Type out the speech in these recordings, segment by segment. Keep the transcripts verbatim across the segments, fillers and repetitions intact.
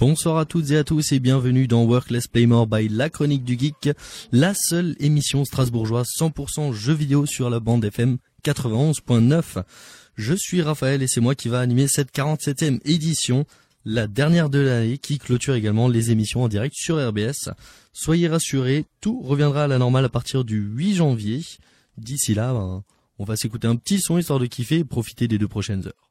Bonsoir à toutes et à tous et bienvenue dans Work Less Play More by La Chronique du Geek, la seule émission strasbourgeoise cent pour cent jeux vidéo sur la bande F M quatre-vingt-onze point neuf. Je suis Raphaël et c'est moi qui va animer cette quarante-septième édition, la dernière de l'année qui clôture également les émissions en direct sur R B S. Soyez rassurés, tout reviendra à la normale à partir du huit janvier. D'ici là, ben, on va s'écouter un petit son histoire de kiffer et profiter des deux prochaines heures.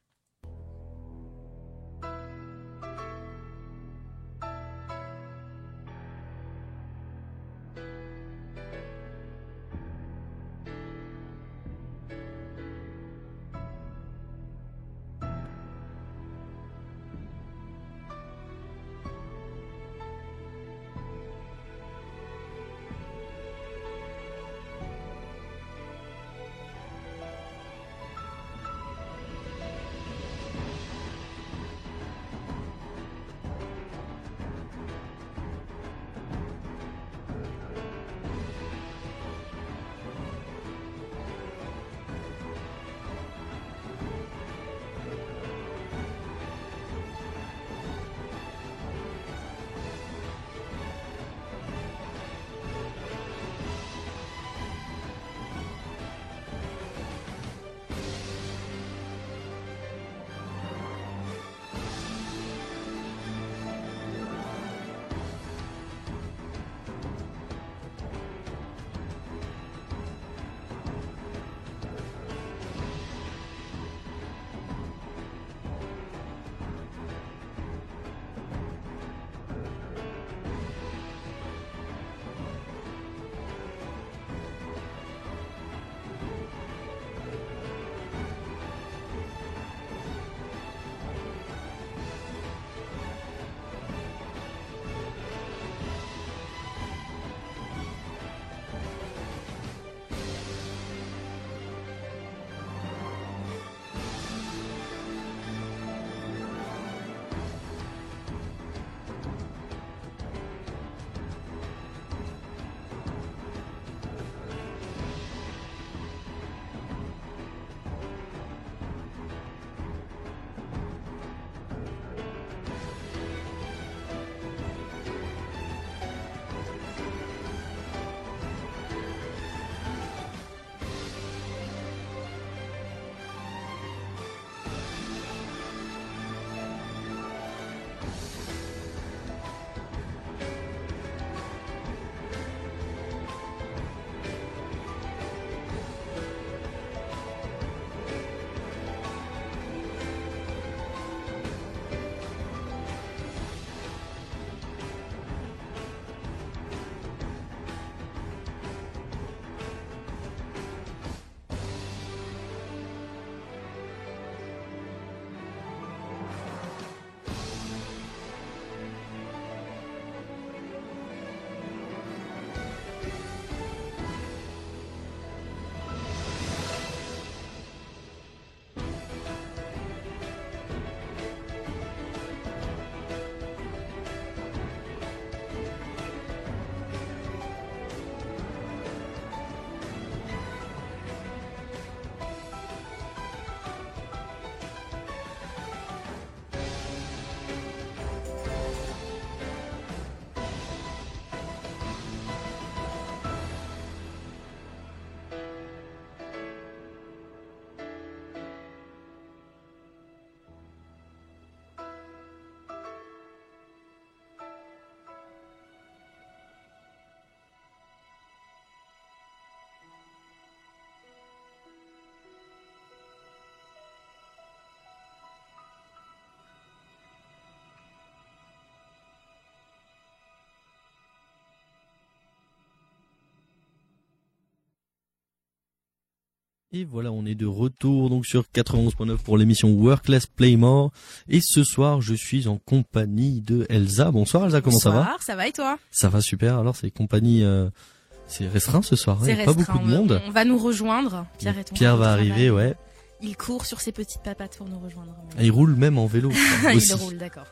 Et voilà, on est de retour donc sur quatre-vingt-onze point neuf pour l'émission Work Less Play More. Et ce soir, je suis en compagnie de Elsa. Bonsoir Elsa, comment Bonsoir, ça va? Bonsoir, ça va et toi? Ça va super. Alors c'est compagnie, euh, c'est restreint ce soir, c'est hein, restreint, pas beaucoup de monde. On va nous rejoindre. Pierre, est Pierre va arriver, ouais. Il court sur ses petites papates pour nous rejoindre. Et il roule même en vélo. Il roule, d'accord.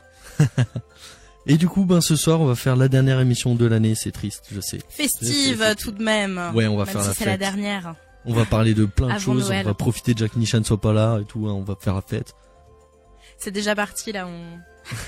Et du coup, ben ce soir, on va faire la dernière émission de l'année. C'est triste, je sais. Festive c'est, c'est... tout de même. Ouais, on va même faire si la c'est fête. la dernière. On va parler de plein de Avant choses. Noël. On va profiter de Jack Nichan soit pas là et tout. Hein, on va faire la fête. C'est déjà parti là. On...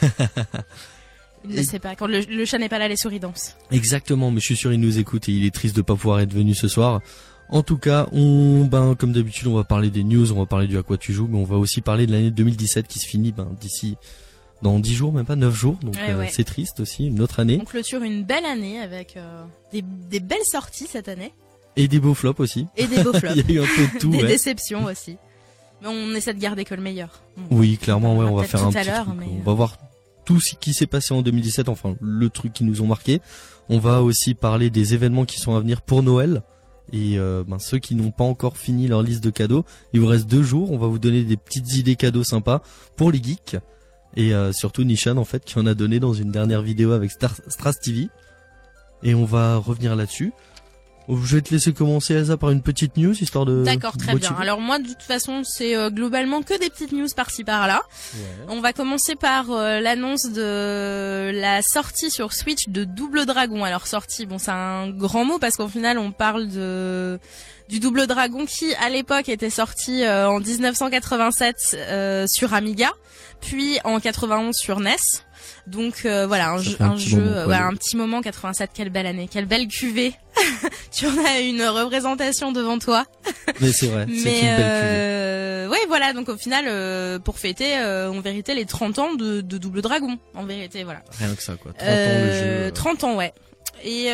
il ne Et... sait pas. Quand le, le chat n'est pas là, les souris dansent. Exactement, mais je suis sûr il nous écoute et il est triste de pas pouvoir être venu ce soir. En tout cas, on, ben, comme d'habitude, on va parler des news, on va parler du à quoi tu joues, mais on va aussi parler de l'année deux mille dix-sept qui se finit, ben, d'ici, dans dix jours, même pas neuf jours, donc, ouais, euh, ouais. c'est triste aussi, une autre année. On clôture une belle année avec, euh, des, des belles sorties cette année. Et des beaux flops aussi. Et des beaux flops. Il y a eu un peu de tout, des ouais. déceptions aussi. Mais on essaie de garder que le meilleur. On Oui, clairement, ouais, on va faire un tout à petit l'heure, truc. mais... On va voir tout ce qui s'est passé en deux mille dix-sept, enfin, le truc qui nous ont marqué. On va aussi parler des événements qui sont à venir pour Noël. Et euh, ben, ceux qui n'ont pas encore fini leur liste de cadeaux, il vous reste deux jours, on va vous donner des petites idées cadeaux sympas pour les geeks. Et euh, surtout Nishan en fait qui en a donné dans une dernière vidéo avec Star Stras T V. Et on va revenir là-dessus. Je vais te laisser commencer Elsa par une petite news histoire de... D'accord, très motiver. bien. Alors moi de toute façon c'est euh, globalement que des petites news par-ci par-là. Ouais. On va commencer par euh, l'annonce de la sortie sur Switch de Double Dragon. Alors sortie, bon c'est un grand mot parce qu'au final on parle de du Double Dragon qui à l'époque était sorti euh, en dix-neuf cent quatre-vingt-sept euh, sur Amiga, puis en quatre-vingt-onze sur N E S. Donc euh, voilà un, jeu, un, un jeu, moment, ouais, un petit moment quatre-vingt-sept, quelle belle année, quelle belle cuvée. Tu en as une représentation devant toi. Mais c'est vrai, c'est une belle euh, cuvée. Ouais voilà, donc au final euh, pour fêter euh, en vérité les trente ans de, de Double Dragon, en vérité voilà. Rien que ça quoi, trente euh, ans le jeu. Euh... trente ans ouais. Et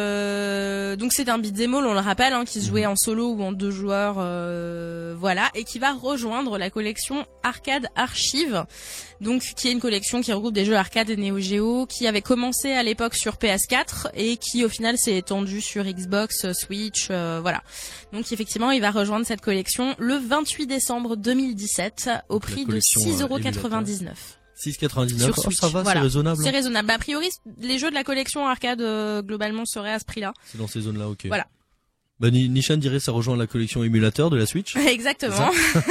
euh, donc c'est un beat'em all, on le rappelle, hein, qui se jouait en solo ou en deux joueurs, euh, voilà, et qui va rejoindre la collection Arcade Archive, donc qui est une collection qui regroupe des jeux arcade et Neo Geo, qui avait commencé à l'époque sur P S quatre et qui au final s'est étendu sur Xbox, Switch, euh, voilà. Donc effectivement, il va rejoindre cette collection le vingt-huit décembre deux mille dix-sept au prix de six euros quatre-vingt-dix-neuf. six quatre-vingt-dix-neuf, sur oh, Switch. ça va, Voilà. c'est raisonnable. C'est raisonnable. Bah, a priori, les jeux de la collection arcade euh, globalement seraient à ce prix-là. C'est dans ces zones-là, ok. Voilà. Bah, Nishan dirait ça rejoint la collection émulateur de la Switch. Exactement.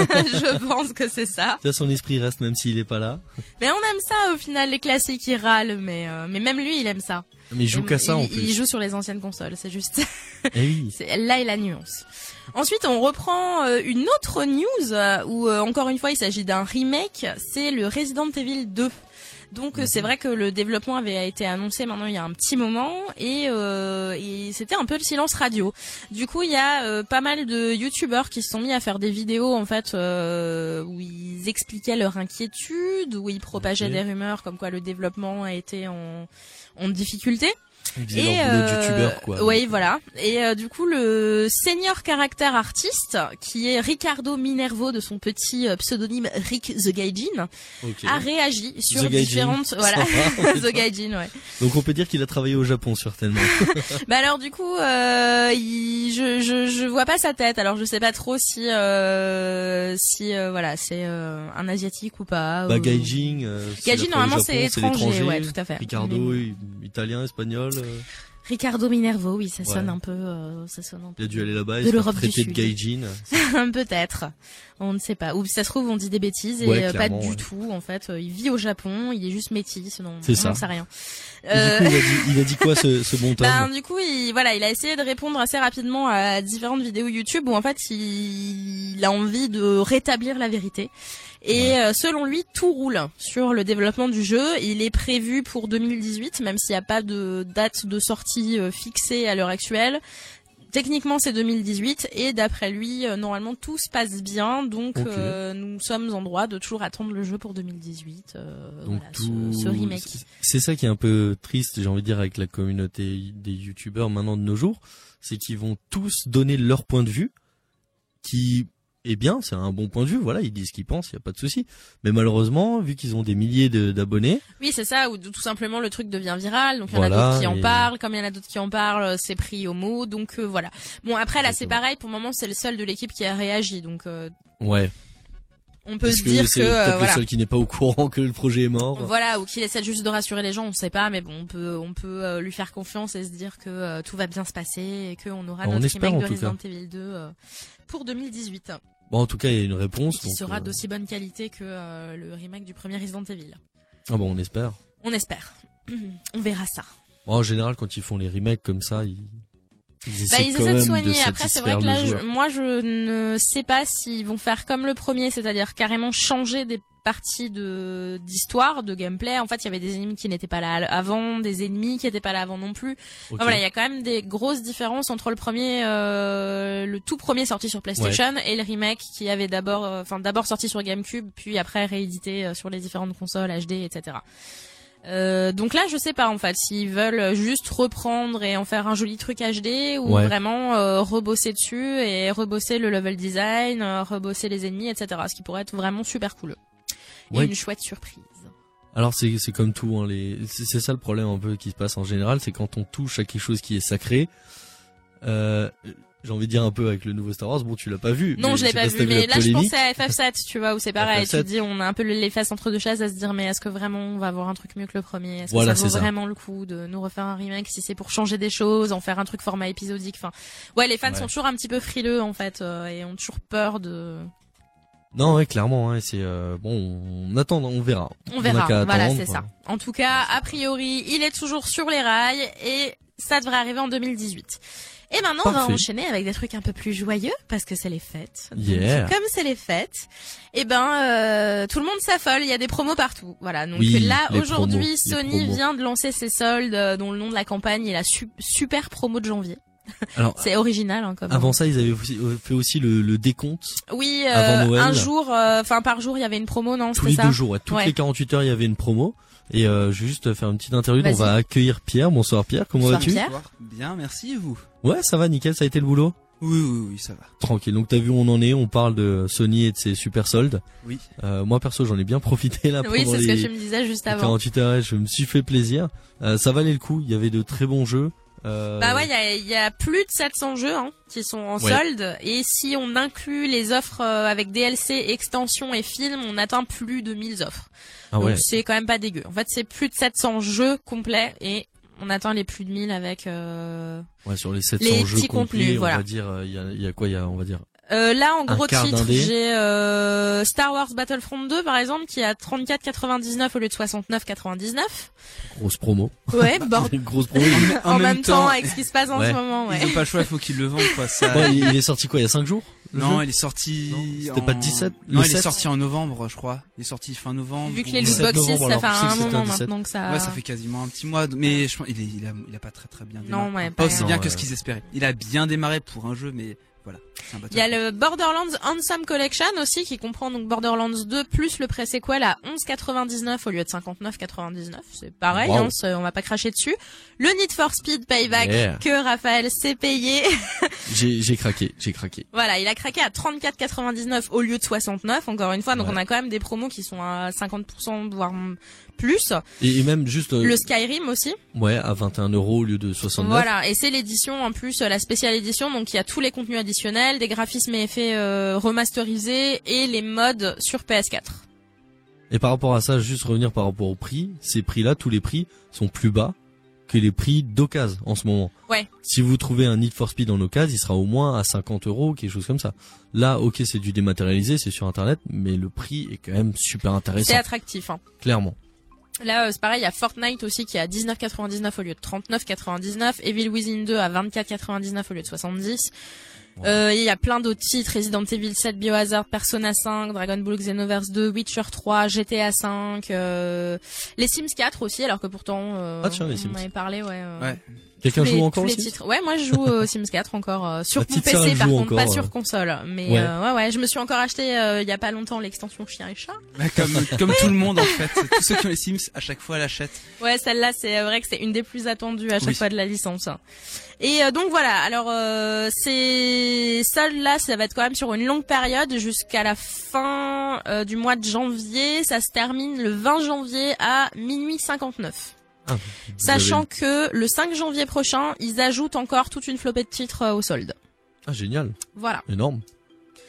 Je pense que c'est ça. Là, son esprit reste même s'il est pas là. Mais on aime ça au final, les classiques ils râlent, mais euh, mais même lui il aime ça. Mais il joue qu'à ça il, en plus. Il joue sur les anciennes consoles, c'est juste. Eh oui. C'est, là est la nuance. Ensuite, on reprend euh, une autre news euh, où euh, encore une fois il s'agit d'un remake. C'est le Resident Evil deux. Donc mmh. c'est vrai que le développement avait été annoncé maintenant il y a un petit moment et, euh, et c'était un peu le silence radio. Du coup il y a euh, pas mal de youtubeurs qui se sont mis à faire des vidéos en fait euh, où ils expliquaient leur inquiétude, où ils propageaient okay. des rumeurs comme quoi le développement a été en, en difficulté. Et euh, quoi. Oui, voilà. Et euh, du coup, le senior caractère artiste, qui est Ricardo Minervo de son petit euh, pseudonyme Rick the Gaijin, okay. a réagi sur The différentes, Gaijin. voilà, The Gaijin, ouais. Donc on peut dire qu'il a travaillé au Japon certainement. Bah alors du coup, euh, il, je, je, je vois pas sa tête. Alors je sais pas trop si, euh, si euh, voilà, c'est euh, un asiatique ou pas. Bah ou... Gaijin. Euh, Gaijin normalement Japon, c'est étranger, ouais, tout à fait. Ricardo, Mais... italien, espagnol. Euh... Ricardo Minervo, oui, ça ouais. sonne un peu, euh, ça sonne un peu. Il a dû aller là-bas et de se l'Europe traiter du de Gaijin. Peut-être. On ne sait pas. Ou si ça se trouve, on dit des bêtises et ouais, euh, pas du ouais. tout. En fait, il vit au Japon, il est juste métis. Non, c'est ça. On sait rien. Euh... Du coup, il a dit, il a dit quoi ce, ce bon Tom? Ben, du coup, il, voilà, il a essayé de répondre assez rapidement à différentes vidéos YouTube où en fait, il, il a envie de rétablir la vérité. Et ouais. euh, selon lui, tout roule sur le développement du jeu. Il est prévu pour deux mille dix-huit, même s'il n'y a pas de date de sortie euh, fixée à l'heure actuelle. Techniquement, c'est deux mille dix-huit et d'après lui, euh, normalement, tout se passe bien. Donc, okay. euh, nous sommes en droit de toujours attendre le jeu pour deux mille dix-huit. Euh, donc, voilà, tout... ce, ce remake. C'est ça qui est un peu triste, j'ai envie de dire, avec la communauté des youtubeurs maintenant de nos jours. C'est qu'ils vont tous donner leur point de vue qui... Eh bien, c'est un bon point de vue, voilà, ils disent ce qu'ils pensent, il y a pas de souci. Mais malheureusement, vu qu'ils ont des milliers de, d'abonnés. Oui, c'est ça, ou tout simplement le truc devient viral, donc il y voilà, en a d'autres qui en et... parlent, comme il y en a d'autres qui en parlent, c'est pris au mot, donc euh, voilà. Bon, après là, c'est pareil, pour le moment, c'est le seul de l'équipe qui a réagi, donc. Euh... Ouais. On peut Parce se que dire c'est que peut-être euh, le voilà. seul qui n'est pas au courant que le projet est mort. Voilà, ou qu'il essaie juste de rassurer les gens, on sait pas, mais bon, on peut, on peut euh, lui faire confiance et se dire que euh, tout va bien se passer et qu'on aura on notre espère, remake de en tout Resident cas. Evil deux euh, pour deux mille dix-huit. Bon, en tout cas, il y a une réponse. Qui donc, sera euh... d'aussi bonne qualité que euh, le remake du premier Resident Evil. Ah bon, on espère. On espère. On verra ça. Bon, en général, quand ils font les remakes comme ça, ils... Ils bah, essaient, ils quand essaient de même soigner. de Après, c'est vrai que là, je, le moi, je ne sais pas s'ils vont faire comme le premier, c'est-à-dire carrément changer des parties de d'histoire, de gameplay. En fait, il y avait des ennemis qui n'étaient pas là avant, des ennemis qui n'étaient pas là avant non plus. Okay. Enfin, voilà, il y a quand même des grosses différences entre le premier, euh, le tout premier sorti sur PlayStation ouais. et le remake qui avait d'abord, enfin, euh, d'abord sorti sur GameCube, puis après réédité euh, sur les différentes consoles H D, et cetera. Euh, donc là, je sais pas en fait s'ils veulent juste reprendre et en faire un joli truc H D ou ouais. vraiment euh, rebosser dessus et rebosser le level design, euh, rebosser les ennemis, et cetera. Ce qui pourrait être vraiment super cool et ouais. une chouette surprise. Alors c'est c'est comme tout, hein, les c'est, c'est ça le problème un peu qui se passe en général, c'est quand on touche à quelque chose qui est sacré. Euh, j'ai envie de dire un peu avec le nouveau Star Wars, bon tu l'as pas vu. Non, je l'ai pas, pas vu, mais là je pensais à F F sept, tu vois, où c'est pareil, F F sept. Tu te dis on a un peu les fesses entre deux chaises à se dire mais est-ce que vraiment on va avoir un truc mieux que le premier, est-ce voilà, que ça vaut ça. vraiment le coup de nous refaire un remake si c'est pour changer des choses, en faire un truc format épisodique, enfin ouais les fans ouais. sont toujours un petit peu frileux en fait euh, et ont toujours peur de... Non, ouais, clairement, hein, c'est euh, bon, on attend, on verra. On verra, on voilà, attendre, c'est voilà. ça. En tout cas, a priori, il est toujours sur les rails et ça devrait arriver en deux mille dix-huit. Et maintenant, Parfait. On va enchaîner avec des trucs un peu plus joyeux parce que c'est les fêtes. Yeah. Donc, comme c'est les fêtes, eh ben euh, tout le monde s'affole. Il y a des promos partout. Voilà. Donc oui, là, aujourd'hui, Sony vient de lancer ses soldes, dont le nom de la campagne est la su- super promo de janvier. Alors, c'est original, hein, comme avant ça, ils avaient aussi, fait aussi le, le décompte. Oui, euh, un jour, enfin euh, par jour, il y avait une promo, non? Tous les ça deux jours, ouais, toutes ouais. les quarante-huit heures, il y avait une promo. Et euh, je vais juste faire une petite interlude. Vas-y. On va accueillir Pierre. Bonsoir Pierre, comment Bonsoir, vas-tu? Pierre. Bien, merci et vous? Ouais, ça va, nickel. Ça a été le boulot? Oui, oui, oui, ça va. Tranquille. Donc t'as vu où on en est? On parle de Sony et de ses super soldes. Oui. Euh, moi perso, j'en ai bien profité là. Oui, pendant c'est les, ce que tu me disais juste avant. quarante-huit heures, je me suis fait plaisir. Euh, ça valait le coup. Il y avait de très bons jeux. Euh... Bah ouais, il y a, y a plus de sept cents jeux hein, qui sont en ouais. solde et si on inclut les offres euh, avec D L C, extensions et films, on atteint plus de mille offres. Ah Donc ouais. c'est quand même pas dégueu. En fait, c'est plus de sept cents jeux complets et on atteint les plus de mille avec euh, ouais, sur les sept cents les jeux petits complets, contenus, on voilà. va dire il y a, y a quoi il y a on va dire Euh, là, en un gros titre, d'indé. j'ai euh, Star Wars Battlefront deux, par exemple, qui est à trente-quatre quatre-vingt-dix-neuf au lieu de soixante-neuf quatre-vingt-dix-neuf. Grosse promo. Ouais, bon. Grosse promo. en, en même, même temps, temps, avec ce qui se passe en ouais. ce moment, ouais. Ils ont pas le choix, il faut qu'ils le vendent, quoi. Ça... Ouais, il est sorti quoi, il y a cinq jours? Non, jeu il est sorti. Non, c'était en... pas dix-sept. Non, le il sept. est sorti en novembre, je crois. Il est sorti fin novembre. Vu que les loot boxes, ça fait un moment maintenant que ça. Ouais, ça fait quasiment un petit mois. Mais je pense, il, est, il a, il a pas très très bien démarré. Non, ouais, pas aussi non, bien ouais. que ce qu'ils espéraient. Il a bien démarré pour un jeu, mais voilà. Il y a le Borderlands Handsome Collection aussi qui comprend donc Borderlands deux plus le pré-sequel à onze quatre-vingt-dix-neuf au lieu de cinquante-neuf quatre-vingt-dix-neuf. C'est pareil, wow. hein, c'est, on va pas cracher dessus. Le Need for Speed Payback yeah. que Raphaël s'est payé. j'ai, j'ai craqué, j'ai craqué. Voilà, il a craqué à trente-quatre quatre-vingt-dix-neuf au lieu de soixante-neuf, encore une fois. Donc ouais. on a quand même des promos qui sont à cinquante pour cent voire plus. Et, et même juste euh, le Skyrim aussi. Ouais, à vingt et un euros au lieu de soixante-neuf. Voilà, et c'est l'édition en plus, la spéciale édition, donc il y a tous les contenus additionnels, des graphismes et effets euh, remasterisés et les mods sur P S quatre. Et par rapport à ça, juste revenir par rapport au prix, ces prix-là, tous les prix sont plus bas que les prix d'occasion en ce moment. Ouais. Si vous trouvez un Need for Speed en occasion, il sera au moins à cinquante euros, quelque chose comme ça. Là, ok, c'est du dématérialisé, c'est sur Internet, mais le prix est quand même super intéressant. C'est attractif, hein. Clairement. Là, c'est pareil, il y a Fortnite aussi qui est à dix-neuf quatre-vingt-dix-neuf au lieu de trente-neuf quatre-vingt-dix-neuf, Evil Within deux à vingt-quatre quatre-vingt-dix-neuf au lieu de soixante-dix. Il euh, y a plein d'autres titres, Resident Evil sept, Biohazard, Persona cinq, Dragon Ball Xenoverse deux, Witcher trois, G T A cinq, euh, les Sims quatre aussi, alors que pourtant euh, ah, tiens, les Sims. on avait parlé, ouais. Euh, ouais. Quelqu'un joue les, encore tous les les Sims titres. Ouais, moi je joue aux Sims quatre encore euh, sur mon P C par contre, encore, pas euh... sur console. Mais ouais. Euh, ouais, ouais, je me suis encore acheté euh, il y a pas longtemps l'extension chien et chat. Bah, comme comme tout le monde en fait, tous ceux qui ont les Sims à chaque fois l'achètent. Ouais, celle-là c'est vrai que c'est une des plus attendues à chaque oui. fois de la licence. Et euh, donc voilà, alors euh, ces soldes-là, ça va être quand même sur une longue période jusqu'à la fin euh, du mois de janvier. Ça se termine le vingt janvier à minuit cinquante-neuf. Ah, Sachant avez... que le cinq janvier prochain, ils ajoutent encore toute une flopée de titres euh, au solde. Ah génial. Voilà. Énorme.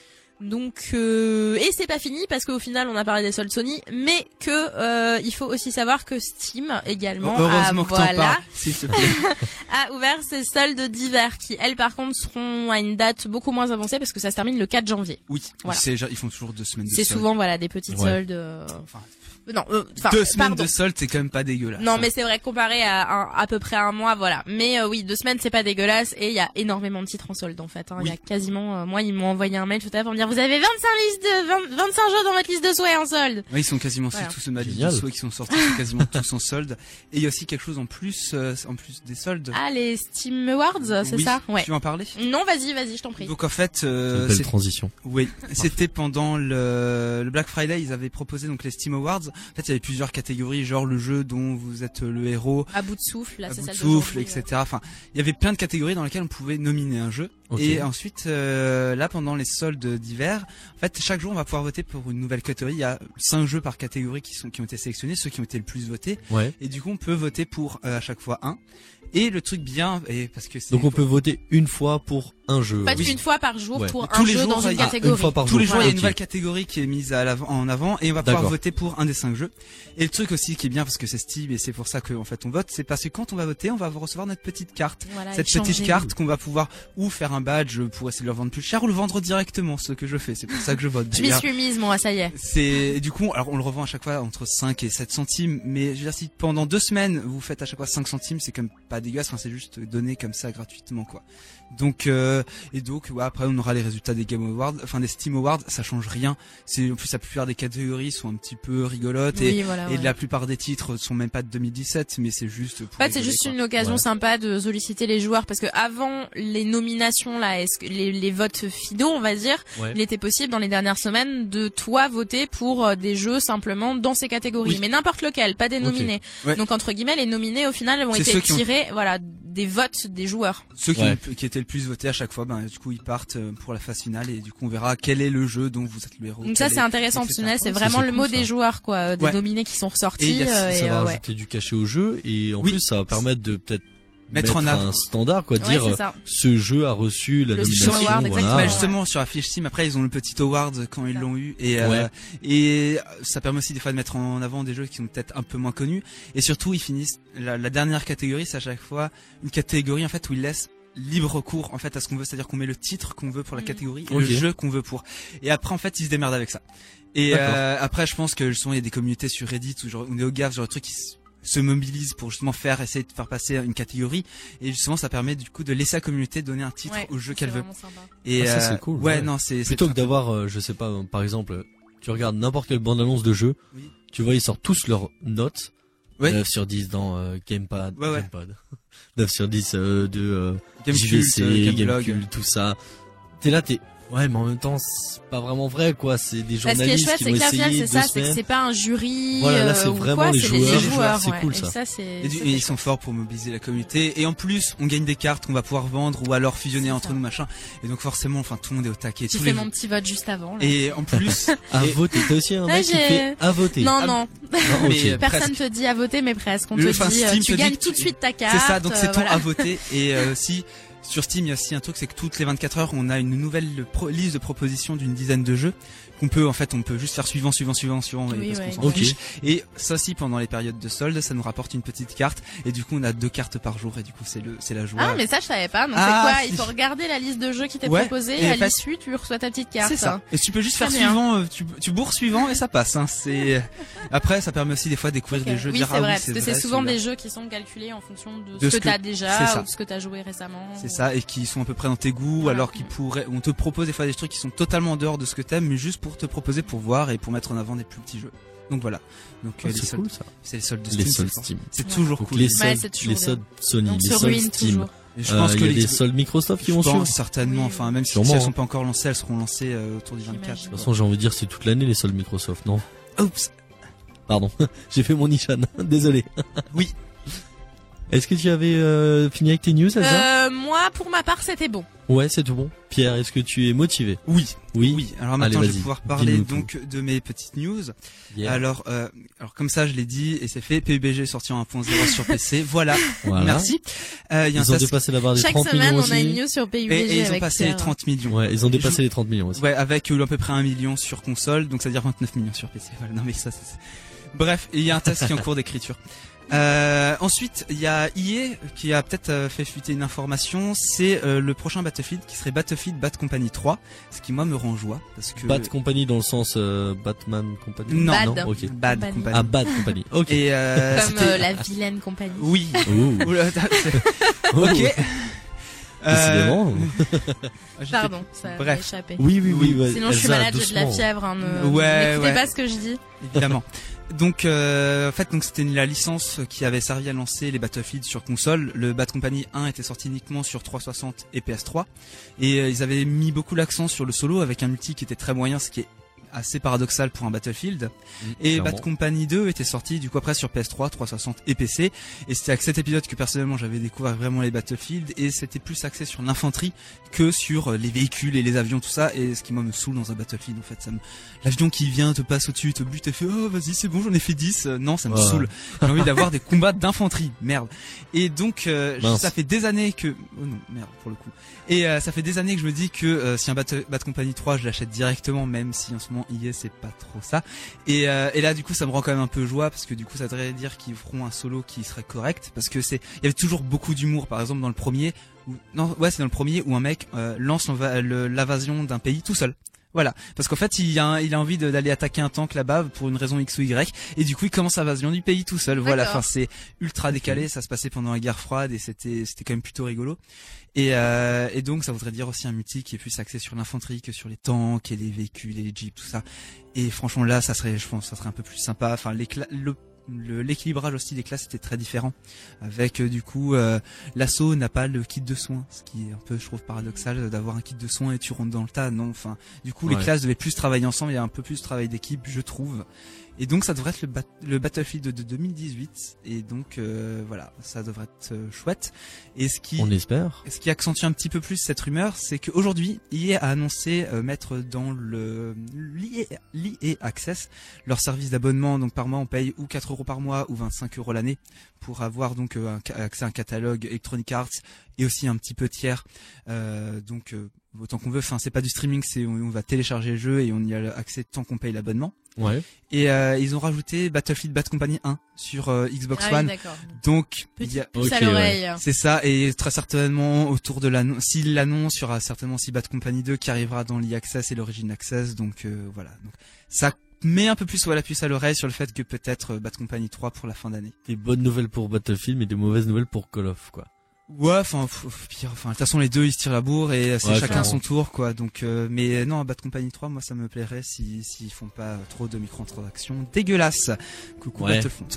Donc euh, et c'est pas fini parce qu'au final on a parlé des soldes Sony, mais que euh, il faut aussi savoir que Steam également Heureusement a, que t'en voilà, parles, s'il te plaît. a ouvert ses soldes d'hiver qui elles par contre seront à une date beaucoup moins avancée parce que ça se termine le quatre janvier. Oui, Voilà. c'est, ils font toujours deux semaines de C'est soldes. souvent voilà des petites Ouais. soldes. Euh... Enfin, Non, euh, enfin deux semaines pardon. de soldes, c'est quand même pas dégueulasse. Non hein. mais c'est vrai comparé à un, à peu près un mois voilà. Mais euh, oui deux semaines c'est pas dégueulasse et il y a énormément de titres en solde en fait. Hein. Il Oui. y a quasiment euh, moi ils m'ont envoyé un mail tout à l'heure pour me dire vous avez vingt-cinq listes de vingt, vingt-cinq jeux dans votre liste de souhaits en solde. Ouais, ils sont quasiment Voilà. tous, tous ma liste de Génial. souhaits qui sont sortis, sont quasiment tous en solde. Et il y a aussi quelque chose en plus, euh, en plus des soldes. Ah les Steam Awards c'est Oui, ça ouais. Tu veux en parler? Non vas-y vas-y je t'en prie. Donc en fait, C'est une euh, belle c'est- transition. oui, c'était pendant le, le Black Friday, ils avaient proposé donc les Steam Awards. En fait, il y avait plusieurs catégories, genre le jeu dont vous êtes le héros, À bout de souffle là à c'est bout de celle souffle, d'aujourd'hui, et cetera. Enfin, il y avait plein de catégories dans lesquelles on pouvait nominer un jeu. Ok. Et ensuite, euh, là, pendant les soldes d'hiver, en fait, chaque jour, on va pouvoir voter pour une nouvelle catégorie. Il y a cinq jeux par catégorie qui sont qui ont été sélectionnés, ceux qui ont été le plus votés. Ouais. Et du coup, on peut voter pour euh, à chaque fois un. Et le truc bien, et parce que c'est Donc on peut voter une fois pour un jeu. En fait Oui. une fois par jour Ouais. pour Tous un les jeu jours, dans il une y a une catégorie. fois par tous jour. les jours, il y a une Ok. nouvelle catégorie qui est mise à l'avant, en avant, et on va pouvoir D'accord. voter pour un des cinq jeux. Et le truc aussi qui est bien, parce que c'est Steam et c'est pour ça qu'en fait on vote, c'est parce que quand on va voter, on va recevoir notre petite carte. Voilà, Cette échanger. petite carte qu'on va pouvoir ou faire un badge pour essayer de le vendre plus cher ou le vendre directement, ce que je fais. C'est pour ça que je vote. Je m'y d'ailleurs. suis mise moi ça y est. C'est du coup, alors on le revend à chaque fois entre cinq et sept centimes, mais je veux dire si pendant deux semaines vous faites à chaque fois cinq centimes, c'est quand même pas dégueulasse, enfin c'est juste donné comme ça gratuitement quoi. Donc euh, et donc ouais, après on aura les résultats des Game Awards, enfin des Steam Awards, ça change rien. C'est en plus la plupart des catégories sont un petit peu rigolotes et Oui voilà. et ouais. la plupart des titres sont même pas de deux mille dix-sept, mais c'est juste pour En fait, c'est rigoler, juste quoi. une occasion Ouais. sympa de solliciter les joueurs parce que avant les nominations là, est-ce que les, les votes finaux, on va dire, Ouais. il était possible dans les dernières semaines de toi voter pour euh, des jeux simplement dans ces catégories, Oui. mais n'importe lequel, pas des Ok. nominés. Ouais. Donc entre guillemets, les nominés au final ont C'est été ceux qui ont- tirés, voilà, des votes des joueurs. Ceux qui, Ouais. ont- qui étaient le plus votés à chaque fois, ben du coup ils partent euh, pour la phase finale et du coup on verra quel est le jeu dont vous êtes le héros. Donc ça quel c'est est- intéressant parce que et cetera. là, c'est Oh, ça, vraiment c'est le cool, mot ça. des joueurs quoi, euh, des Ouais. nominés qui sont Et ressortis. il y a- euh, Ça et, va euh, ouais. rajouter du cachet au jeu et en Oui. plus ça va permettre de peut-être Mettre en avant. un standard quoi, Ouais, dire c'est euh, ça. ce jeu a reçu la Le nomination. Steam Award, voilà. exactement. Bah ouais. justement sur la fiche Steam après ils ont le petit award quand ils Ça. l'ont eu et euh, Ouais. et ça permet aussi des fois de mettre en avant des jeux qui sont peut-être un peu moins connus et surtout ils finissent la, la dernière catégorie c'est à chaque fois une catégorie en fait où ils laissent libre cours en fait à ce qu'on veut, c'est-à-dire qu'on met le titre qu'on veut pour la Mm. catégorie et Ok. le jeu qu'on veut pour et après en fait ils se démerdent avec ça et D'accord. euh, après je pense que justement il y a des communautés sur Reddit ou genre ou NeoGAF genre de trucs qui s- se mobilisent pour justement faire essayer de faire passer une catégorie et justement ça permet du coup de laisser la communauté donner un titre Ouais, au jeu c'est qu'elle veut vraiment sympa. et Ah, ça, euh, c'est cool, ouais, ouais. non c'est c'est Plutôt que très- d'avoir, euh, je sais pas, euh, par exemple, tu regardes n'importe quelle bande-annonce de jeu, Oui. tu vois ils sortent tous leurs notes. Ouais. neuf sur dix dans euh, Gamepad, Ouais, ouais. Gamepad. neuf sur dix euh, de euh, Gamecult, J V C, euh, Gameblog. Gamecult, tout ça. T'es là, t'es... Ouais, mais en même temps, c'est pas vraiment vrai, quoi. C'est des Bah, ce qui est journalistes chouette, qui c'est vont que là, au final, essayer c'est deux ça, c'est que semaines. c'est pas un jury. Voilà, là, euh, c'est ou vraiment quoi, les c'est joueurs. les Les joueurs, c'est ouais. cool, Et ça. ça, c'est. Et, du- c'est et ils très sont forts pour mobiliser la communauté. Et en plus, on gagne des cartes qu'on va pouvoir vendre ou alors fusionner C'est entre ça. nous, machin. Et donc forcément, enfin, tout le monde est au taquet. J'ai tous fait les... mon petit vote juste avant. là. Et en plus, À et- voter. T'as aussi un Là, mec qui j'ai- fait à voter. Non, Ah, non, Non, ok. mais, euh, personne presque. te dit à voter, mais presque. On Le- te enfin, dit, euh, Steam tu te dit gagnes que tout de tu- suite ta carte. c'est ça. Donc c'est euh, ton voilà. à voter. Et euh, si sur Steam, il y a aussi un truc, c'est que toutes les vingt-quatre heures, on a une nouvelle pro- liste de propositions d'une dizaine de jeux qu'on peut, en fait, on peut juste faire suivant, suivant, suivant, suivant, et Oui, parce ouais. qu'on s'en Ok. fiche. Et ça aussi, pendant les périodes de solde, ça nous rapporte une petite carte. Et du coup, on a deux cartes par jour. Et du coup, c'est le, c'est la joie. Ah, mais ça, je savais pas. Donc, Ah, c'est quoi? si. Il faut regarder la liste de jeux qui t'est Ouais, proposée, et et à en fait- l'issue, tu reçois ta petite carte. C'est ça. Et tu peux juste Très faire bien. suivant, euh, tu, tu bourres suivant et ça passe. Hein. C'est après ça permet aussi des fois de découvrir Ok. des jeux. Oui, dire, c'est ah vrai, oui, parce que c'est vrai, souvent celui-là. des jeux qui sont calculés en fonction de, De ce ce que t'as que- déjà c'est ça. ou de ce que t'as joué récemment. C'est ou- ça et qui sont à peu près dans tes goûts, Voilà. alors qu'ils pourraient. On te propose des fois des trucs qui sont totalement en dehors de ce que t'aimes, mais juste pour te proposer pour voir et pour mettre en avant des plus petits jeux. Donc voilà. Donc Ah, euh, les c'est soldes, cool, ça. c'est les soldes de Les Steam. soldes c'est fort. Steam. C'est Ouais. toujours Donc cool. les Ouais, soldes, c'est toujours les bien. soldes Sony, On les se soldes ruine Steam. toujours. Et je Euh, pense il que y a les des soldes Microsoft qui je vont pense suivre. certainement. Oui, Enfin, même si, Sûrement, si elles hein. sont pas encore lancées, elles seront lancées euh, autour du vingt-quatre. J'imagine. De toute façon, j'ai envie de dire, c'est toute l'année les soldes Microsoft, non? Oups. Pardon. J'ai fait mon Nishan. Désolé. Oui. Est-ce que tu avais euh, fini avec tes news, Elsa? Euh, moi, pour ma part, c'était bon. Ouais, c'est tout bon. Pierre, est-ce que tu es motivé? Oui. Oui. Oui. Alors maintenant, Allez, je vais vas-y. pouvoir parler Dis-nous donc de mes petites news. Yeah. Alors, euh, alors comme ça, je l'ai dit et c'est fait. P U B G sorti en un point zéro sur P C. Voilà. Voilà. Merci. Euh, il y a un Ils ont task- dépassé la barre des Chaque trente semaine, millions on a aussi. une news sur P U B G et, et ils ont avec passé les Pierre. trente millions. Ouais, ils ont Je- dépassé les trente millions aussi. Ouais, avec euh, à peu près un million sur console, donc ça veut dire vingt-neuf millions sur P C. Voilà. Non mais ça, c'est... Bref, il y a un test qui est en cours d'écriture. Euh, ensuite, il y a E A qui a peut-être euh, fait fuiter une information. C'est euh, le prochain Battlefield qui serait Battlefield Bad Company trois, ce qui moi me rend joie parce que Bad Company dans le sens euh, Batman Company. Non. Bad. non, ok. Bad Company. Company. Ah, Bad Company. Ok. Et euh, Comme c'était- euh, la vilaine compagnie. oui. Ouh. Oula, c'est- Oh. ok. Décidément. j'étais- Pardon, ça m'a Bref. échappé. Oui, oui, oui. ouais. Sinon, je suis Elsa, malade, j'ai de la doucement. fièvre. Hein, ne- Ouais, n'écoutez ouais. pas ce que je dis. Évidemment. Donc, euh, en fait, donc c'était la licence qui avait servi à lancer les Battlefield sur console. Le Bad Company un était sorti uniquement sur trois cent soixante et P S trois, et euh, ils avaient mis beaucoup l'accent sur le solo avec un multi qui était très moyen, ce qui est assez paradoxal pour un Battlefield. Mmh, Et clairement. Bad Company deux était sorti du coup après sur P S trois, trois cent soixante et P C. Et c'était avec cet épisode que personnellement j'avais découvert vraiment les Battlefield, et c'était plus axé sur l'infanterie que sur euh, les véhicules et les avions, tout ça. Et ce qui moi me saoule dans un Battlefield, en fait, ça me... l'avion qui vient te passe au-dessus, te bute, et fait oh vas-y c'est bon j'en ai fait dix. Euh, non, ça me Ouais. saoule. J'ai envie d'avoir des combats d'infanterie, merde. Et donc euh, Mince. ça fait des années que oh non merde pour le coup. Et euh, ça fait des années que je me dis que euh, si un Bad, Bad Company trois je l'achète directement, même si en ce moment E A c'est pas trop ça. Et, euh, et là du coup ça me rend quand même un peu joie, parce que du coup ça voudrait dire qu'ils feront un solo qui serait correct, parce que c'est il y avait toujours beaucoup d'humour. Par exemple dans le premier où, non ouais c'est dans le premier où un mec euh, lance l'enva- le- l'invasion d'un pays tout seul. Voilà, parce qu'en fait il a, un- il a envie de- d'aller attaquer un tank là-bas pour une raison X ou Y, et du coup il commence l'invasion du pays tout seul. Voilà, D'accord. enfin c'est ultra décalé, ça se passait pendant la guerre froide et c'était c'était quand même plutôt rigolo. Et, euh, et donc ça voudrait dire aussi un multi qui est plus axé sur l'infanterie que sur les tanks et les véhicules et les jeeps, tout ça. Et franchement là ça serait, je pense, ça serait un peu plus sympa. Enfin l'écla- le le- l'équilibrage aussi des classes était très différent, avec euh, du coup euh, l'assaut n'a pas le kit de soins, ce qui est un peu je trouve paradoxal d'avoir un kit de soins et tu rentres dans le tas. Non, enfin du coup les Ouais. classes devaient plus travailler ensemble, il y a un peu plus de travail d'équipe je trouve. Et donc ça devrait être le, bat- le Battlefield de deux mille dix-huit, et donc euh, voilà, ça devrait être euh, chouette. Et ce qui On espère. ce qui accentue un petit peu plus cette rumeur, c'est qu'aujourd'hui, E A a annoncé euh, mettre dans le l'E A Access leur service d'abonnement. Donc par mois, on paye ou quatre euros par mois ou vingt-cinq euros l'année pour avoir donc euh, un, ca- accès à un catalogue Electronic Arts et aussi un petit peu tiers. Euh, donc euh, autant qu'on veut. Enfin, c'est pas du streaming, c'est on, on va télécharger le jeu et on y a accès tant qu'on paye l'abonnement. Ouais. Et euh, ils ont rajouté Battlefield Bad Company un sur euh, Xbox Ah oui, One. d'accord. Donc il y Petite a puce Ok, à l'oreille. c'est ça, et très certainement autour de l'annonce, s'il l'annonce, il y aura certainement aussi Bad Company deux qui arrivera dans l'E Access et l'Origin Access, donc euh, voilà. Donc, ça met un peu plus la puce à l'oreille sur le fait que peut-être euh, Bad Company trois pour la fin d'année. Des bonnes nouvelles pour Battlefield, mais des mauvaises nouvelles pour Call of, quoi. Ouais, enfin, f- f- pire, enfin, de toute façon les deux ils se tirent la bourre et euh, c'est Ouais, chacun clairement. son tour, quoi. Donc, euh, mais euh, non, Bad Company trois, moi ça me plairait si s'ils font pas euh, trop de microtransactions dégueulasses. Coucou Ouais. Battlefront.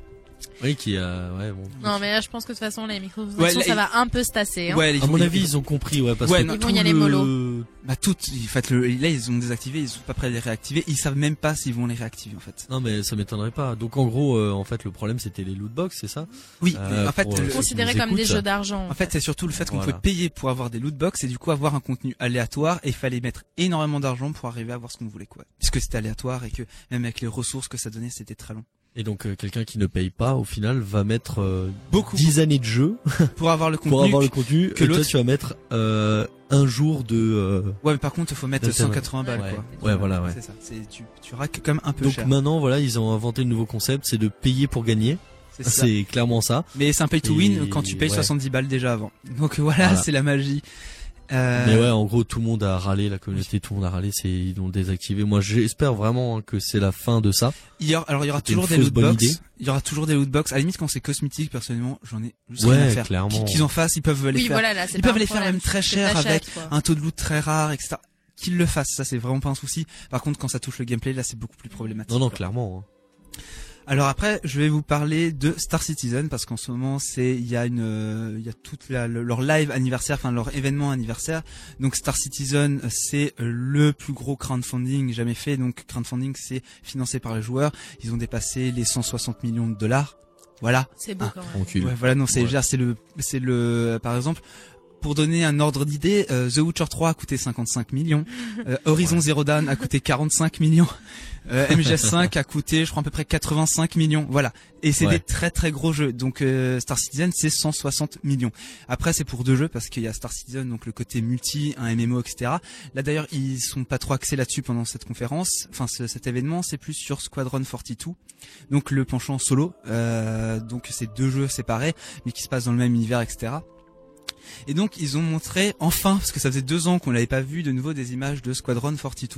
Oui, qui a, ouais, bon. Non, mais là, je pense que de toute façon, les microtransactions, Ouais, là, ça il- va un peu se tasser. Hein. Ouais, ils À vont- mon ils- avis, ils ont compris, ouais, parce Ouais, que non, Ils vont tout y aller le- mollo. Bah toutes, en fait, le, là ils ont désactivé, ils sont pas prêts à les réactiver, ils savent même pas s'ils vont les réactiver en fait. Non, mais ça m'étonnerait pas. Donc, en gros, euh, en fait, le problème, c'était les loot box, c'est ça? Oui, Euh, mais en fait, pour, le- euh, ceux qui Considérés nous comme des écoutent. jeux d'argent. en fait, c'est surtout le fait qu'on Voilà. pouvait payer pour avoir des loot box et du coup avoir un contenu aléatoire, et il fallait mettre énormément d'argent pour arriver à avoir ce qu'on voulait, quoi. Puisque c'était aléatoire et que même avec les ressources que ça donnait, c'était très long. Et donc, euh, quelqu'un qui ne paye pas, au final, va mettre euh, Beaucoup dix années de jeu pour avoir le contenu. pour avoir le contenu, que et toi, l'autre- tu vas mettre euh, un jour de... euh, Ouais, mais par contre, il faut mettre D'internet. cent quatre-vingts balles, Ouais. quoi. Ouais, voilà, ouais. C'est ça. C'est tu, tu raques quand même un peu Donc cher. maintenant, voilà, ils ont inventé le nouveau concept, c'est de payer pour gagner. C'est ça. C'est clairement ça. Mais c'est un pay to Et- win quand tu payes ouais. soixante-dix balles déjà avant. Donc voilà, Voilà. c'est la magie. Euh, Mais ouais, en gros, tout le monde a râlé, la communauté, tout le monde a râlé, c'est ils l'ont désactivé. Moi, j'espère vraiment hein, que c'est la fin de ça. Il y aura, alors il y aura C'était toujours une des fausse loot bonne box. idée. Il y aura toujours des loot box. À la limite, quand c'est cosmétique, personnellement, j'en ai juste rien à Ouais, faire. clairement. Qu'ils qu'ils en fassent, ils peuvent les Oui, faire. voilà, là, c'est Ils pas peuvent un les faire problème. même très C'est de cher l'achat, avec quoi. un taux de loot très rare, et cetera. Qu'ils le fassent, ça c'est vraiment pas un souci. Par contre, quand ça touche le gameplay, là c'est beaucoup plus problématique. Non, non, quoi. clairement. hein. Alors après, je vais vous parler de Star Citizen parce qu'en ce moment, c'est il y a une euh, il y a toute la, le- leur live anniversaire, enfin leur événement anniversaire. Donc Star Citizen, c'est le plus gros crowdfunding jamais fait. Donc crowdfunding, c'est financé par les joueurs. Ils ont dépassé les cent soixante millions de dollars. Voilà. C'est beau Ah, quand même. Tranquille. Ouais, voilà, non, c'est, Ouais. genre, c'est le, c'est le, par exemple, pour donner un ordre d'idée, euh, The Witcher trois a coûté cinquante-cinq millions, euh, Horizon Ouais. Zero Dawn a coûté quarante-cinq millions, euh, M G S cinq a coûté, je crois, à peu près quatre-vingt-cinq millions, voilà. Et c'est Ouais. des très très gros jeux. Donc euh, Star Citizen, c'est cent soixante millions. Après, c'est pour deux jeux parce qu'il y a Star Citizen, donc le côté multi, un M M O, et cetera. Là d'ailleurs, ils sont pas trop axés là-dessus pendant cette conférence. Enfin, ce, cet événement, c'est plus sur Squadron quarante-deux, donc le penchant solo. Euh, donc c'est deux jeux séparés, mais qui se passent dans le même univers, et cetera. Et donc ils ont montré enfin, parce que ça faisait deux ans qu'on l'avait pas vu de nouveau, des images de Squadron quarante-deux.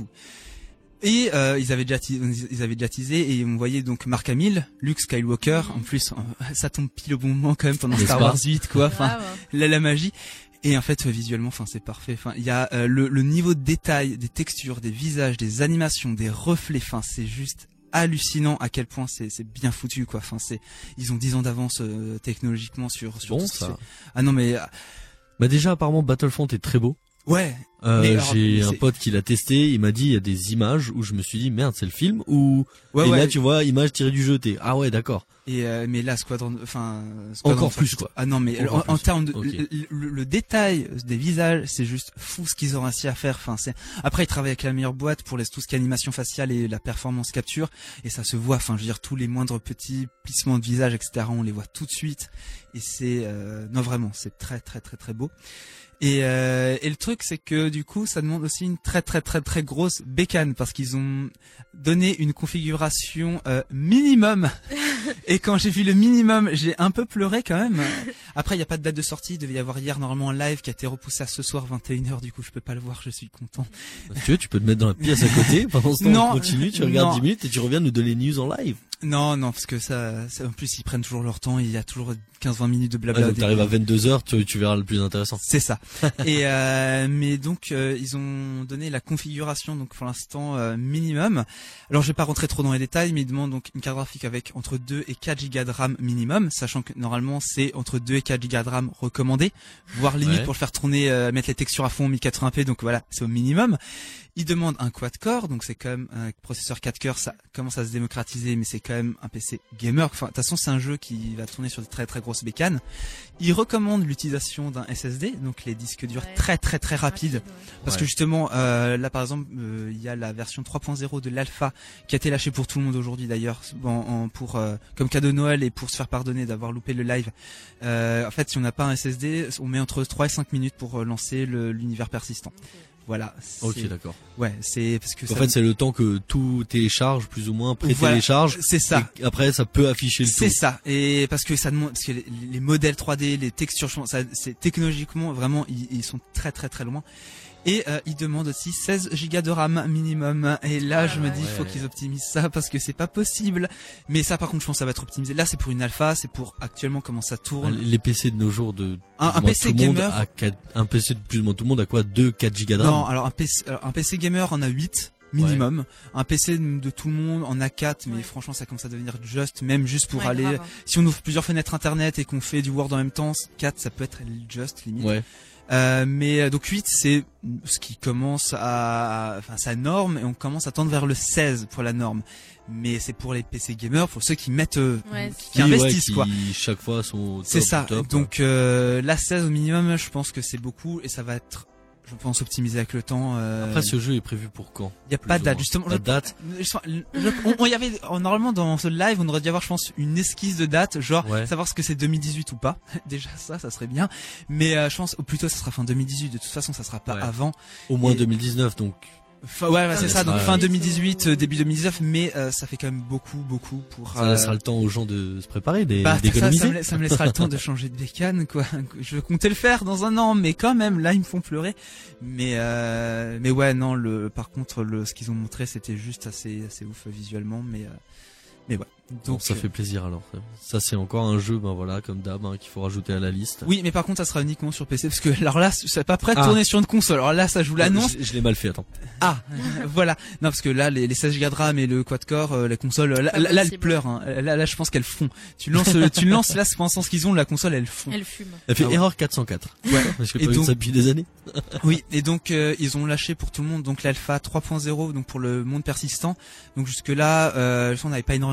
Et euh, ils avaient déjà teasé, ils avaient déjà teasé et on voyait donc Mark Hamill, Luke Skywalker. En plus, euh, ça tombe pile au bon moment quand même pendant N'est-ce Star pas Wars huit, quoi. Enfin, Grave. la, la magie. Et en fait, euh, visuellement, enfin, c'est parfait. Enfin, il y a euh, le, le niveau de détail, des textures, des visages, des animations, des reflets. Enfin, c'est juste hallucinant à quel point c'est c'est bien foutu, quoi. Enfin, c'est ils ont dix ans d'avance euh, technologiquement sur sur Bon, tout ce qui se ça. fait. Ah non, mais Bah déjà, apparemment, Battlefront est très beau. ouais. Euh, Mais alors, j'ai mais un c'est- pote qui l'a testé, il m'a dit il y a des images où je me suis dit merde c'est le film ou Ouais, et ouais. là tu vois image tirée du jeu t'es ah ouais d'accord. Et euh, mais là, Squadron, enfin Squadron Encore quarante-deux, plus, quoi. Ah non, mais Encore en, en plus. termes de Ok. le, le- le détail des visages, c'est juste fou ce qu'ils ont réussi à faire. Enfin, c'est après ils travaillent avec la meilleure boîte pour les tout ce qui est animation faciale et la performance capture, et ça se voit. Enfin, je veux dire tous les moindres petits plissements de visage, et cetera. On les voit tout de suite, et c'est euh, non vraiment, c'est très très très très beau. Et, euh, et le truc, c'est que du coup, ça demande aussi une très très très très grosse bécane parce qu'ils ont donné une configuration euh, minimum. Et quand j'ai vu le minimum, j'ai un peu pleuré quand même. Après, il n'y a pas de date de sortie. Il devait y avoir hier normalement un live qui a été repoussé à ce soir vingt et une heures. Du coup, je peux pas le voir. Je suis content. Si tu veux tu peux te mettre dans la pièce à côté pendant ce temps Non, on continue tu regardes non. dix minutes et tu reviens nous donner les news en live. Non, non, parce que ça, ça en plus, ils prennent toujours leur temps. Il y a toujours quinze vingt minutes de Ouais, blabla. au donc début. t'arrives à vingt-deux heures tu, tu verras le plus intéressant. C'est ça. Et euh, mais donc euh, ils ont donné la configuration donc pour l'instant euh, minimum. Alors je vais pas rentrer trop dans les détails, mais ils demandent donc une carte graphique avec entre deux et quatre gigas de RAM minimum, sachant que normalement c'est entre deux et quatre gigas de RAM recommandé, voire limite Ouais. pour le faire tourner, euh, mettre les textures à fond en mille quatre-vingts p. Donc voilà, c'est au minimum. Ils demandent un quad-core, donc c'est quand même un processeur quatre cœurs, ça commence à se démocratiser, mais c'est quand même un P C gamer. Enfin, de toute façon, c'est un jeu qui va tourner sur de très très grosses bécanes. Ils recommandent l'utilisation d'un S S D, donc les disques durs Ouais. très très très rapides. ouais. Parce Ouais. que justement, euh, là par exemple, euh, il y a la version trois point zéro de l'alpha qui a été lâchée pour tout le monde aujourd'hui d'ailleurs, en, en- pour euh, comme cadeau de Noël et pour se faire pardonner d'avoir loupé le live. Euh, en fait, si on n'a pas un S S D, on met entre trois et cinq minutes pour euh, lancer le- l'univers persistant. Voilà. c'est- Ok d'accord. Ouais, c'est parce que En ça- fait c'est le temps que tout télécharge plus ou moins pré-télécharge. c'est ça. Et après ça peut afficher le C'est tout. ça, et parce que ça demande, parce que les, les modèles trois D, les textures, ça, c'est technologiquement vraiment, ils, ils sont très très très loin. Et euh, ils demandent aussi seize gigas de RAM minimum. Et là, Ah je me ouais. dis, il faut qu'ils optimisent ça parce que c'est pas possible. Mais ça, par contre, je pense que ça va être optimisé. Là, c'est pour une alpha, c'est pour actuellement comment ça tourne. Les P C de nos jours de Un- plus un ou moins P C tout le monde gamer- a quatre- un P C de plus ou moins tout le monde a quoi deux quatre gigas de Non, RAM. alors un P C, alors, un P C gamer en a huit minimum. Un P C de tout le monde en a quatre, mais Ouais. franchement, ça commence à devenir juste, même juste pour Ouais, aller. grave. Si on ouvre plusieurs fenêtres internet et qu'on fait du Word en même temps, quatre, ça peut être just limite. Ouais. Euh, mais euh, donc huit, c'est ce qui commence à, enfin sa norme, et on commence à tendre vers le seize pour la norme. Mais c'est pour les P C gamers, pour ceux qui mettent, euh, Ouais, qui, c'est qui Oui, ouais, investissent qui, quoi. chaque fois sont au C'est top ça. du top. Donc euh, la seize au minimum, je pense que c'est beaucoup et ça va être, je pense, optimisé avec le temps. Euh, Après ce jeu est prévu pour quand? il y a plus pas ou de date moins. justement. Pas je- de date. je- je- on, on y avait normalement dans ce live, on aurait dû avoir, je pense, une esquisse de date, genre Ouais. savoir ce que c'est deux mille dix-huit ou pas. Déjà ça, ça serait bien. Mais euh, je pense, ou plutôt, ça sera fin deux mille dix-huit. De toute façon, ça sera pas Ouais. avant. Au moins Et- deux mille dix-neuf donc. Enfin, ouais, ouais, c'est Ouais, ça. Donc ouais. fin deux mille dix-huit, euh, début deux mille dix-neuf, mais euh, ça fait quand même beaucoup, beaucoup pour. Ça euh, laissera le temps aux gens de se préparer, des- bah, ça, ça, d'économiser. me, la- ça me laissera le temps de changer de bécane, quoi. Je comptais le faire dans un an, mais quand même, là, ils me font pleurer. Mais, euh, mais ouais, non. Le, par contre, le, ce qu'ils ont montré, c'était juste assez, assez ouf visuellement, mais, euh, mais ouais. Donc Donc ça euh, fait plaisir alors. Ça c'est encore un jeu, ben voilà, comme d'hab, hein, qu'il faut rajouter à la liste. Oui, mais par contre, ça sera uniquement sur P C, parce que alors là, c'est pas prêt de Ah. tourner sur une console. Alors là, ça, je vous l'annonce. Je, je l'ai mal fait, attends. Ah, voilà. Non, parce que là, les, les seize gigas de RAM et le quad-core, euh, la console, là, Pas là, là, elles possible. pleurent. Hein. Là, là, je pense qu'elles font. Tu lances, euh, tu lances là, c'est pour l'instant ce qu'ils ont, la console, elles font. Elle fume. Elle fait Ah ouais. erreur quatre cent quatre. Ouais. Parce que Et pas eu donc- ça depuis des années. Oui, et donc euh, ils ont lâché pour tout le monde donc l'alpha trois point zéro, donc pour le monde persistant. Donc jusque là, euh, on n'avait pas énormément de missions.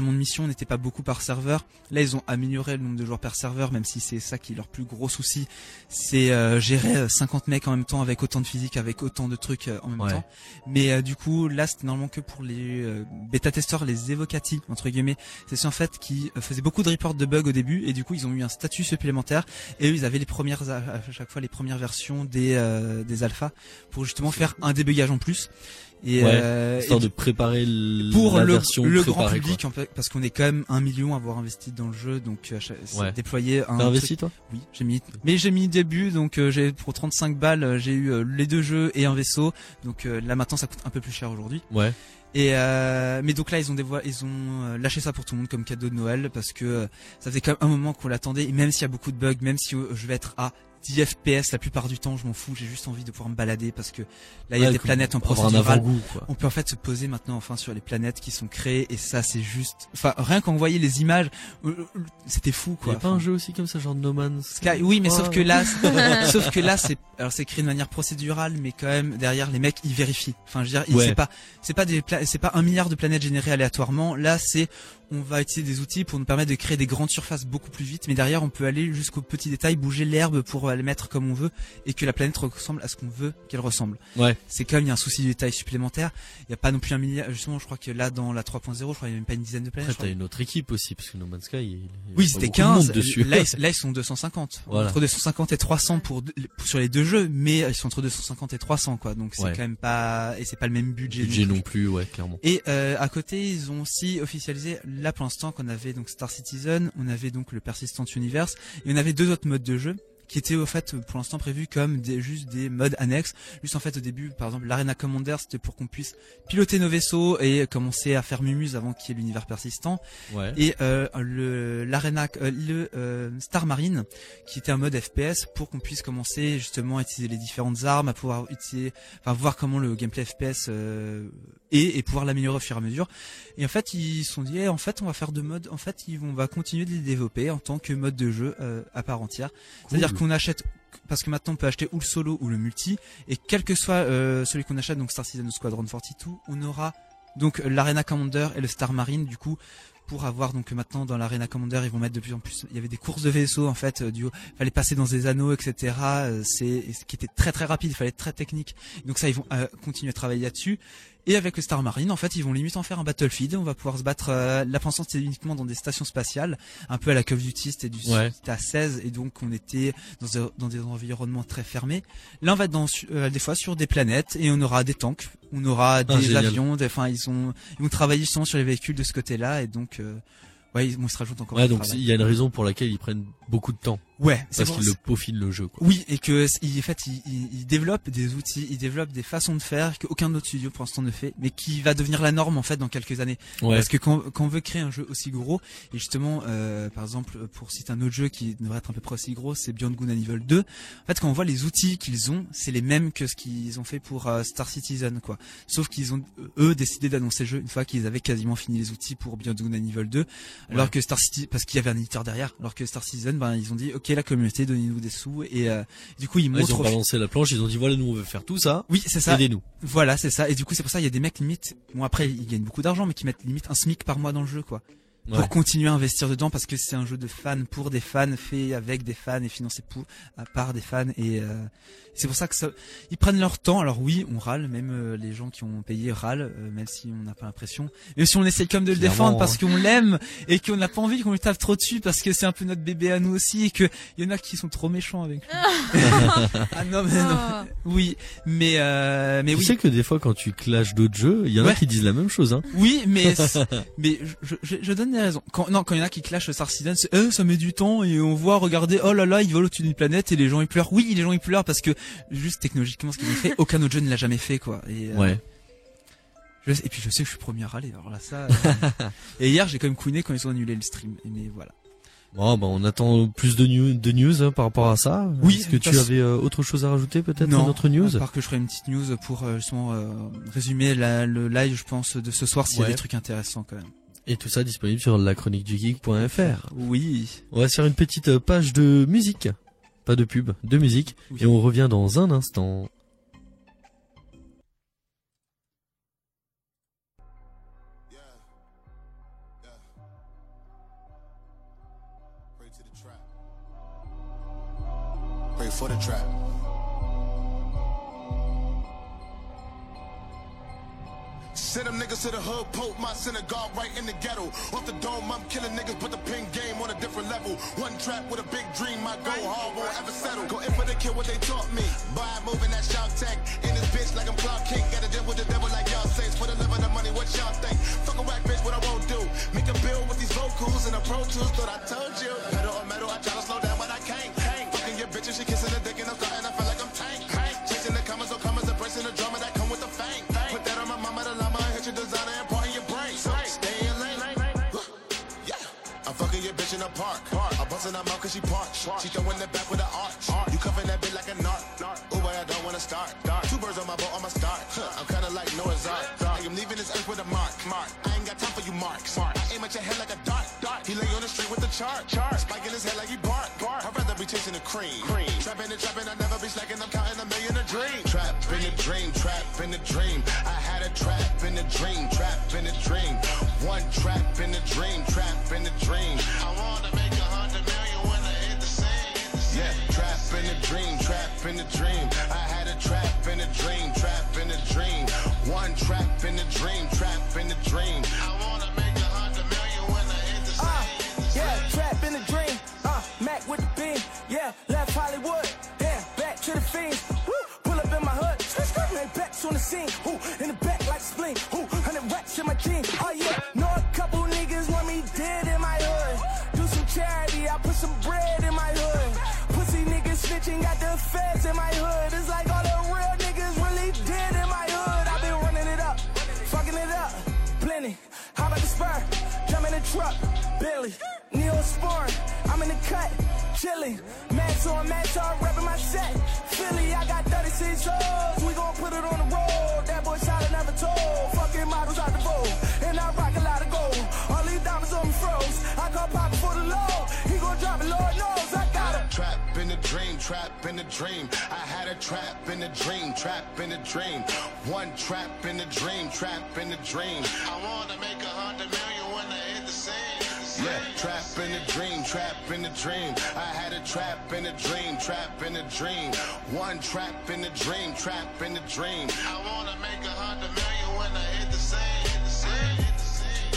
on n'était pas beaucoup par serveur. Là, ils ont amélioré le nombre de joueurs par serveur, même si c'est ça qui est leur plus gros souci. C'est euh, gérer cinquante mecs en même temps avec autant de physique, avec autant de trucs euh, en même Ouais. temps. Mais euh, du coup, là, c'était normalement que pour les euh, bêta-testeurs, les évocati, entre guillemets. C'est ceux en fait qui euh, faisaient beaucoup de reports de bugs au début, et du coup, ils ont eu un statut supplémentaire. Et eux, ils avaient les premières, à chaque fois, les premières versions des euh, des alphas pour justement faire un débugage en plus. Et, Ouais, euh, histoire et de préparer l- pour la le, version le préparée, grand quoi. public, en fait, parce qu'on est quand même un million à avoir investi dans le jeu, donc euh, c'est Ouais. déployer un. T'as investi truc- toi? Oui, j'ai mis. Mais j'ai mis début, donc euh, j'ai pour trente-cinq balles, euh, j'ai eu euh, les deux jeux et un vaisseau. Donc euh, là maintenant, ça coûte un peu plus cher aujourd'hui. Ouais. Et euh, mais donc là, ils ont dévo- ils ont euh, lâché ça pour tout le monde comme cadeau de Noël parce que euh, ça faisait quand même un moment qu'on l'attendait. Et même s'il y a beaucoup de bugs, même si euh, je vais être à dix F P S la plupart du temps, je m'en fous. J'ai juste envie de pouvoir me balader parce que là, il y a Ouais, des comme planètes en pour avoir un procédural. avant-goût, quoi. On peut en fait se poser maintenant enfin sur les planètes qui sont créées et ça c'est juste, enfin rien qu'en voyait les images, euh, euh, c'était fou Il quoi. y a pas un jeu aussi comme ça, genre No Man's Sky, oui mais Ouais. sauf que là, c'est- sauf que là c'est, alors c'est créé de manière procédurale mais quand même derrière les mecs ils vérifient. Enfin je veux dire, ils- Ouais. c'est pas, c'est pas des, pla- c'est pas un milliard de planètes générées aléatoirement. Là c'est, on va utiliser des outils pour nous permettre de créer des grandes surfaces beaucoup plus vite, mais derrière on peut aller jusqu'aux petits détails, bouger l'herbe pour euh, les mettre comme on veut et que la planète ressemble à ce qu'on veut qu'elle ressemble. Ouais. C'est comme il y a un souci de détail supplémentaire. Il y a pas non plus un milliard. Justement, je crois que là dans la trois point zéro, je crois qu'il y a même pas une dizaine de planètes. Après, je t'as crois. une autre équipe aussi, parce que No Man's Sky, il y a Oui, pas c'était beaucoup de monde quinze. dessus. Là, ils, là, ils sont deux cent cinquante. Voilà. Entre deux cent cinquante et trois cents pour, deux- pour sur les deux jeux, mais ils sont entre deux cent cinquante et trois cents quoi. Donc c'est Ouais. quand même pas, et c'est pas le même budget. Budget non plus. non plus, ouais, clairement. Et euh, à côté, ils ont aussi officialisé là pour l'instant qu'on avait donc Star Citizen, on avait donc le Persistent Universe, et on avait deux autres modes de jeu qui étaient au fait pour l'instant prévus comme des, juste des modes annexes. Juste en fait au début, par exemple l'Arena Commander, c'était pour qu'on puisse piloter nos vaisseaux et commencer à faire Mumuse avant qu'il y ait l'univers persistant. Ouais. Et euh, le l'Arena, euh, le euh, Star Marine, qui était un mode F P S pour qu'on puisse commencer justement à utiliser les différentes armes, à pouvoir utiliser, enfin voir comment le gameplay F P S euh, est et pouvoir l'améliorer au fur et à mesure. Et en fait ils se sont dit, eh, en fait on va faire deux modes, en fait ils vont, on va continuer de les développer en tant que mode de jeu euh, à part entière. C'est-à-dire qu'on achète, parce que maintenant on peut acheter ou le solo ou le multi, et quel que soit euh, celui qu'on achète, donc Star Citizen ou Squadron quarante-deux, on aura donc l'Arena Commander et le Star Marine du coup. Pour avoir donc maintenant dans l'Arena Commander ils vont mettre de plus en plus, il y avait des courses de vaisseaux en fait, euh, du fallait passer dans des anneaux etc, euh, c'est ce qui était très très rapide, il fallait être très technique, donc ça ils vont euh, continuer à travailler là-dessus. Et avec le Star Marine, en fait, ils vont limite en faire un Battlefield. On va pouvoir se battre. Euh, là, pour l'instant, c'était uniquement dans des stations spatiales, un peu à la Call of Duty. C'était du, Ouais. c'était à seize, et donc on était dans, des- dans des environnements très fermés. Là, on va être dans euh, des fois sur des planètes et on aura des tanks, on aura des génial. avions. Des, enfin, ils ont, ils vont travailler justement sur les véhicules de ce côté-là, et donc, euh, ouais, ils, bon, ils se rajoutent encore. Ouais, du donc travail. il y a une raison pour laquelle ils prennent beaucoup de temps. Ouais, c'est Parce bon, qu'ils le peaufinent le jeu, quoi. oui, et que il- en fait, il, il, il développe des outils, il développe des façons de faire qu'aucun autre studio pour l'instant ne fait, mais qui va devenir la norme en fait dans quelques années. Ouais. Parce que quand, quand on veut créer un jeu aussi gros, et justement, euh, par exemple, pour citer un autre jeu qui devrait être un peu près aussi gros, c'est Beyond Good and Evil deux. En fait, quand on voit les outils qu'ils ont, c'est les mêmes que ce qu'ils ont fait pour euh, Star Citizen, quoi. Sauf qu'ils ont eux décidé d'annoncer le jeu une fois qu'ils avaient quasiment fini les outils pour Beyond Good and Evil deux, alors Ouais. que Star Citizen, parce qu'il y avait un éditeur derrière, alors que Star Citizen, ben ils ont dit, ok, la communauté, donnez-nous des sous, et euh, du coup ils Ouais, ils montrent. ont balancé la planche, ils ont dit voilà, nous on veut faire tout ça. Oui, c'est ça. Aidez-nous. Voilà, c'est ça. Et du coup, c'est pour ça il y a des mecs limite. Bon après, ils gagnent beaucoup d'argent, mais qui mettent limite un SMIC par mois dans le jeu, quoi. Ouais. Pour continuer à investir dedans, parce que c'est un jeu de fans pour des fans, fait avec des fans et financé pour à part des fans. Et euh, c'est pour ça que ça, ils prennent leur temps. Alors oui, on râle, même euh, les gens qui ont payé râlent, euh, même si on n'a pas l'impression. Même si on essaye comme de le Clairement, défendre parce hein. qu'on l'aime et qu'on n'a pas envie qu'on lui tape trop dessus parce que c'est un peu notre bébé à nous aussi et que il y en a qui sont trop méchants avec lui. Ah non mais non. Oh. Oui, mais euh, mais Tu oui. sais que des fois quand tu clashes d'autres jeux, il y en a Ouais. qui disent la même chose, hein. Oui, mais c'est- mais je, je, je donne des raisons. Quand non, quand il y en a qui clashent Star Citizen, c'est eh, ça met du temps et on voit regarder oh là là, ils volent au-dessus d'une planète et les gens ils pleurent. Oui, les gens ils pleurent parce que juste technologiquement ce qu'ils ont fait, aucun autre jeu ne l'a jamais fait quoi. Et euh, Ouais. je sais- et puis je sais que je suis premier à râler. Alors là ça. euh, et hier j'ai quand même couiné quand ils ont annulé le stream. Et mais voilà. Bon, bah, on attend plus de news, de news hein, par rapport à ça. Oui, Est-ce que tu parce- avais euh, autre chose à rajouter peut-être Non, à notre news? à part que je ferai une petite news pour euh, justement euh, résumer la, le live, je pense, de ce soir s'il y a Ouais. des trucs intéressants quand même. Et tout ça disponible sur la chronique du geek point f r. Oui. On va se faire une petite euh, page de musique. Pas de pub, de musique. Oui. Et on revient dans un instant. Ready for the trap. Send them niggas to the hood, poke my synagogue right in the ghetto. Off the dome, I'm killing niggas, put the pin game on a different level. One trap with a big dream, I go hard, won't ever settle. Go in for the kill what they taught me. By moving that shark tank. In this bitch like I'm Clark King. Gotta deal with the devil like y'all saints. For the love of the money, what y'all think? Fuck a whack bitch, what I won't do. Make a bill with these vocals and a Pro Tools, thought I told you. Pedal or metal, I try to slow down, but I can't. Fucking your bitches, she kissing the dick and I'm starting, I feel like I'm Tank. Chasing the commas, no commas, embracing the drama that come with the fame. Put that on my mama, the llama. Your designer and part in your brain. So stay in lane. Yeah. I'm fucking your bitch in the park. I'm busting her mouth cause she parched. She throwing it back with an arch. You cuffing that bitch like a narc. Ooh, boy, I don't wanna start. Two birds on my boat, on my start. I'm kinda like Noah's Ark. I am leaving this earth with a mark. I ain't got time for you marks. I aim at your head like a dart. He lay on the street with the chart. Spike in his head like he bark. I'd rather be chasing the cream. Trapping and trapping, I never be slacking. I'm counting a million a dream. Trap in a dream, trap in a dream. I had a trap in a dream, trap in a dream. One trap in a dream, trap in a dream. I wanna make a hundred million when I hit the scene. Yeah, trap in a dream, trap in a dream. I had a trap in a dream, trap in a dream. One trap in a dream, trap in a dream. I wanna make a hundred million when I hit the scene. Uh, yeah, trap in a dream. Uh, Mac with the beam. Yeah, left Hollywood. Damn, back to the fiends. Woo, pull up in my hood. They backs on the scene. Who in the back like spleen. Who hundred racks in my jeans. Oh yeah, know a couple niggas want me dead in my hood. Do some charity, I put some bread in my hood. Pussy niggas snitching, got the feds in my hood. It's like all the real niggas really dead in my hood. I've been running it up, fucking it up, plenty. How about the spur? Jump in the truck, Billy, Neosporin. I'm in the cut, chilling. Max on max on, rapping my set. Philly, I got thirty-six hoes. We gon' put it on the road. That boy shot I never told. Fucking models out the bowl. And I rock a lot of gold. All these diamonds on me froze. I call Papa for the low. He gon' drop it, Lord knows. I got it. Trap in a dream, trap in a dream. I had a trap in a dream, trap in a dream. One trap in a dream, trap in a dream. I wanna make a hundred million when I hit the scene. Yeah, trap in a dream, trap in a dream. I had a trap in a dream, trap in a dream. One trap in a dream, trap in a dream. I wanna make a hundred million when I hit the scene, hit the scene, hit the scene.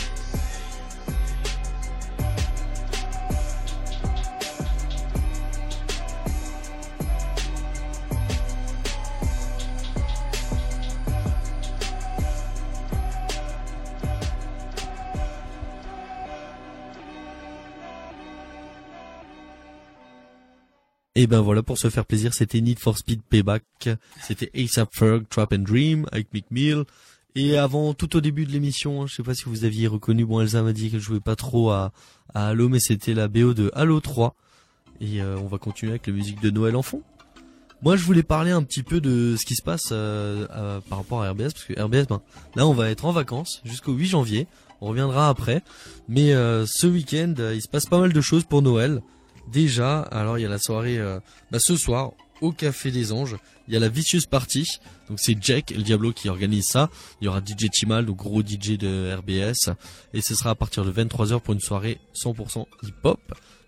Et ben voilà, pour se faire plaisir, c'était Need for Speed Payback, c'était A$AP Ferg, Trap and Dream avec Meek Mill. Et avant, tout au début de l'émission, hein, je sais pas si vous aviez reconnu, bon Elsa m'a dit qu'elle jouait pas trop à, à Halo, mais c'était la B O de Halo trois. Et euh, on va continuer avec la musique de Noël en fond. Moi je voulais parler un petit peu de ce qui se passe euh, euh, par rapport à R B S, parce que R B S, ben, là on va être en vacances jusqu'au huit janvier, on reviendra après. Mais euh, ce week-end, euh, il se passe pas mal de choses pour Noël. Déjà, alors il y a la soirée euh, bah, ce soir au Café des Anges, il y a la Vicious Party, donc c'est Jack et le Diablo qui organise ça. Il y aura D J Chimal, le gros D J de R B S, et ce sera à partir de vingt-trois heures pour une soirée cent pour cent hip-hop.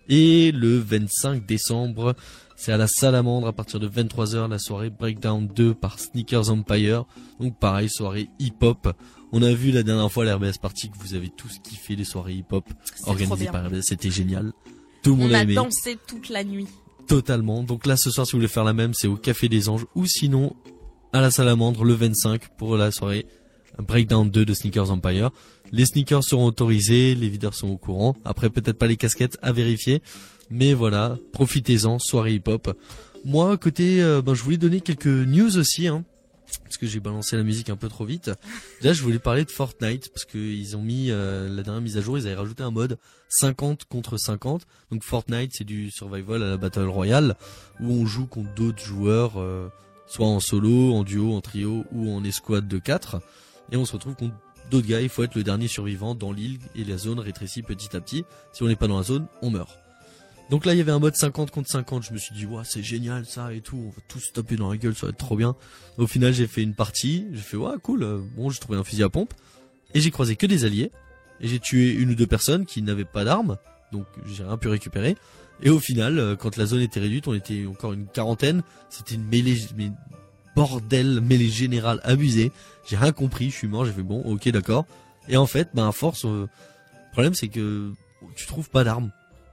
Et le vingt-cinq décembre, c'est à la Salamandre à partir de vingt-trois heures la soirée Breakdown deux par Sneakers Empire. Donc pareil, soirée hip-hop. On a vu la dernière fois la R B S Party que vous avez tous kiffé les soirées hip-hop organisées par R B S, c'était génial. Tout le monde On a a aimé. dansé toute la nuit. Totalement. Donc là, ce soir, si vous voulez faire la même, c'est au Café des Anges ou sinon à la Salamandre le vingt-cinq pour la soirée Breakdown deux de Sneakers Empire. Les sneakers seront autorisés, les videurs sont au courant. Après, peut-être pas les casquettes à vérifier. Mais voilà, profitez-en, soirée hip-hop. Moi, côté, euh, ben, je voulais donner quelques news aussi, hein. Parce que j'ai balancé la musique un peu trop vite. Là, je voulais parler de Fortnite parce que ils ont mis euh, la dernière mise à jour, ils avaient rajouté un mode cinquante contre cinquante. Donc Fortnite, c'est du survival à la Battle Royale où on joue contre d'autres joueurs, euh, soit en solo, en duo, en trio ou en escouade de quatre. Et on se retrouve contre d'autres gars. Il faut être le dernier survivant dans l'île et la zone rétrécit petit à petit. Si on n'est pas dans la zone, on meurt. Donc là, il y avait un mode cinquante contre cinquante. Je me suis dit, ouais, c'est génial ça et tout. On va tous se taper dans la gueule, ça va être trop bien. Au final, j'ai fait une partie. J'ai fait, ouais, cool. Bon, j'ai trouvé un fusil à pompe. Et j'ai croisé que des alliés. Et j'ai tué une ou deux personnes qui n'avaient pas d'armes. Donc, j'ai rien pu récupérer. Et au final, euh, quand la zone était réduite, on était encore une quarantaine. C'était une mêlée, mais bordel, mêlée générale abusée. J'ai rien compris, je suis mort, j'ai fait bon, ok, d'accord. Et en fait, ben à force, euh, le problème c'est que tu trouves pas d'armes.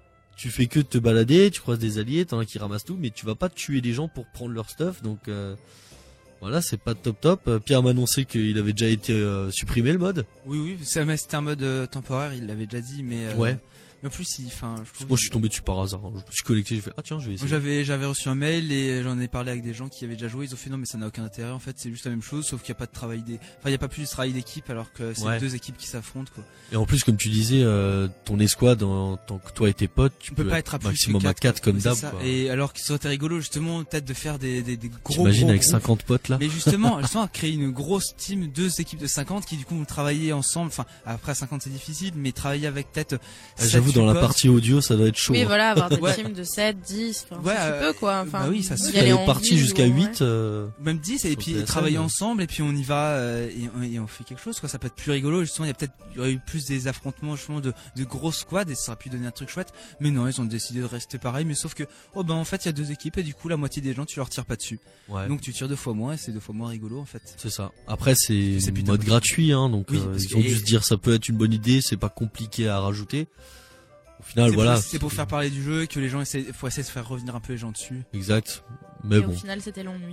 Tu fais que te balader, tu croises des alliés, t'en as qui ramassent tout, mais tu vas pas tuer des gens pour prendre leur stuff, donc euh, voilà, c'est pas top top. Pierre m'a annoncé qu'il avait déjà été euh, supprimé le mode. Oui, oui, c'est- mais c'était un mode euh, temporaire, il l'avait déjà dit, mais. Euh, Ouais. Mais en plus, il, enfin, je trouve. Moi je suis tombé dessus par hasard, hein. Je me suis connecté, j'ai fait ah tiens je vais essayer. J'avais j'avais reçu un mail et j'en ai parlé avec des gens qui avaient déjà joué, ils ont fait non mais ça n'a aucun intérêt en fait, c'est juste la même chose sauf qu'il n'y a pas de travail des enfin il y a pas plus de travail d'équipe alors que c'est Ouais. deux équipes qui s'affrontent quoi. Et en plus comme tu disais, euh, ton escouade en tant que toi et tes potes, tu On peut peux pas être à plus maximum que à quatre comme quoi. C'est d'hab. ça. quoi. Et alors qu'il serait rigolo justement peut-être de faire des des, des gros T'imagines gros avec groupes. cinquante potes là. Mais justement, justement créer une grosse team, deux équipes de cinquante qui du coup vont travailler ensemble, enfin après à cinquante c'est difficile mais travailler avec peut-être Ah, J'avoue dans la partie audio ça doit être chaud. Oui, hein. voilà, avoir des Ouais. teams de sept, dix, enfin, Ouais, si tu euh, peux, quoi. Enfin, bah oui, ça se y fait. aller Elle en est partie ville jusqu'à ou en- huit. euh, même dix et Sur puis P S N, travailler ouais. ensemble et puis on y va euh, et, on- et on fait quelque chose quoi, ça peut être plus rigolo justement, il y a peut-être il y aurait eu plus des affrontements justement de de grosses squads et ça aurait pu donner un truc chouette, mais non, ils ont décidé de rester pareil, mais sauf que oh ben en fait, il y a deux équipes et du coup la moitié des gens tu leur tires pas dessus. Ouais. Donc tu tires deux fois moins et c'est deux fois moins rigolo en fait. C'est ça. Après c'est C'est un putain mode de- gratuit hein, donc Oui, euh, parce ils que- ont dû se dire ça peut être une bonne idée, c'est pas compliqué à rajouter. Au final C'est voilà. pour, c'est pour faire parler du jeu et que les gens essaient, faut essayer de faire revenir un peu les gens dessus. Exact. Mais Et bon. au final, c'était l'ennui.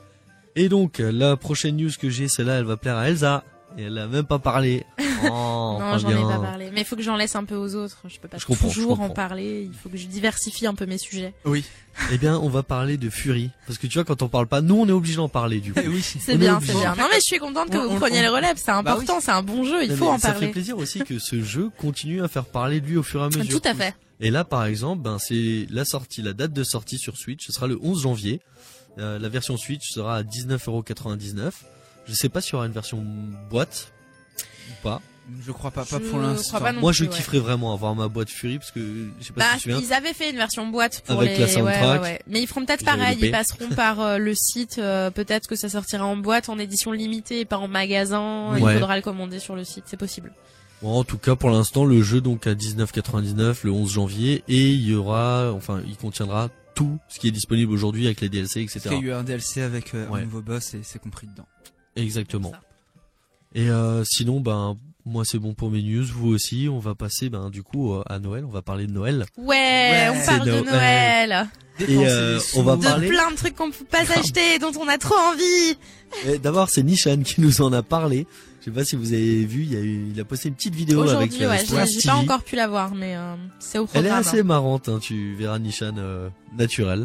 Et donc la prochaine news que j'ai, celle-là, elle va plaire à Elsa. Et elle a même pas parlé. Oh, Non, pas j'en ai bien. pas parlé. Mais il faut que j'en laisse un peu aux autres. Je peux pas Je comprends, je toujours en comprends. parler. Il faut que je diversifie un peu mes sujets. Oui. Eh bien, on va parler de Fury. Parce que tu vois, quand on parle pas, nous, on est obligé d'en parler, du coup. oui. C'est On est bien, obligé. c'est bien. Non, mais je suis contente que On- vous on- preniez on- le relais. C'est important, c'est un bon jeu. Il Non, faut mais en ça parler. fait plaisir aussi que ce jeu continue à faire parler de lui au fur et à mesure. Tout à fait. Et là, par exemple, ben, c'est la sortie, la date de sortie sur Switch. Ce sera le onze janvier. Euh, la version Switch sera à dix-neuf euros quatre-vingt-dix-neuf. Je sais pas s'il y aura une version boîte ou pas. Je crois pas, pas Je pour l'instant. crois pas non Moi, je plus, ouais. kifferais vraiment avoir ma boîte Fury parce que je sais pas Bah, si tu te souviens. ils avaient fait une version boîte pour Avec les. la soundtrack. Ouais, ouais, ouais. Mais ils feront peut-être J'avais pareil. loupé. Ils passeront par euh, le site. euh, peut-être que ça sortira en boîte, en édition limitée, et pas en magasin. Il Ouais. faudra le commander sur le site. C'est possible. Bon, en tout cas, pour l'instant, le jeu donc à dix-neuf quatre-vingt-dix-neuf le onze janvier et il y aura, enfin, il contiendra tout ce qui est disponible aujourd'hui avec les D L C, et Il y cetera. a eu un D L C avec euh, Ouais. un nouveau boss et c'est compris dedans. Exactement. Ça. Et euh, sinon, ben, moi c'est bon pour mes news, vous aussi. On va passer, ben, du coup, euh, à Noël. On va parler de Noël. Ouais, Ouais, on c'est parle de Noël. Noël. Et euh, on va De parler. plein de trucs qu'on peut pas acheter, dont on a trop envie. Et D'abord, c'est Nishan qui nous en a parlé. Je sais pas si vous avez vu, il y a eu, il a posté une petite vidéo avec Aujourd'hui, euh, ouais, Splash j'ai j'ai T V. pas encore pu la voir, mais euh, c'est au Elle est programme. assez marrante, hein, tu verras Nishan euh, naturel.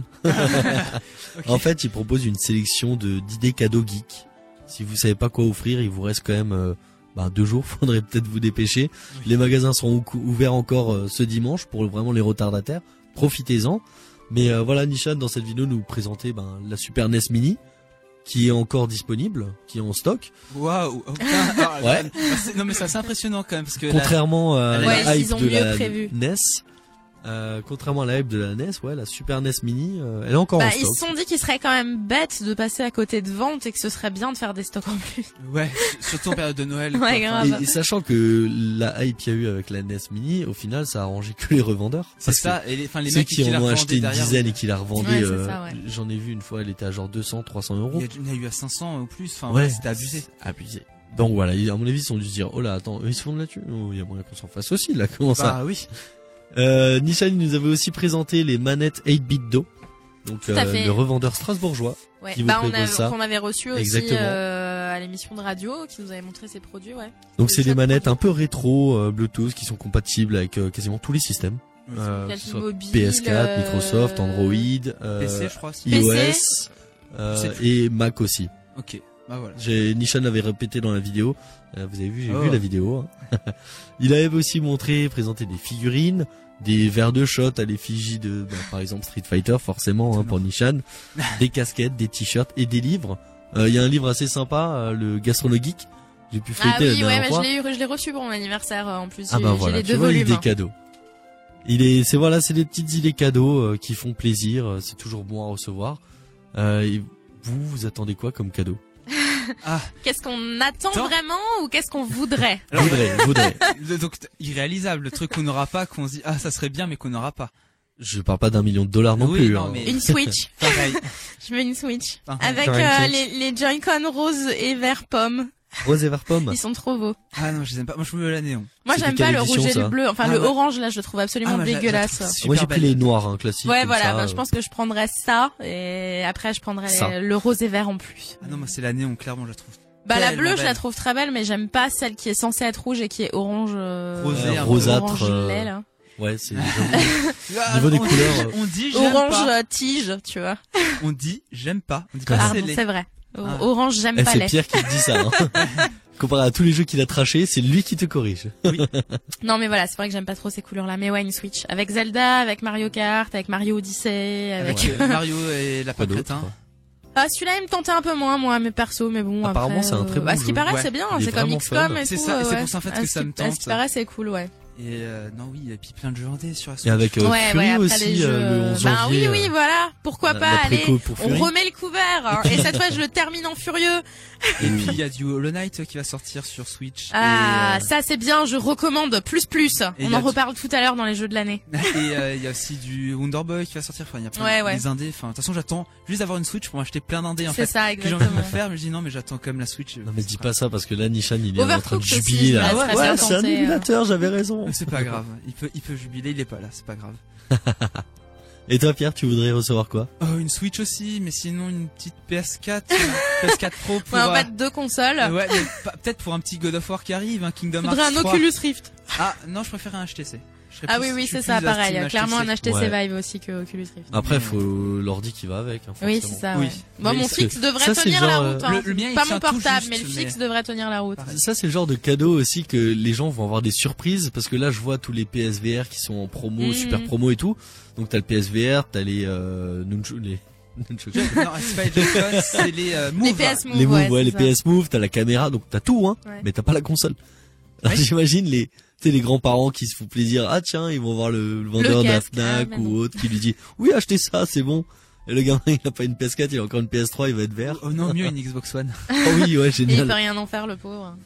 En fait, il propose une sélection de d'idées cadeaux geeks. Si vous savez pas quoi offrir, il vous reste quand même euh, bah, deux jours. Faudrait peut-être vous dépêcher. Les magasins seront ou- ouverts encore euh, ce dimanche pour vraiment les retardataires. Profitez-en. Mais euh, voilà, Nishan dans cette vidéo nous présentait ben, la Super N E S Mini qui est encore disponible, qui est en stock. Waouh. oh, putain. Ah, Ouais. bah, c'est- Non mais ça c'est impressionnant quand même parce que là- Contrairement à Ouais, la ils hype ont de mieux la prévu. N E S, euh, contrairement à la hype de la N E S, ouais, la Super N E S Mini, euh, elle est encore Bah, en ils stock. se sont dit qu'il serait quand même bête de passer à côté de vente et que ce serait bien de faire des stocks en plus. ouais, surtout en période de Noël. Ouais, quoi. grave. Et, et sachant que la hype qu'il y a eu avec la N E S Mini, au final, ça a arrangé que les revendeurs. C'est Parce que ça et les enfin les ceux mecs qui la en ont revendaient acheté une derrière, dizaine et qui la revendaient, Ouais, c'est euh, ça, ouais. j'en ai vu une fois, elle était à genre deux cents, trois cents euros. il y, a, il y a eu à cinq cents ou plus, enfin Ouais. ouais, c'était abusé. Abusé. Donc voilà, ils- à mon avis, ils se sont dû se dire, oh là, attends, eux, ils se font de là-dessus. Oh, il y a moyen qu'on s'en fasse aussi, là, comment ça? Bah oui. Euh, Nissan nous avait aussi présenté les manettes huit bit Do. Donc, Tout à euh, fait. le revendeur strasbourgeois. Ouais. Qui vous Bah, on propose a, ça. qu'on avait reçu aussi Exactement. euh, à l'émission de radio, qui nous avait montré ses produits, ouais. Donc Des c'est des chouettes manettes produits. un peu rétro, euh, Bluetooth, qui sont compatibles avec euh, quasiment tous les systèmes. Oui, Euh, Quel que ce soit mobile, P S quatre, euh, Microsoft, Android, euh, P C je crois. aussi. P C. iOS euh, Je sais plus. et Mac aussi. Ok. Bah voilà. J'ai Nishan l'avait répété dans la vidéo. Euh, vous avez vu, j'ai Oh. vu la vidéo. hein. Il avait aussi montré, présenté des figurines, des verres de shot à l'effigie de, bah, par exemple Street Fighter, forcément hein, pour Nishan, des casquettes, des t-shirts et des livres. Euh, Il y a un livre assez sympa, euh, le Gastrono Geek. J'ai pu Ah feuilleter la oui, ouais, dernière mais fois. je l'ai eu, je l'ai reçu pour mon anniversaire euh, en plus. Ah J'ai bah j'ai voilà, les tu deux vois, il y a volumes. des cadeaux. Il est, c'est voilà, c'est des petites idées cadeaux euh, qui font plaisir. euh, C'est toujours bon à recevoir. Euh, et vous, vous attendez quoi comme cadeau? Ah, Qu'est-ce qu'on attend Attends. vraiment ou qu'est-ce qu'on voudrait? Voudrais, voudrais. le- donc t- irréalisable, le truc qu'on n'aura pas, qu'on se dit ah ça serait bien mais qu'on n'aura pas. Je parle pas d'un million de dollars non Oui, plus. non, hein. mais- Une Switch. Pareil. Je veux une Switch. Ah, Avec t'aurais une euh, Switch. les, les Joy-Con rose et vert pomme. Rose et vert pomme. Ils sont trop beaux. Ah non, je les aime pas. Moi, je veux la néon. Moi, C'était j'aime quelle pas le édition, rouge et ça le bleu. Enfin, Ah, le bah- orange, là, je le trouve absolument Ah, moi, je la- je la dégueulasse. trouve super Moi j'ai pris belle. les noirs, hein, classiques. Ouais, comme voilà. ça, Bah, je euh. pense que je prendrais ça et après, je prendrais Ça. le rose et vert en plus. Ah non, moi, c'est la néon, clairement, je la trouve. Bah, la tellement bleue, je la belle. trouve très belle, mais j'aime pas celle qui est censée être rouge et qui est orange, euh, Rosé, Euh, un peu rosâtre, orange euh, lait, là. Ouais, c'est. Ah, Niveau des on couleurs, dit- euh. On dit j'aime Orange pas. euh, tige, tu vois. On dit j'aime pas. On dit pas Pardon, c'est laid. c'est vrai. O- Ah. Orange, j'aime Eh, pas c'est lait. Pierre qui te dit ça. Hein. Comparé à tous les jeux qu'il a trashés, c'est lui qui te corrige. Non, mais voilà, c'est vrai que j'aime pas trop ces couleurs-là. Mais ouais, une Switch. Avec Zelda, avec Mario Kart, avec Mario Odyssey, avec... Avec euh, Mario et la Pas d'autre. crétin. Ah, celui-là, il me tentait un peu moins, moi, mes perso, mais bon. Apparemment, après, c'est un très euh, bon bah, ce qui jeu. paraît, Ouais. c'est bien. Il est C'est comme vraiment X COM fun. et C'est tout. ça, et c'est ouais. pour ça, en fait, À que ce ça qui- me À ce tente. qui paraît, c'est cool, ouais. Et euh, non, oui, et puis plein de jeux indés sur la Switch. Et avec euh, Ouais, Fury ouais, après aussi, les jeux. euh, le onze Bah janvier. oui, euh, oui, voilà. Pourquoi la- pas, la allez. préco pour On Fury. remet le couvert, hein. Et cette fois, je le termine en furieux. Et puis il y a du Hollow Knight qui va sortir sur Switch. Ah, et, euh, ça, c'est bien, je recommande. Plus, plus. Et On y a en du- reparle tout à l'heure dans les jeux de l'année. et euh, il y a aussi du Wonder Boy qui va sortir. Enfin, il y a plein Ouais, de ouais. des indés. Enfin, de toute façon, j'attends juste d'avoir une Switch pour m'acheter plein d'indés en C'est fait. ça, Que j'ai envie de me exactement. faire, mais je dis non, mais j'attends quand même la Switch. Non mais dis pas ça parce que là Nishan il est en train de Overcooked aussi, jubiler je là. me laisserais Ouais, bien c'est un tenter, euh. émulateur, j'avais raison. Mais c'est pas grave. Il peut, il peut jubiler, il est pas là, c'est pas grave. Et toi Pierre, tu voudrais recevoir quoi? Oh, une Switch aussi, mais sinon une petite P S quatre, une P S quatre Pro pour. Ouais, en euh, fait, deux consoles. ouais, mais pas- peut-être pour un petit God of War qui arrive, un Kingdom Hearts Faudrait un trois. Oculus Rift. Ah non, je préfère un H T C. Je serais Ah plus- oui, oui, je suis c'est ça, plus à pareil. Steam Clairement, un H T C. H T C Ouais. Vive aussi que Oculus Rift. Après Mais, faut l'ordi qui va avec. Hein, Oui, forcément. c'est ça. Oui. Ouais. Bon, Oui, mon parce que fixe devrait ça, c'est tenir le la genre, route. euh, Hein. le- le mien, il Pas tient mon tout portable, juste, mais le mais- fixe devrait tenir la route. Pareil. Ça c'est le genre de cadeau aussi que les gens vont avoir des surprises parce que là je vois tous les P S V R qui sont en promo, Mhm. super promo et tout. Donc t'as le P S V R, t'as les euh, Nunchu- les Nunchucks. Non, c'est pas les Joy-Con, c'est les euh, Move. Les P S Move, les Move, ouais, c'est les ça. P S Move, t'as la caméra, donc t'as tout, hein, Ouais. mais t'as pas la console. Alors Oui. j'imagine les, tu sais, les grands-parents qui se font plaisir. Ah tiens, ils vont voir le, le vendeur de la casque, ah, Fnac mais ou non. autre qui lui dit oui achetez ça, c'est bon. Et le gamin il a pas une P S quatre, il a encore une P S trois, il va être vert. Oh non, mieux une Xbox One. Oh oui, ouais, Et il peut génial. rien en faire, le pauvre.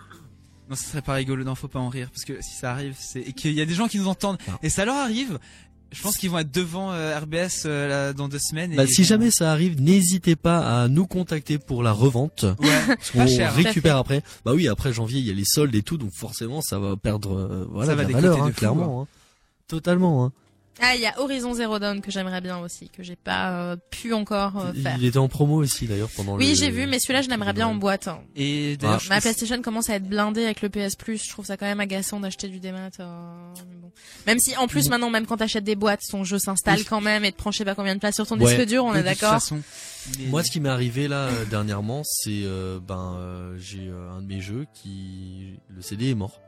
Non, ce serait pas rigolo, non, faut pas en rire, parce que si ça arrive, c'est et qu'il y a des gens qui nous entendent, Ah. et ça leur arrive. Je pense qu'ils vont être devant euh, R B S euh, là, dans deux semaines. Bah, et si jamais ça arrive, n'hésitez pas à nous contacter pour la revente. Ouais, Parce pas qu'on cher. récupère après. Bah oui, après janvier, il y a les soldes et tout, donc forcément, ça va perdre, euh, voilà, Ça va de la décoter valeur, de hein, fou, clairement, hein. Totalement, hein. Ah, il y a Horizon Zero Dawn que j'aimerais bien aussi, que j'ai pas euh, pu encore euh, faire. Il était en promo aussi, d'ailleurs, pendant le... Oui, j'ai vu, mais celui-là, je l'aimerais bien en boîte. hein. Et d'ailleurs, Ah. je Ma pense- PlayStation commence à être blindée avec le P S Plus. Je trouve ça quand même agaçant d'acheter du démat. euh, mais bon. Même si, en plus, Mm. maintenant, même quand t'achètes des boîtes, ton jeu s'installe Oui. quand même et te prend je sais pas combien de place sur ton Ouais. disque dur. On oui, est de toute d'accord. façon, mais- Moi, ce qui m'est arrivé là euh, dernièrement, c'est euh, ben euh, j'ai euh, un de mes jeux qui le C D est mort.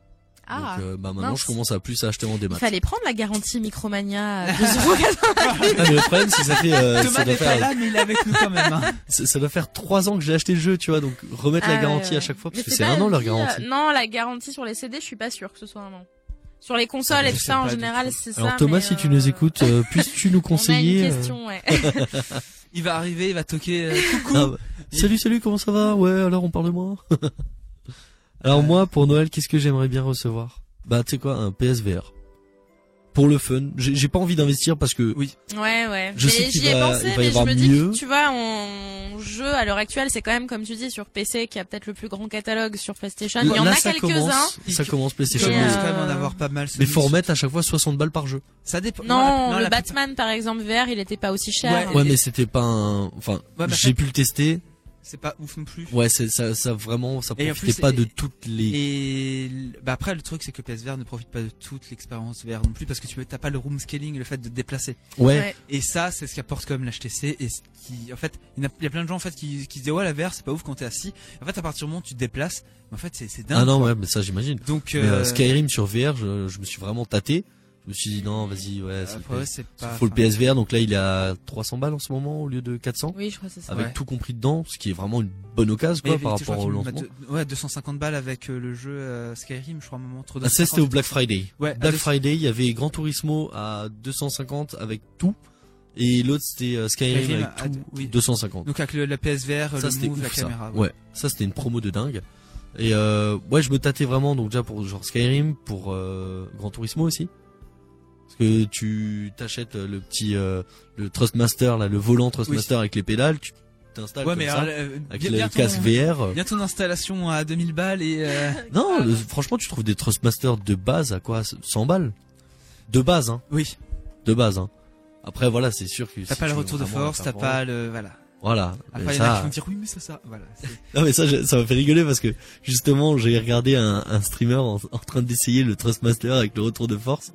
Ah, Donc euh, bah maintenant, mince. je commence à plus à acheter en il démat. fallait prendre la garantie Micromania à deux euros. Ah, mais le problème, c'est que ça fait euh, Thomas ça doit n'est pas faire là, mais il est avec nous quand même. Hein. ça, ça doit faire trois ans que j'ai acheté le jeu, tu vois, donc remettre Ah, la garantie ouais, ouais. à chaque fois parce Mais que c'est pas un an leur dit, garantie. euh, non, la garantie sur les C D, je suis pas sûre que ce soit un an. Sur les consoles Ah, et je tout sais ça, en pas du général, tout. c'est ça. Alors Thomas, mais, si tu euh, nous écoutes, euh, puisses-tu nous on a conseiller une euh, question, ouais. Il va arriver, il va toquer. euh, coucou. Ah, bah, salut, salut, comment ça va? Ouais, alors on parle de moi. Alors moi, pour Noël, qu'est-ce que j'aimerais bien recevoir? Bah, tu sais quoi, un P S V R. Pour le fun. J'ai j'ai pas envie d'investir parce que Oui. Ouais, ouais. Je mais sais qu'il j'y ai va- pensé, il va y mais je avoir me dis mieux. que, tu vois, en jeu, à l'heure actuelle, c'est quand même, comme tu dis, sur P C, qui a peut-être le plus grand catalogue sur PlayStation. Il y en là, a ça quelques-uns. commence, ça commence Il PlayStation. Mais, commence deux. euh, quand même en avoir pas mal. Mais celui- faut remettre à chaque fois soixante balles par jeu. Ça dépend. Non, la- le la- Batman, par exemple, V R, il était pas aussi cher. Ouais. Ouais, mais c'était pas un, enfin, Ouais, mais j'ai après- pu le tester. C'est pas ouf non plus. Ouais, c'est, ça, ça vraiment, ça Et en profitait plus, pas et- de toutes les... Et l- bah après le truc c'est que P S V R ne profite pas de toute l'expérience V R non plus parce que tu peux t'as pas le room scaling, le fait de te déplacer. Ouais. Ouais. Et ça c'est ce qu'apporte comme l'H T C et ce qui en fait il y, en a, il y a plein de gens en fait qui, qui se disent ouais la V R c'est pas ouf quand t'es assis. En fait à partir du moment où tu te déplaces, en fait c'est c'est dingue. Ah non, quoi. ouais, mais ça j'imagine. Donc Mais, euh, euh, Skyrim sur V R, je, je me suis vraiment tâté. Je me suis dit non, vas-y, ouais, c'est après, le ouais, P S. c'est pas. Faut le enfin, P S V R, donc là il est à trois cents balles en ce moment au lieu de quatre cents. Oui, je crois que c'est ça. Avec Ouais. tout compris dedans, ce qui est vraiment une bonne occasion mais quoi par je crois rapport au qu'ils mettent lancement. de- ouais deux cent cinquante balles avec euh, le jeu euh, Skyrim je crois à un moment entre Ah, ça c'était au Black Friday. Ouais, à Black deux- Friday, il y avait Gran Turismo à deux cent cinquante avec tout. Et l'autre c'était euh, Skyrim Skyrim avec à tout, deux- oui. deux cent cinquante. Donc avec le, la P S V R, Ça le c'était move, la ouf ça. caméra. Ouais, ça c'était une promo de dingue. Et euh, ouais, je me tâtais vraiment donc déjà pour genre Skyrim, pour euh, Gran Turismo aussi. Parce que tu t'achètes le petit euh, le Trustmaster là, le volant Trustmaster oui. avec les pédales, tu t'installes ouais, comme mais ça alors, euh, avec bien, le bien casque ton, V R. Bien ton installation à deux mille balles et euh... Non, le, franchement, tu trouves des Trustmaster de base à quoi cent balles. De base hein. Oui. De base hein. Après voilà, c'est sûr que t'as si pas le retour de force, t'as pas le voilà. Voilà. Après, il y en a qui vont dire oui, mais ça, ça, voilà. Non, mais ça, ça m'a fait rigoler parce que, justement, j'ai regardé un, un streamer en, en train d'essayer le Trustmaster avec le retour de force.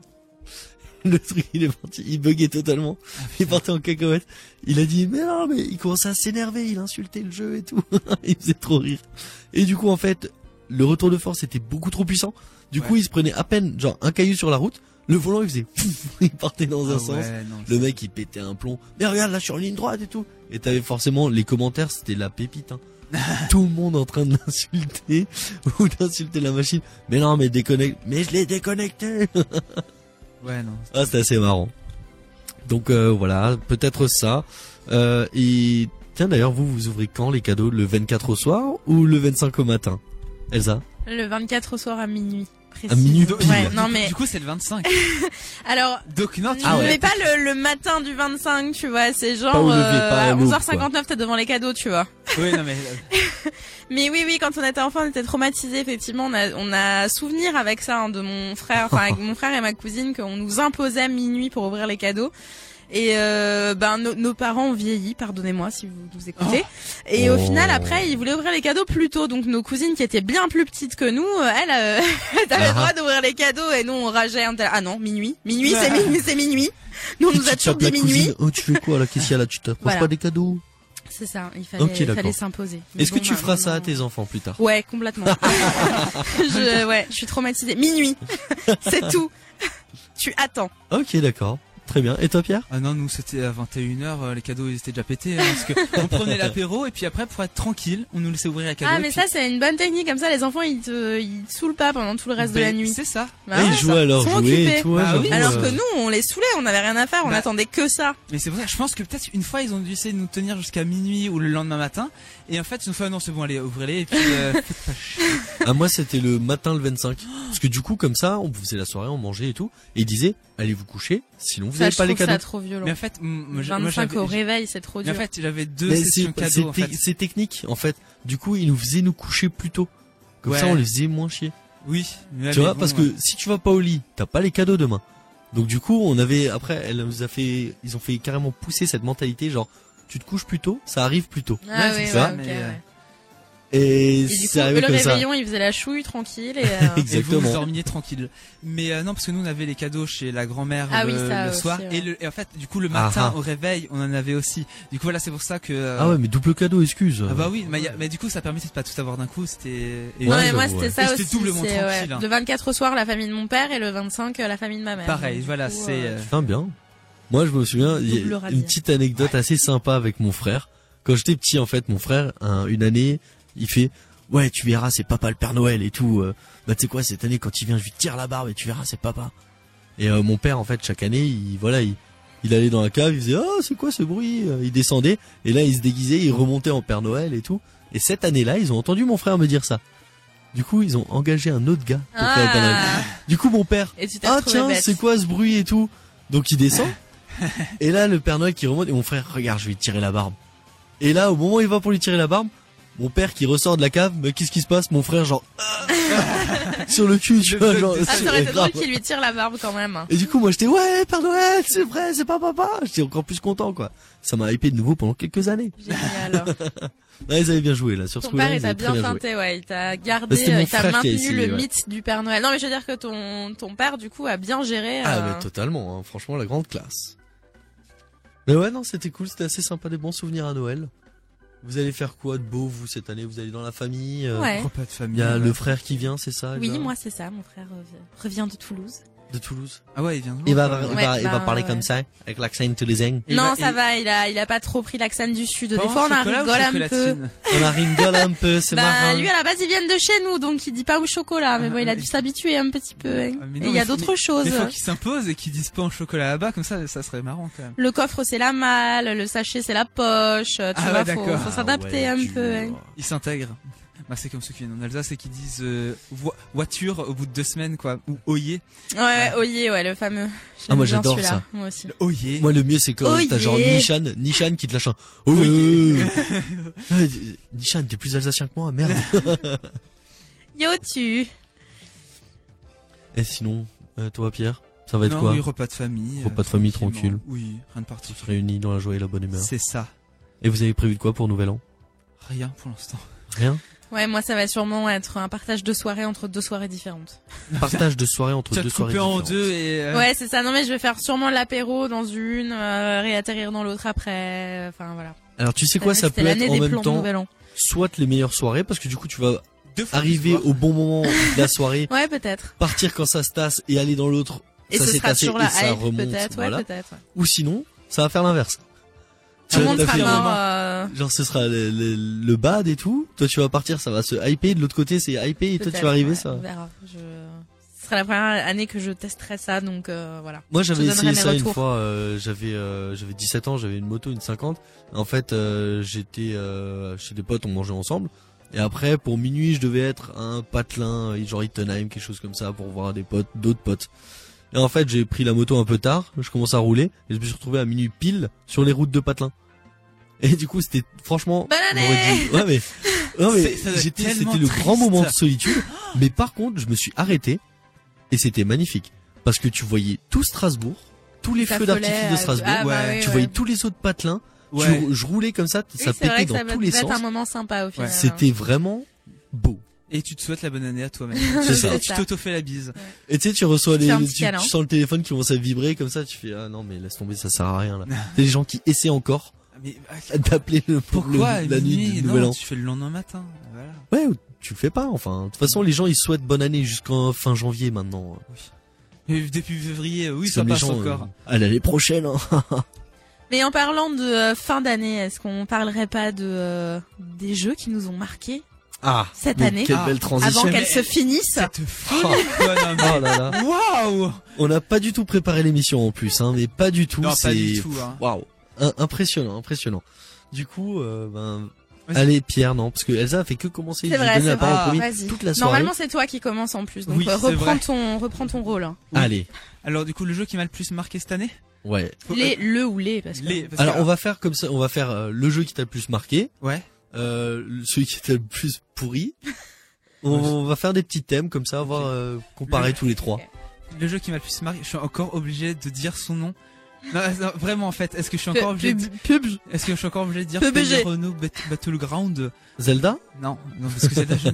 Le truc, il est parti, il buguait totalement. Ah, il partait en cacahuète. Il a dit, mais non, mais il commençait à s'énerver, il insultait le jeu et tout. Il faisait trop rire. Et du coup, en fait, le retour de force était beaucoup trop puissant. Du ouais. coup, il se prenait à peine, genre, un caillou sur la route. Le volant, il faisait, il partait dans un ah, sens. Ouais, non, le mec, il pétait un plomb. Mais regarde, là, sur ligne droite et tout. Et t'avais forcément, les commentaires, c'était la pépite, hein. Tout le monde en train de l'insulter, ou d'insulter la machine. Mais non, mais déconnecte. Mais je l'ai déconnecté. Ouais, non. Ah, c'était assez marrant. Donc, euh, voilà, peut-être ça. Euh, et, tiens, d'ailleurs, vous, vous ouvrez quand les cadeaux? Le vingt-quatre au soir ou le vingt-cinq au matin? Elsa? Le vingt-quatre au soir à minuit. À minuit. Ouais, non mais du coup c'est le vingt-cinq. Alors donc non, tu ah ouais. mais pas le, le matin du vingt-cinq, tu vois, c'est genre pas lever, euh, pas à loup, onze heures cinquante-neuf t'es devant les cadeaux, tu vois. Oui, non mais mais oui oui, quand on était enfant, on était traumatisés effectivement, on a on a souvenir avec ça hein, de mon frère, enfin avec mon frère et ma cousine qu'on nous imposait minuit pour ouvrir les cadeaux. Et euh, ben no, nos parents ont vieilli, pardonnez-moi si vous nous écoutez. Oh. Et oh. au final après ils voulaient ouvrir les cadeaux plus tôt, donc nos cousines qui étaient bien plus petites que nous, elles euh, avaient ah. le droit d'ouvrir les cadeaux et nous on rageait. On était là, ah non, minuit, minuit c'est minuit, c'est minuit. Nous on nous a toujours dit minuit. Oh tu fais quoi là, qu'est-ce qu'il y a là, tu t'approches voilà. pas des cadeaux? C'est ça, il fallait, okay, il fallait s'imposer. Est-ce bon, que tu bah, feras non, ça non. à tes enfants plus tard? Ouais, complètement. je, ouais, je suis traumatisée. Minuit, c'est tout. Tu attends. Ok, d'accord. Très bien. Et toi, Pierre? Ah non, nous c'était à vingt et une heures, euh, les cadeaux ils étaient déjà pétés, hein, parce que on prenait l'apéro et puis après pour être tranquille, on nous laissait ouvrir les cadeaux. Ah mais puis... ça c'est une bonne technique, comme ça les enfants ils te, ils te saoulent pas pendant tout le reste ben, de la nuit. C'est ça. Bah, et ouais, ils jouaient à leur jouet et tout. Bah, oui, alors euh... que nous on les saoulait, on avait rien à faire, on bah, attendait que ça. Mais c'est vrai, je pense que peut-être une fois ils ont dû essayer de nous tenir jusqu'à minuit ou le lendemain matin, et en fait ils nous fait non c'est bon allez ouvrez-les et puis. Euh, ah moi c'était le matin le vingt-cinq, parce que du coup comme ça on faisait la soirée, on mangeait et tout, et ils disaient allez vous coucher, sinon vous ça, n'avez pas les cadeaux. Ça trop violent. Mais en fait, moi, vingt-cinq moi, au réveil, c'est trop dur. Mais en fait, j'avais deux mais sessions c'est, cadeaux. C'est, en fait. c'est technique, en fait. Du coup, ils nous faisaient nous coucher plus tôt. Comme ouais. ça, on les faisait moins chier. Oui. Mais tu mais vois, bon, parce ouais. que si tu vas pas au lit, t'as pas les cadeaux demain. Donc du coup, on avait, après, elle nous a fait, ils ont fait carrément pousser cette mentalité, genre, tu te couches plus tôt, ça arrive plus tôt. Ah c'est oui, ça. ouais, okay, ouais. Et, et du coup, le comme réveillon, ça. il faisait la chouille tranquille et, euh... Exactement. Et vous, vous dormiez tranquille. Mais euh, non, parce que nous on avait les cadeaux chez la grand-mère ah le, oui, ça le aussi, soir, ouais. et, le, et en fait, du coup, le matin ah, au réveil, on en avait aussi. Du coup, voilà, c'est pour ça que. Euh... Ah ouais, mais double cadeau, excuse. Ah bah oui, mais, y a, mais du coup, ça permettait de pas tout avoir d'un coup. C'était. Et non, mais moi, c'était ouais. ça et aussi. C'était doublement c'est, tranquille. Ouais. Hein. Le vingt-quatre au soir, la famille de mon père, et le vingt-cinq, la famille de ma mère. Pareil, donc, voilà, coup, c'est. Euh... Enfin bien. Moi, je me souviens, il y a une petite anecdote ouais. assez sympa avec mon frère. Quand j'étais petit, en fait, mon frère, un, une année, il fait. Ouais, tu verras, c'est papa le Père Noël et tout. Euh, bah tu sais quoi, cette année quand il vient, je lui tire la barbe et tu verras, c'est papa. Et euh, mon père, en fait, chaque année, il voilà, il, il allait dans la cave, il faisait oh c'est quoi ce bruit. Il descendait et là il se déguisait, il remontait en Père Noël et tout. Et cette année-là, ils ont entendu mon frère me dire ça. Du coup, ils ont engagé un autre gars pour ah. faire le Père Noël. Du coup, mon père, ah tiens, bête. c'est quoi ce bruit et tout. Donc il descend. Et là, le Père Noël qui remonte et mon frère, regarde, je vais lui tirer la barbe. Et là, au moment où il va pour lui tirer la barbe. Mon père qui ressort de la cave, mais qu'est-ce qui se passe? Mon frère genre sur le cul, tu vois, genre. Ah, ça aurait été drôle qu'il lui tire la barbe quand même. Et du coup, moi, j'étais ouais, Père Noël, c'est vrai, c'est pas papa. J'étais encore plus content, quoi. Ça m'a hypé de nouveau pendant quelques années. Génial. Là, ils avaient bien joué là sur ce coup. Ton père, il t'a bien feinté, ouais. Il t'a gardé, bah, il t'a maintenu essayé, le ouais. mythe du Père Noël. Non, mais je veux dire que ton ton père, du coup, a bien géré. Ah, euh... mais totalement. Hein. Franchement, la grande classe. Mais ouais, non, c'était cool, c'était assez sympa, des bons souvenirs à Noël. Vous allez faire quoi de beau, vous, cette année? Vous allez dans la famille? euh, Ouais. Pas de famille. Il y a ouais. le frère qui vient, c'est ça? Oui, genre moi, c'est ça. Mon frère euh, revient de Toulouse. De Toulouse. Ah ouais, il vient de Il va, ouais. il va, Ouais, il bah, va parler ouais. comme ça, avec l'accent toulousain. Non, va, ça et... va. Il a, il a pas trop pris l'accent du sud. Des Pas fois, on a chocolat rigole un peu. On a rigole un peu, c'est bah, marrant. lui, à la base, il vient de chez nous, donc il dit pas au chocolat. Mais bon, il a dû s'habituer un petit peu. Hein. Ah, non, et il y a d'autres mais, choses. Il faut qu'ils s'imposent et qu'ils disent pas en chocolat là-bas, comme ça, ça serait marrant quand même. Le coffre, c'est la malle. Le sachet, c'est la poche. Tu Ah vois, ouais, faut, d'accord. faut s'adapter Ah ouais, un tu peu. vois. Hein. Ils s'intègrent. Bah, c'est comme ceux qui viennent en Alsace et qui disent euh, vo- voiture au bout de deux semaines, quoi, ou oyer. Ouais, ouais, Oyer, ouais, le fameux. J'aime Ah, moi, bien j'adore celui-là, ça. Moi aussi. Le oyer. Moi, le mieux, c'est quand Oh t'as genre yeah. Nishan, Nishan qui te lâche un. Oh, euh, euh, Nishan, t'es plus alsacien que moi, merde. Yo, tu. Et sinon, euh, toi, Pierre, ça va être non, quoi? oui, repas de famille. Repas de famille tranquillement. tranquille. Oui, rien de Tu te particulier. réunis dans la joie et la bonne humeur. C'est ça. Et vous avez prévu de quoi pour Nouvel An? Rien pour l'instant. Rien? Ouais, moi, ça va sûrement être un partage de soirées entre deux soirées différentes. Partage de soirée entre Tu vas deux te soirées couper en différentes. deux et... euh, Ouais, c'est ça. Non, mais je vais faire sûrement l'apéro dans une, euh, réatterrir dans l'autre après. Enfin, voilà. Alors, tu sais quoi, ça C'était peut être l'année en des même plans de temps, Nouvel An. soit les meilleures soirées, parce que du coup, tu vas deux fois arriver plus soir. au bon moment de la soirée, Ouais, peut-être. partir quand ça se tasse et aller dans l'autre, Et ça ce s'est sera tassé sur et la ça hype, remonte, peut-être. Ouais, voilà. peut-être. ouais. Ou sinon, ça va faire l'inverse. Tout le monde T'as sera fait un mort. moment. euh, Genre, ce sera le, le, le bad et tout. Toi, tu vas partir, ça va se hyper. De l'autre côté, c'est hyper et toi, tu peut-être, vas arriver, ouais, ça. On verra. Je... Ce sera la première année que je testerai ça, donc euh, voilà. Moi, j'avais Je essayé donnerai ça mes une retours. fois. Euh, j'avais, euh, j'avais dix-sept ans, j'avais une moto, une cinquante. En fait, euh, j'étais euh, chez des potes, on mangeait ensemble. Et après, pour minuit, je devais être à un patelin, euh, genre Ittenheim, quelque chose comme ça, pour voir des potes, d'autres potes. Et en fait, j'ai pris la moto un peu tard, je commence à rouler, et je me suis retrouvé à minuit pile sur les routes de patelin. Et du coup, c'était franchement... Bonne on aurait année dit- Ouais, mais, non, mais C'est- ça doit être j'étais, tellement c'était le triste. grand moment de solitude. Mais par contre, je me suis arrêté, et c'était magnifique. Parce que tu voyais tout Strasbourg, tous les Ça feux folait, d'artifice de euh, Strasbourg, ah, bah ouais, oui, tu ouais. voyais tous les autres patelins, Ouais. tu, je roulais comme ça, Oui, ça c'est vrai pétait que dans ça va tous les devait être sens. un moment sympa au final. C'était vraiment beau. Et tu te souhaites la bonne année à toi-même. C'est ça. Et tu t'auto-fais la bise. Et tu sais, tu reçois Tu les, fais un tu, petit câlin. tu sens le téléphone qui commence à vibrer comme ça, tu fais, ah non, mais laisse tomber, ça sert à rien, là. C'est des gens qui essaient encore Mais ah, d'appeler le, pourquoi le- la nuit minuit du Nouvel Non, An. tu fais le lendemain matin. Voilà. Ouais, ou tu le fais pas, enfin. De toute façon, les gens, ils souhaitent bonne année jusqu'en fin janvier, maintenant. Et depuis février, oui, C'est ça comme les passe gens, encore. euh, à l'année prochaine, hein. Mais en parlant de euh, fin d'année, est-ce qu'on parlerait pas de euh, des jeux qui nous ont marqués Ah. cette mais année, Quelle Ah, belle transition. avant Mais- qu'elles se finissent? Cette folie, quoi, non, mais- Oh là là. Waouh! On n'a pas du tout préparé l'émission en plus, hein, mais pas du tout. Non, c'est pas du tout, hein. Waouh, Un- impressionnant, impressionnant. Du coup, euh, ben, Vas-y. allez Pierre, non, parce que Elsa a fait que commencer. C'est J'ai vrai, donné la c'est parole vrai. au premier Vas-y. toute la soirée. Normalement, c'est toi qui commence en plus, donc Oui, euh, c'est reprends vrai. ton reprends ton rôle. hein. Allez, Alors, du coup, le jeu qui m'a le plus marqué cette année? ouais. Les le ou les parce que Les, parce Alors que- on va faire comme ça, on va faire euh, le jeu qui t'a le plus marqué, Ouais. euh, celui qui t'a le plus pourri. On, on va faire des petits thèmes comme ça, on va euh, comparer tous les trois. Le jeu qui m'a le plus marqué, je suis encore obligé de dire son nom. Non, non, vraiment, en fait, est-ce que je suis Pub- encore obligé de... pub- pub. Est-ce que je suis encore obligé de dire P B G. Renault Battleground? Zelda? Non, non, parce que c'est déjà...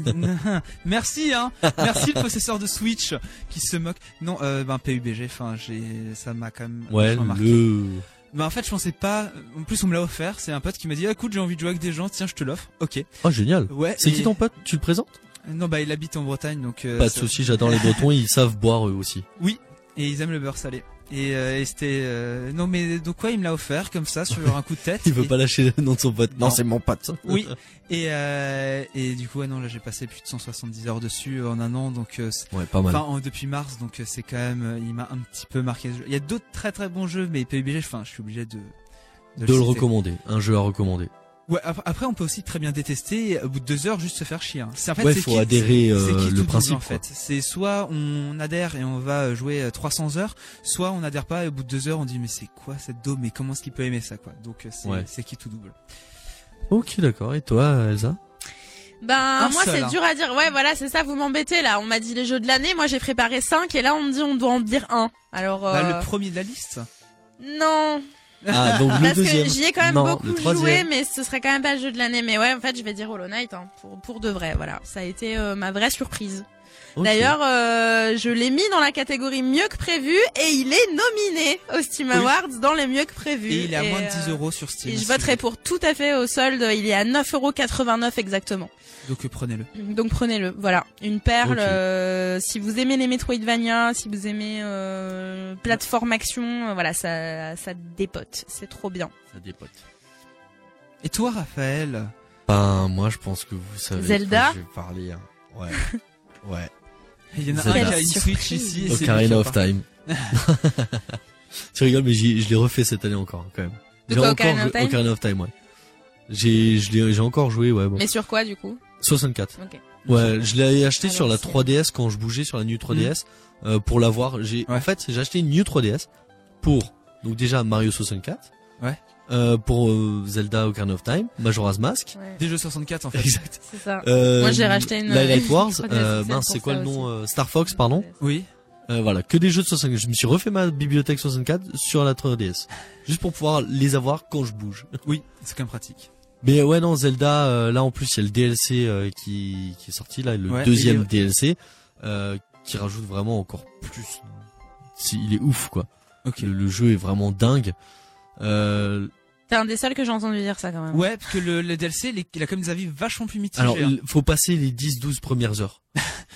Merci, hein. Merci le possesseur de Switch qui se moque. Non, euh, ben P U B G, enfin, j'ai, ça m'a quand même Ouais, vachement marqué. le... Mais en fait, je pensais pas. En plus, on me l'a offert. C'est un pote qui m'a dit, ah, écoute, j'ai envie de jouer avec des gens. Tiens, je te l'offre. Ok. Oh génial. Ouais. C'est et- qui ton pote? Tu le présentes? Non, bah, il habite en Bretagne, donc. euh, Pas de ça- souci, j'adore les Bretons, ils savent boire eux aussi. Oui. Et ils aiment le beurre salé. Et, euh, et c'était. euh, Non, mais donc quoi, il me l'a offert comme ça sur un coup de tête. Il veut Et- pas lâcher le nom de son pote. Non, Non. c'est mon pote. Oui. Et euh, et du coup, ouais, non, là, j'ai passé plus de cent soixante-dix heures dessus en un an, donc. euh, c'est- Ouais, pas mal. Enfin, en- depuis mars, donc euh, c'est quand même, euh, il m'a un petit peu marqué. ce jeu. Il y a d'autres très très bons jeux, mais P U B G, enfin, je suis obligé de de le citer. recommander, un jeu à recommander. Ouais, ap- après on peut aussi très bien détester et au bout de deux heures juste se faire chier. hein. C'est en fait Ouais, c'est faut qui- adhérer, c'est- euh, c'est qui le tout double, principe, en fait. C'est soit on adhère et on va jouer euh, trois cents heures, soit on adhère pas et au bout de deux heures on dit mais c'est quoi cette daube, mais comment est-ce qu'il peut aimer ça quoi. Donc euh, c'est Ouais. c'est qui tout double. Ok, d'accord. Et toi, Elsa? Ben Un moi seul, c'est hein. dur à dire. Ouais voilà c'est ça, vous m'embêtez là. On m'a dit les jeux de l'année, moi j'ai préparé cinq et là on me dit on doit en dire un. Alors euh, Bah, le premier de la liste. non Ah, donc le parce deuxième. que j'y ai quand même Non, beaucoup le joué, troisième. mais ce serait quand même pas le jeu de l'année. Mais ouais en fait je vais dire Hollow Knight hein, pour pour de vrai. Voilà ça a été euh, ma vraie surprise. Ok. D'ailleurs, euh, je l'ai mis dans la catégorie mieux que prévu et il est nominé aux Steam Oui. Awards dans les mieux que prévu. Et il est à moins de dix euh, euros sur Steam. Et je si voterai vous- pour tout à fait au solde. Il est à neuf euros quatre-vingt-neuf exactement. Donc euh, prenez-le. Donc prenez-le. Voilà, une perle. Ok. euh, si vous aimez les Metroidvania, si vous aimez euh, plateforme action, euh, voilà, ça, ça dépote. C'est trop bien. Ça dépote. Et toi Raphaël? Ben, moi, je pense que vous savez. de Zelda quoi je vais parler. hein. Ouais. Ouais. Il y en a Zelda. un qui a une Surprise. Switch ici. et c'est lui Ocarina qui en of parle. Time. Tu rigoles, mais j'y- je l'ai refait cette année encore, quand même. De J'ai quoi, encore Ocarina of joué- Time Ocarina of Time, ouais. J'ai, je l'ai, j'ai encore joué, ouais, bon. Mais sur quoi du coup? soixante-quatre. Ok. Ouais, je l'ai acheté Alors, sur la c'est- trois D S quand je bougeais sur la New trois D S euh, pour l'avoir. J'ai Ouais. en fait j'ai acheté une New trois D S pour donc déjà Mario soixante-quatre. Ouais. Euh, pour euh, Zelda Ocarina of Time, Majora's Mask. Ouais, Des jeux soixante-quatre en fait. Exact. c'est ça. Euh, Moi, j'ai racheté une- Light Wars. une trois D S Euh, X L mince, pour c'est quoi ça le nom aussi. euh, Star Fox, pardon. Oui. Euh, voilà, que des jeux de soixante-quatre. Je me suis refait ma bibliothèque soixante-quatre sur la trois D S, juste pour pouvoir les avoir quand je bouge. Oui, c'est quand même pratique. Mais ouais, non, Zelda, euh, là en plus il y a le D L C euh, qui qui est sorti là, le Ouais, deuxième et- D L C euh, qui rajoute vraiment encore plus. C'est- il est ouf quoi. Ok. Le, le jeu est vraiment dingue. Euh, T'es un des seuls que j'ai entendu dire ça quand même. Ouais, parce que le, le D L C, les- il a comme des avis vachement plus mitigés. alors, hein. il faut passer les dix douze premières heures.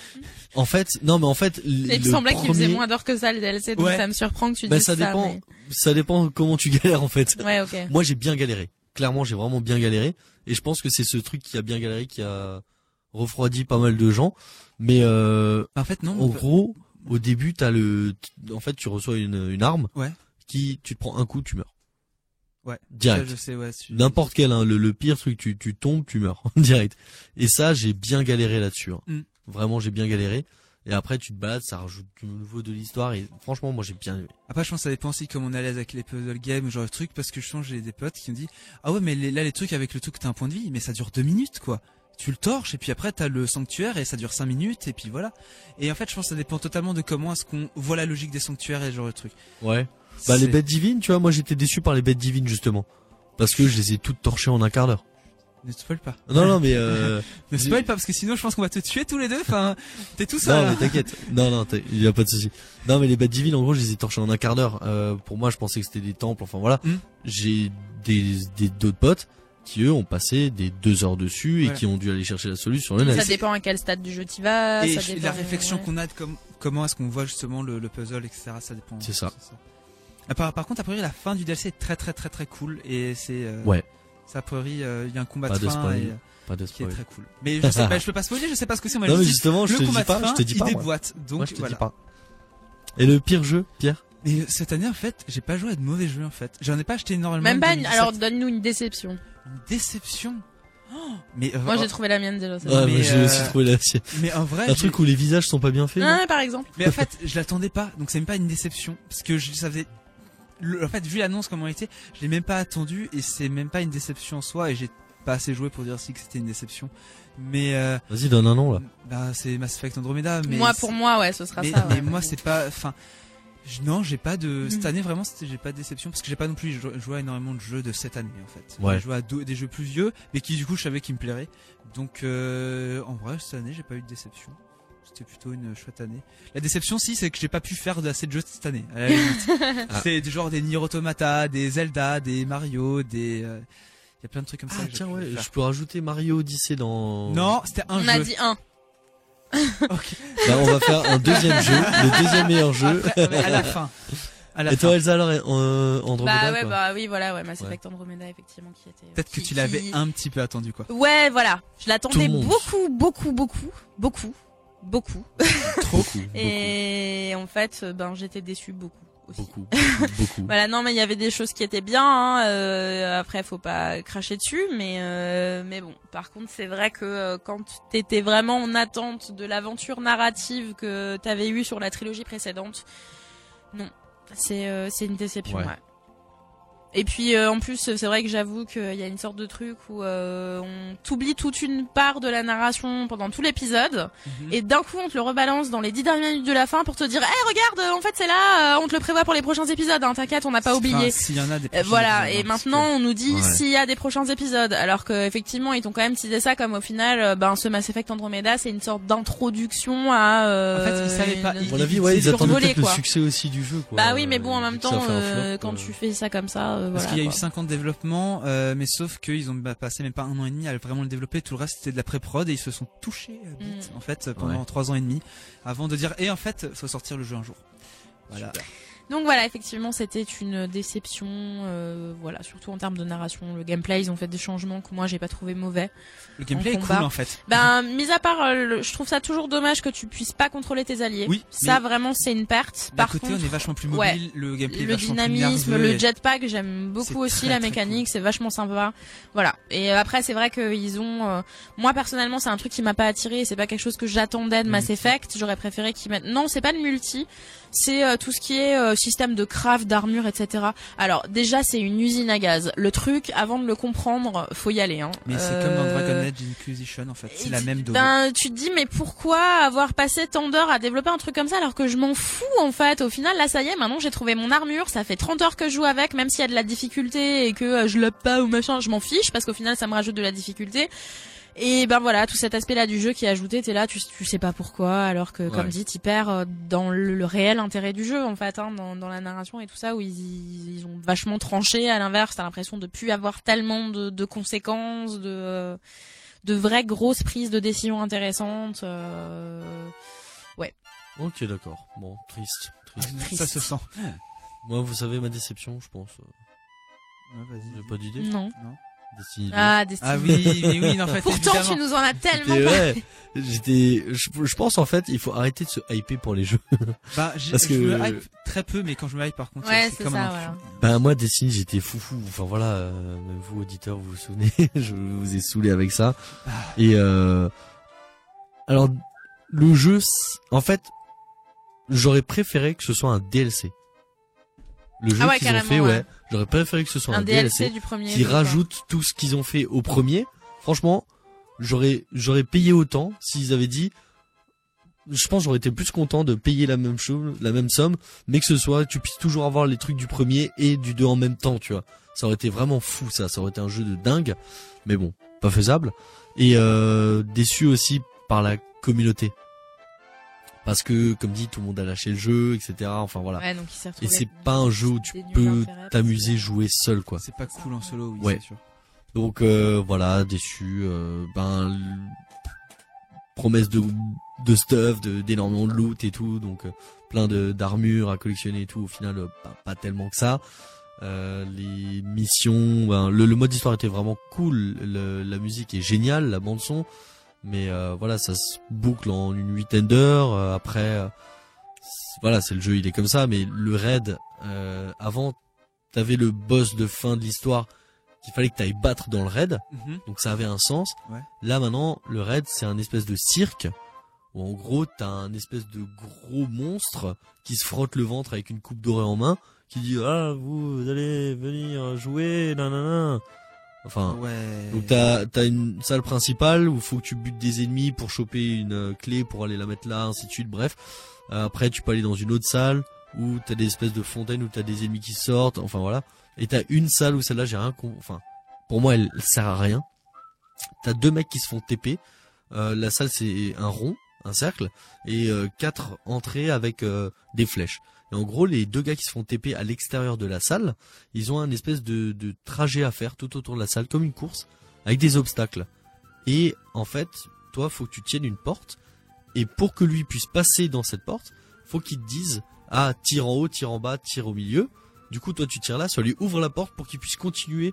En fait, non mais en fait, Et il me le semblait qu'il faisait premier- moins d'heures que ça le D L C, donc Ouais. ça me surprend que tu Bah, dises ça ça. dépend, mais- ça dépend comment tu galères en fait. Ouais, ok. Moi j'ai bien galéré. Clairement j'ai vraiment bien galéré. Et je pense que c'est ce truc qui a bien galéré qui a refroidi pas mal de gens. Mais euh, En fait, non. en gros, au début t'as le, en fait tu reçois une, une arme Ouais. qui, tu te prends un coup, tu meurs. Ouais. Ça, Direct. je sais, ouais. tu- N'importe quel, hein, le, le pire truc, tu, tu tombes, tu meurs direct. Et ça j'ai bien galéré là-dessus. Hein. Mm. Vraiment j'ai bien galéré. Et après tu te balades, ça rajoute du nouveau de l'histoire. Et franchement moi j'ai bien aimé. Après, je pense que ça dépend aussi comment on est à l'aise avec les puzzle games, genre de trucs, parce que je sens, j'ai des potes qui me disent, ah ouais, mais les- là, les trucs avec le truc, t'as un point de vie, mais ça dure deux minutes, quoi. Tu le torches, et puis après, t'as le sanctuaire, et ça dure cinq minutes, et puis voilà. Et en fait, je pense que ça dépend totalement de comment est-ce qu'on voit la logique des sanctuaires et ce genre de trucs. Ouais. Bah les C'est- bêtes divines, tu vois, moi j'étais déçu par les bêtes divines justement. Parce que je les ai toutes torchées en un quart d'heure. Ne spoil pas. Non, non, mais euh... Ne spoil pas, parce que sinon, je pense qu'on va te tuer tous les deux, enfin, t'es tout seul. non, mais t'inquiète. Non, non, t'as- il y a pas de souci. Non, mais les bêtes divines, en gros, je les ai torchées en un quart d'heure. Euh, pour moi, je pensais que c'était des temples. Enfin voilà. Mm. J'ai des des d'autres potes qui eux ont passé des deux heures dessus et Voilà. qui ont dû aller chercher la solution sur le Ça net. dépend à quel stade du jeu tu vas. Et ça je- dépend, la réflexion ouais. qu'on a de com- comment est-ce qu'on voit justement le, le puzzle, et cetera. Ça dépend. C'est ça. Ah, Par, par contre, a priori, la fin du D L C est très très très très cool, et c'est. euh, Ouais. Ça, a priori, euh, il y a un combat Pas de de fin spoil. et, euh, Pas de qui est spoil. très cool. Mais je sais pas, je peux pas spoiler, je sais pas ce que c'est. Moi, Non, je mais dis, justement, je le te combat dis pas, de fin, je te dis il pas. Moi, déboîte. Donc Moi, je te voilà. dis pas. Et le pire jeu, Pierre? Mais euh, cette année, en fait, j'ai pas joué à de mauvais jeux, en fait. J'en ai pas acheté énormément. Même pas. en une- deux mille dix-sept. Alors donne-nous une déception. Une déception. Oh, mais euh, Moi oh, j'ai trouvé la mienne déjà. c'est Ouais, bon. mais, mais j'ai euh, aussi trouvé la sienne. mais en vrai, Un j'ai- truc où les visages sont pas bien faits. non Ouais, par exemple. mais en fait, je l'attendais pas, donc c'est même pas une déception, parce que je, ça faisait. Le- en fait, vu l'annonce comment elle était, je l'ai même pas attendu, et c'est même pas une déception en soi, et j'ai pas assez joué pour dire si que c'était une déception. Mais euh, Vas-y, donne un nom là. bah c'est Mass Effect Andromeda. Mais Moi c'est- pour moi ouais, ce sera mais, ça. mais ouais. moi c'est pas, enfin, je- non, j'ai pas de Mhm. cette année vraiment, c'était- j'ai pas de déception, parce que j'ai pas non plus jou- joué à énormément de jeux de cette année en fait. Ouais. J'ai joué à do- des jeux plus vieux, mais qui du coup je savais qu'ils me plairaient. Donc euh, en vrai cette année j'ai pas eu de déception. C'était plutôt une chouette année. La déception si c'est que j'ai pas pu faire de assez de jeux cette année. à la limite. Ah. C'est du genre des Nier Automata, des Zelda, des Mario, des euh, il y a plein de trucs comme ça. Ah que j'ai tiens pu ouais, faire. je peux rajouter Mario Odyssey dans. Non, c'était un On jeu. a dit un. Ok. Bah, on va faire un deuxième jeu, le deuxième meilleur jeu. Après, mais à la fin. À la Et toi fin. Elsa alors euh, Andromeda Bah ouais, quoi. bah oui, voilà, ouais, Mass Ouais. Effect Andromeda effectivement qui était. Peut-être que qui- tu l'avais qui- un petit peu attendu quoi. Ouais, voilà. Je Tout l'attendais le monde. beaucoup, beaucoup, beaucoup, beaucoup, beaucoup. Trop cool. Et en fait, euh, ben j'étais déçue beaucoup aussi. Beaucoup, beaucoup, beaucoup. Voilà, non, mais il y avait des choses qui étaient bien. Hein, euh, après, faut pas cracher dessus, mais euh, mais bon. Par contre, c'est vrai que euh, quand t'étais vraiment en attente de l'aventure narrative que t'avais eue sur la trilogie précédente, non, c'est euh, c'est une déception. Ouais. Ouais. Et puis euh, en plus, c'est vrai que j'avoue qu'il y a une sorte de truc où euh, on t'oublie toute une part de la narration pendant tout l'épisode, Mhm. et d'un coup on te le rebalance dans les dix dernières minutes de la fin pour te dire, eh regarde, en fait c'est là, euh, on te le prévoit pour les prochains épisodes, hein, t'inquiète, on n'a pas oublié. Enfin, s'il y en a des Euh, prochains voilà, épisodes, et hein, parce maintenant on nous dit Ouais. s'il y a des prochains épisodes, alors que effectivement ils t'ont quand même teasé ça comme au final, euh, ben ce Mass Effect Andromeda c'est une sorte d'introduction à. Euh, En fait, ils savaient pas, une- ils- À mon avis, ouais, c'est ils attendaient survolé, peut-être le quoi. succès aussi du jeu, quoi. Bah oui, mais bon, en Euh, même vu que ça temps, fait un euh, flop, quand euh, tu fais ça comme ça, euh, Parce voilà, qu'il y a eu quoi. cinq ans de développement, euh, mais sauf qu'ils ont bah, passé même pas un an et demi à vraiment le développer. Tout le reste c'était de la pré-prod et ils se sont touchés à bite, Mm. en fait pendant Ouais. trois ans et demi avant de dire et en fait faut sortir le jeu un jour. Voilà. Donc voilà, effectivement, c'était une déception, euh, voilà, surtout en termes de narration. Le gameplay, ils ont fait des changements que moi j'ai pas trouvé mauvais. Le gameplay En est combat. cool en fait. Ben, mis à part, euh, le- je trouve ça toujours dommage que tu puisses pas contrôler tes alliés. Oui, Ça mais vraiment c'est une perte. D'un Par côté, contre, on est vachement plus mobile, ouais, le gameplay est le vachement plus dynamisme, nerveux le et- jetpack, j'aime C'est beaucoup aussi très, la très mécanique, cool. c'est vachement sympa. Voilà. Et euh, après, c'est vrai qu'ils ont, euh, moi personnellement, c'est un truc qui m'a pas attiré. C'est pas quelque chose que j'attendais de Le Mass multi. Effect. J'aurais préféré qu'ils mettent. Non, c'est pas le multi. C'est euh, tout ce qui est euh, système de craft, d'armure, et cetera. Alors déjà, c'est une usine à gaz. Le truc, avant de le comprendre, faut y aller. Hein. Mais c'est Euh, comme dans Dragon Age Inquisition en fait, c'est et la tu- même dose. Ben, tu te dis, mais pourquoi avoir passé tant d'heures à développer un truc comme ça alors que je m'en fous en fait. Au final, là, ça y est, maintenant j'ai trouvé mon armure. Ça fait trente heures que je joue avec, même s'il y a de la difficulté et que euh, je l'ai pas ou machin, je m'en fiche parce qu'au final, ça me rajoute de la difficulté. Et ben voilà, tout cet aspect-là du jeu qui est ajouté, t'es là, tu, tu sais pas pourquoi, alors que, comme Ouais. dit, t'y perds euh, dans le, le réel intérêt du jeu, en fait, hein, dans, dans la narration et tout ça, où ils, ils ont vachement tranché. À l'inverse, t'as l'impression de plus avoir tellement de, de conséquences, de, euh, de vraies grosses prises de décision intéressantes. Euh... Ok, d'accord. Bon, triste, triste. Ça se sent. Moi, vous savez ma déception, je pense. Ouais, vas-y. J'ai pas d'idée. Non. Destiny deux. Ah, Destiny. Ah oui, mais oui, en fait, Pourtant, évidemment. tu nous en as tellement J'étais- parlé. ouais, j'étais, je, je pense en fait, il faut arrêter de se hyper pour les jeux. Bah, j'ai- Parce je que- me hype très peu, mais quand je me hype par contre, Ouais, c'est c'est comme ça, un voilà. enculé. Ben moi, Destiny, j'étais foufou. Enfin voilà, euh, même vous auditeurs, vous vous souvenez, je vous ai saoulé avec ça. Et euh, alors le jeu, c- en fait, j'aurais préféré que ce soit un D L C. Le jeu Ah ouais, qu'ils ont carrément, fait, ouais. ouais. J'aurais préféré que ce soit un, Un D L C du premier. qui jeu, quoi. rajoute tout ce qu'ils ont fait au premier. Franchement, j'aurais j'aurais payé autant s'ils avaient dit. Je pense que j'aurais été plus content de payer la même chose, la même somme, mais que ce soit tu puisses toujours avoir les trucs du premier et du deux en même temps, tu vois. Ça aurait été vraiment fou, ça. Ça aurait été un jeu de dingue, mais bon, pas faisable. Et euh, déçu aussi par la communauté. Parce que, comme dit, tout le monde a lâché le jeu, et cetera. Enfin voilà. Ouais, donc il s'est Et retrouvé c'est pas un jeu où tu des nuls peux d'intérêt, t'amuser, jouer seul, quoi. C'est pas cool en solo, oui, Ouais. c'est sûr. Donc euh, voilà, déçu. Euh, ben l- promesse de de stuff, de d'énormément de loot et tout, donc euh, plein de d'armures à collectionner et tout. Au final, euh, pas, pas tellement que ça. Euh, les missions, ben, le, le mode histoire était vraiment cool. Le- la musique est géniale, la bande son. Mais euh, voilà, ça se boucle en une huitaine d'heures. Euh, après, euh, c'est- voilà, c'est le jeu, il est comme ça. Mais le raid, euh, avant, t'avais le boss de fin de l'histoire qu'il fallait que t'ailles battre dans le raid. Mhm. Donc ça avait un sens. Ouais. Là maintenant, le raid, c'est un espèce de cirque où en gros t'as un espèce de gros monstre qui se frotte le ventre avec une coupe dorée en main, qui dit ah vous allez venir jouer, nanana. Enfin. Ouais. Donc t'as t'as une salle principale où il faut que tu butes des ennemis pour choper une euh, clé pour aller la mettre là, ainsi de suite. Bref, Euh, après tu peux aller dans une autre salle où t'as des espèces de fontaines où t'as des ennemis qui sortent. Enfin voilà. Et t'as une salle où celle-là j'ai rien. con- Enfin, pour moi elle, elle sert à rien. T'as deux mecs qui se font T P. Euh, la salle c'est un rond, un cercle, et euh, quatre entrées avec euh, des flèches. Et en gros, les deux gars qui se font T P à l'extérieur de la salle, ils ont un espèce de, de trajet à faire tout autour de la salle, comme une course, avec des obstacles. Et en fait, toi, faut que tu tiennes une porte. Et pour que lui puisse passer dans cette porte, faut qu'il te dise ah tire en haut, tire en bas, tire au milieu. Du coup, toi, tu tires là, ça lui ouvre la porte pour qu'il puisse continuer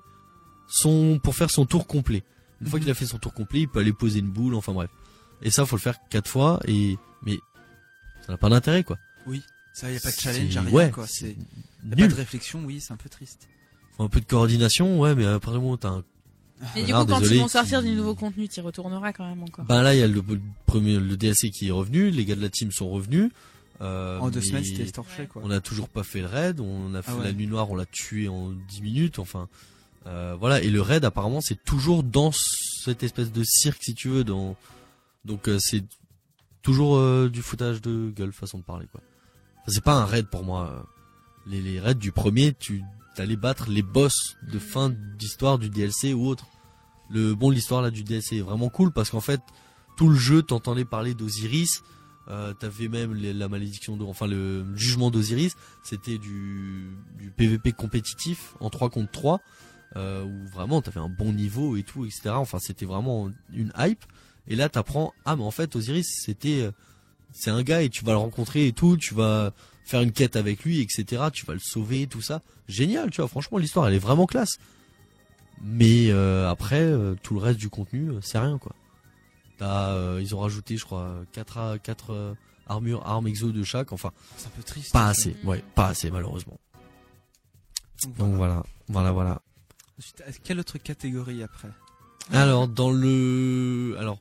son pour faire son tour complet. Une fois qu'il a fait son tour complet, il peut aller poser une boule. Enfin bref. Et ça, faut le faire quatre fois. Et mais ça n'a pas d'intérêt, quoi. Ça, y a pas de challenge, C'est- y a rien, ouais, quoi. C'est, y a pas nul. de réflexion, oui, c'est un peu triste. Faut un peu de coordination, ouais, mais après bon, t'as un... Et du Alors, coup, quand désolé, ils vont sortir qui- du nouveau contenu, t'y retourneras quand même encore. Ben là, il y a le, le premier, le D L C qui est revenu, les gars de la team sont revenus. Euh, En deux mais semaines, c'était torché, quoi. On n'a toujours pas fait le raid, on a fait Ah ouais. la nuit noire, on l'a tué en dix minutes, enfin, euh, voilà. Et le raid, apparemment, c'est toujours dans cette espèce de cirque, si tu veux, dans, donc euh, c'est toujours euh, du foutage de gueule, façon de parler, quoi. Enfin, c'est pas un raid pour moi. Les, les raids du premier, tu allais battre les boss de fin d'histoire du D L C ou autre. Le bon de l'histoire là du D L C est vraiment cool parce qu'en fait tout le jeu t'entendais parler d'Osiris, euh, t'avais même les- la malédiction de, enfin le jugement d'Osiris, c'était du, du P V P compétitif en trois contre trois, euh, où vraiment t'avais un bon niveau et tout, et cetera. Enfin c'était vraiment une hype. Et là t'apprends ah mais en fait Osiris c'était euh, c'est un gars et tu vas le rencontrer et tout, tu vas faire une quête avec lui, et cetera. Tu vas le sauver, tout ça. Génial, tu vois. Franchement, l'histoire, elle est vraiment classe. Mais euh, après, euh, tout le reste du contenu, euh, c'est rien, quoi. T'as, euh, ils ont rajouté, je crois, quatre quatre euh, armures, armes exo de chaque. Enfin, C'est un peu triste. pas assez. Ouais, pas assez malheureusement. Donc, Donc voilà, voilà, voilà. Ensuite, quelle autre catégorie après? Alors dans le, alors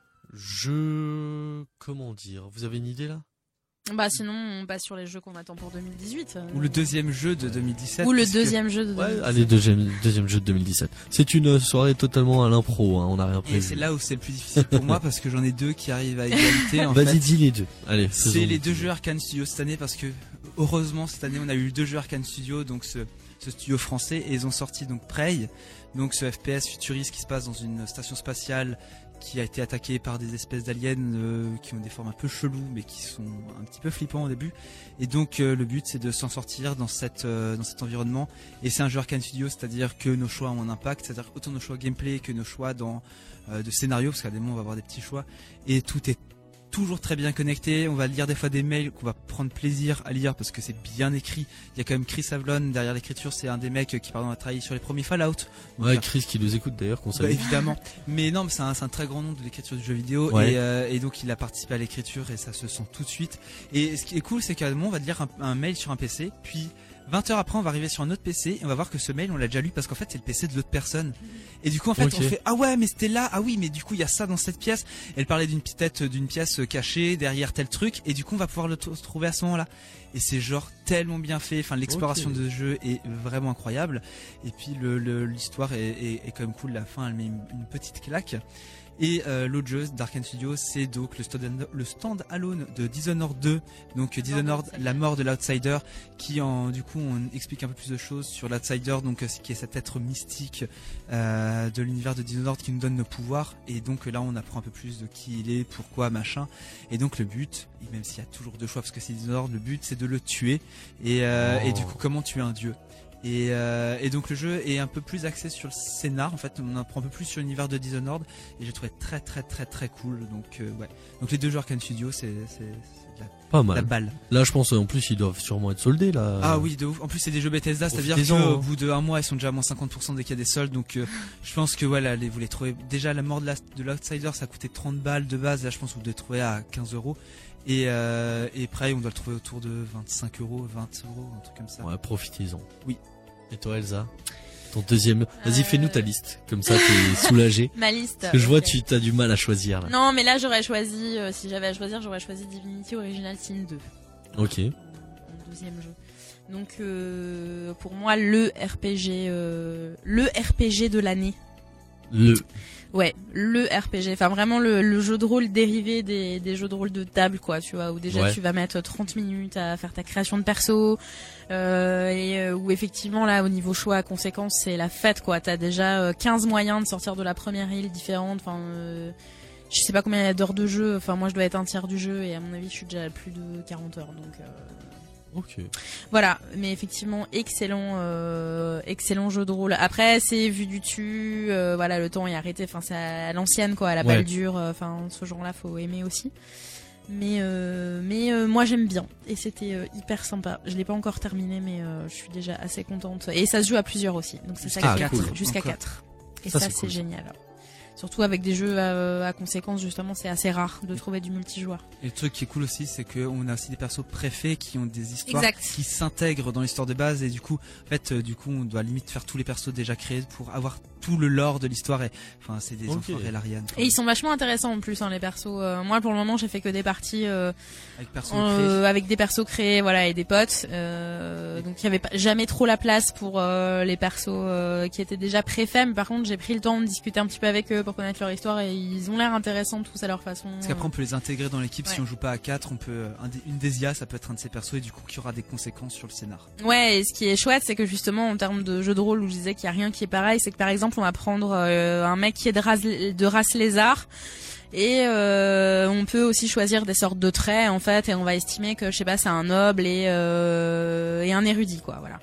je, comment dire, vous avez une idée là? Bah sinon on passe sur les jeux qu'on attend pour deux mille dix-huit. euh. Ou le deuxième jeu de deux mille dix-sept? Ou le puisque- deuxième jeu de deux mille dix-sept. Ouais, allez, deuxième, deuxième jeu de deux mille dix-sept. C'est une soirée totalement à l'impro, hein, on n'a rien Et prévu. c'est là où c'est le plus difficile pour moi parce que j'en ai deux qui arrivent à égalité. En Vas-y, fait. dis les deux. Allez, C'est faisons. les deux jeux Arkane Studio cette année parce que heureusement cette année on a eu deux jeux Arkane Studio, donc ce, ce studio français, et ils ont sorti donc Prey, donc ce F P S futuriste qui se passe dans une station spatiale qui a été attaquée par des espèces d'aliens euh, qui ont des formes un peu cheloues mais qui sont un petit peu flippants au début, et donc euh, le but c'est de s'en sortir dans cette euh, dans cet environnement, et c'est un jeu Arkane Studio, c'est-à-dire que nos choix ont un impact, c'est-à-dire autant nos choix gameplay que nos choix dans euh, de scénario, parce qu'à des moments on va avoir des petits choix, et tout est toujours très bien connecté. On va lire des fois des mails qu'on va prendre plaisir à lire parce que c'est bien écrit. Il y a quand même Chris Avlon derrière l'écriture, c'est un des mecs qui pardon a travaillé sur les premiers Fallout. Ouais, Donc, Chris qui nous écoute d'ailleurs, qu'on bah, salue. évidemment. Mais non, mais c'est un, c'est un très grand nom de l'écriture du jeu vidéo, Ouais. et, euh, et donc il a participé à l'écriture et ça se sent tout de suite. Et ce qui est cool, c'est qu'à un moment on va lire un, un mail sur un P C, puis vingt heures après on va arriver sur un autre P C et on va voir que ce mail on l'a déjà lu parce qu'en fait c'est le P C de l'autre personne. Et du coup en fait Ok. on fait ah ouais mais c'était là, ah oui mais du coup il y a ça dans cette pièce. Elle parlait d'une tête d'une pièce cachée derrière tel truc, et du coup on va pouvoir le t- trouver à ce moment-là. Et c'est genre tellement bien fait, enfin l'exploration Ok. de jeu est vraiment incroyable. Et puis le, le- l'histoire est, est, est quand même cool, la fin elle met une, une petite claque. Et euh, l'autre jeu d'Arkane Studios, c'est donc le stand, le stand alone de Dishonored deux, donc Dishonored, la mort de l'outsider, qui en du coup on explique un peu plus de choses sur l'outsider, donc euh, qui est cet être mystique euh, de l'univers de Dishonored qui nous donne nos pouvoirs, et donc là on apprend un peu plus de qui il est, pourquoi, machin, et donc le but, et même s'il y a toujours deux choix parce que c'est Dishonored, le but c'est de le tuer, et, euh, Oh. et du coup comment tuer un dieu. Et, euh, et donc le jeu est un peu plus axé sur le scénar, en fait on apprend un peu plus sur l'univers de Dishonored, et j'ai trouvé très très très très cool, donc euh, ouais. Donc les deux jeux Arkane Studio, c'est c'est- c'est de la, Pas la mal. balle. Là, je pense, en plus, ils doivent sûrement être soldés, là. Ah oui, de ouf. En plus c'est des jeux Bethesda, c'est-à-dire Profitez-en, qu'au hein. bout d'un mois ils sont déjà à moins cinquante pour cent dès qu'il y a des soldes, donc euh, je pense que voilà, les, vous les trouvez, déjà la mort de la- de l'outsider ça coûtait trente balles de base, là je pense que vous devez le trouver à quinze euros. Et, euh, et Prey on doit le trouver autour de vingt-cinq euros, vingt euros, un truc comme ça. Ouais, profitez-en. Oui. Et toi, Elsa? Ton deuxième. Vas-y, Euh. fais-nous ta liste. Comme ça, t'es soulagé. Ma liste. Parce que je vois, ok. tu t'as du mal à choisir, là. Non, mais là j'aurais choisi, euh, si j'avais à choisir, j'aurais choisi Divinity Original Sin deux. Ok. Mon deuxième jeu. Donc euh, pour moi le R P G, euh, le R P G de l'année. Le. Ouais, le R P G, enfin vraiment le, le jeu de rôle dérivé des, des jeux de rôle de table, quoi, tu vois, où déjà Ouais. tu vas mettre trente minutes à faire ta création de perso, euh, et euh, où effectivement là au niveau choix à conséquence c'est la fête, quoi. T'as déjà euh, quinze moyens de sortir de la première île différente, enfin euh, je sais pas combien il y a d'heures de jeu, enfin moi je dois être un tiers du jeu et à mon avis je suis déjà à plus de quarante heures, donc euh, Ok. voilà, mais effectivement excellent, euh, excellent jeu de rôle. Après c'est vu du dessus, euh, voilà le temps est arrêté, enfin c'est à l'ancienne quoi, à la Ouais. balle dure, euh, enfin ce genre-là faut aimer aussi. Mais euh, mais euh, moi j'aime bien et c'était euh, hyper sympa. Je l'ai pas encore terminé mais euh, je suis déjà assez contente et ça se joue à plusieurs aussi, donc c'est ça Jusqu'à qui est quatre, cool. Jusqu'à encore. quatre. Et Ça, ça, c'est c'est cool. génial. Surtout avec des jeux à, à conséquence justement, c'est assez rare de trouver du multijoueur. Et le truc qui est cool aussi, c'est qu'on a aussi des persos préfets qui ont des histoires Exact. qui s'intègrent dans l'histoire de base, et du coup, en fait, euh, du coup, on doit limite faire tous les persos déjà créés pour avoir tout le lore de l'histoire. Et enfin, c'est des Ok. enfants Relarian. Et ils sont vachement intéressants en plus, hein, les persos. Euh, moi, pour le moment, j'ai fait que des parties euh, avec persos euh, créés. avec des persos créés, voilà, et des potes. Euh, donc, il y avait pas, jamais trop la place pour euh, les persos euh, qui étaient déjà préfaits. Mais par contre, j'ai pris le temps de discuter un petit peu avec eux pour connaître leur histoire, et ils ont l'air intéressants tous à leur façon. Parce qu'après, on peut les intégrer dans l'équipe. Si Ouais. on joue pas à quatre, on peut un des- une des I A, ça peut être un de ces persos, et du coup, qui aura des conséquences sur le scénar. Ouais, et ce qui est chouette, c'est que justement, en termes de jeu de rôle, où je disais qu'il y a rien qui est pareil, c'est que par exemple, on va prendre euh, un mec qui est de race, de race lézard, et euh, on peut aussi choisir des sortes de traits, en fait, et on va estimer que, je sais pas, c'est un noble et, euh, et un érudit, quoi, voilà.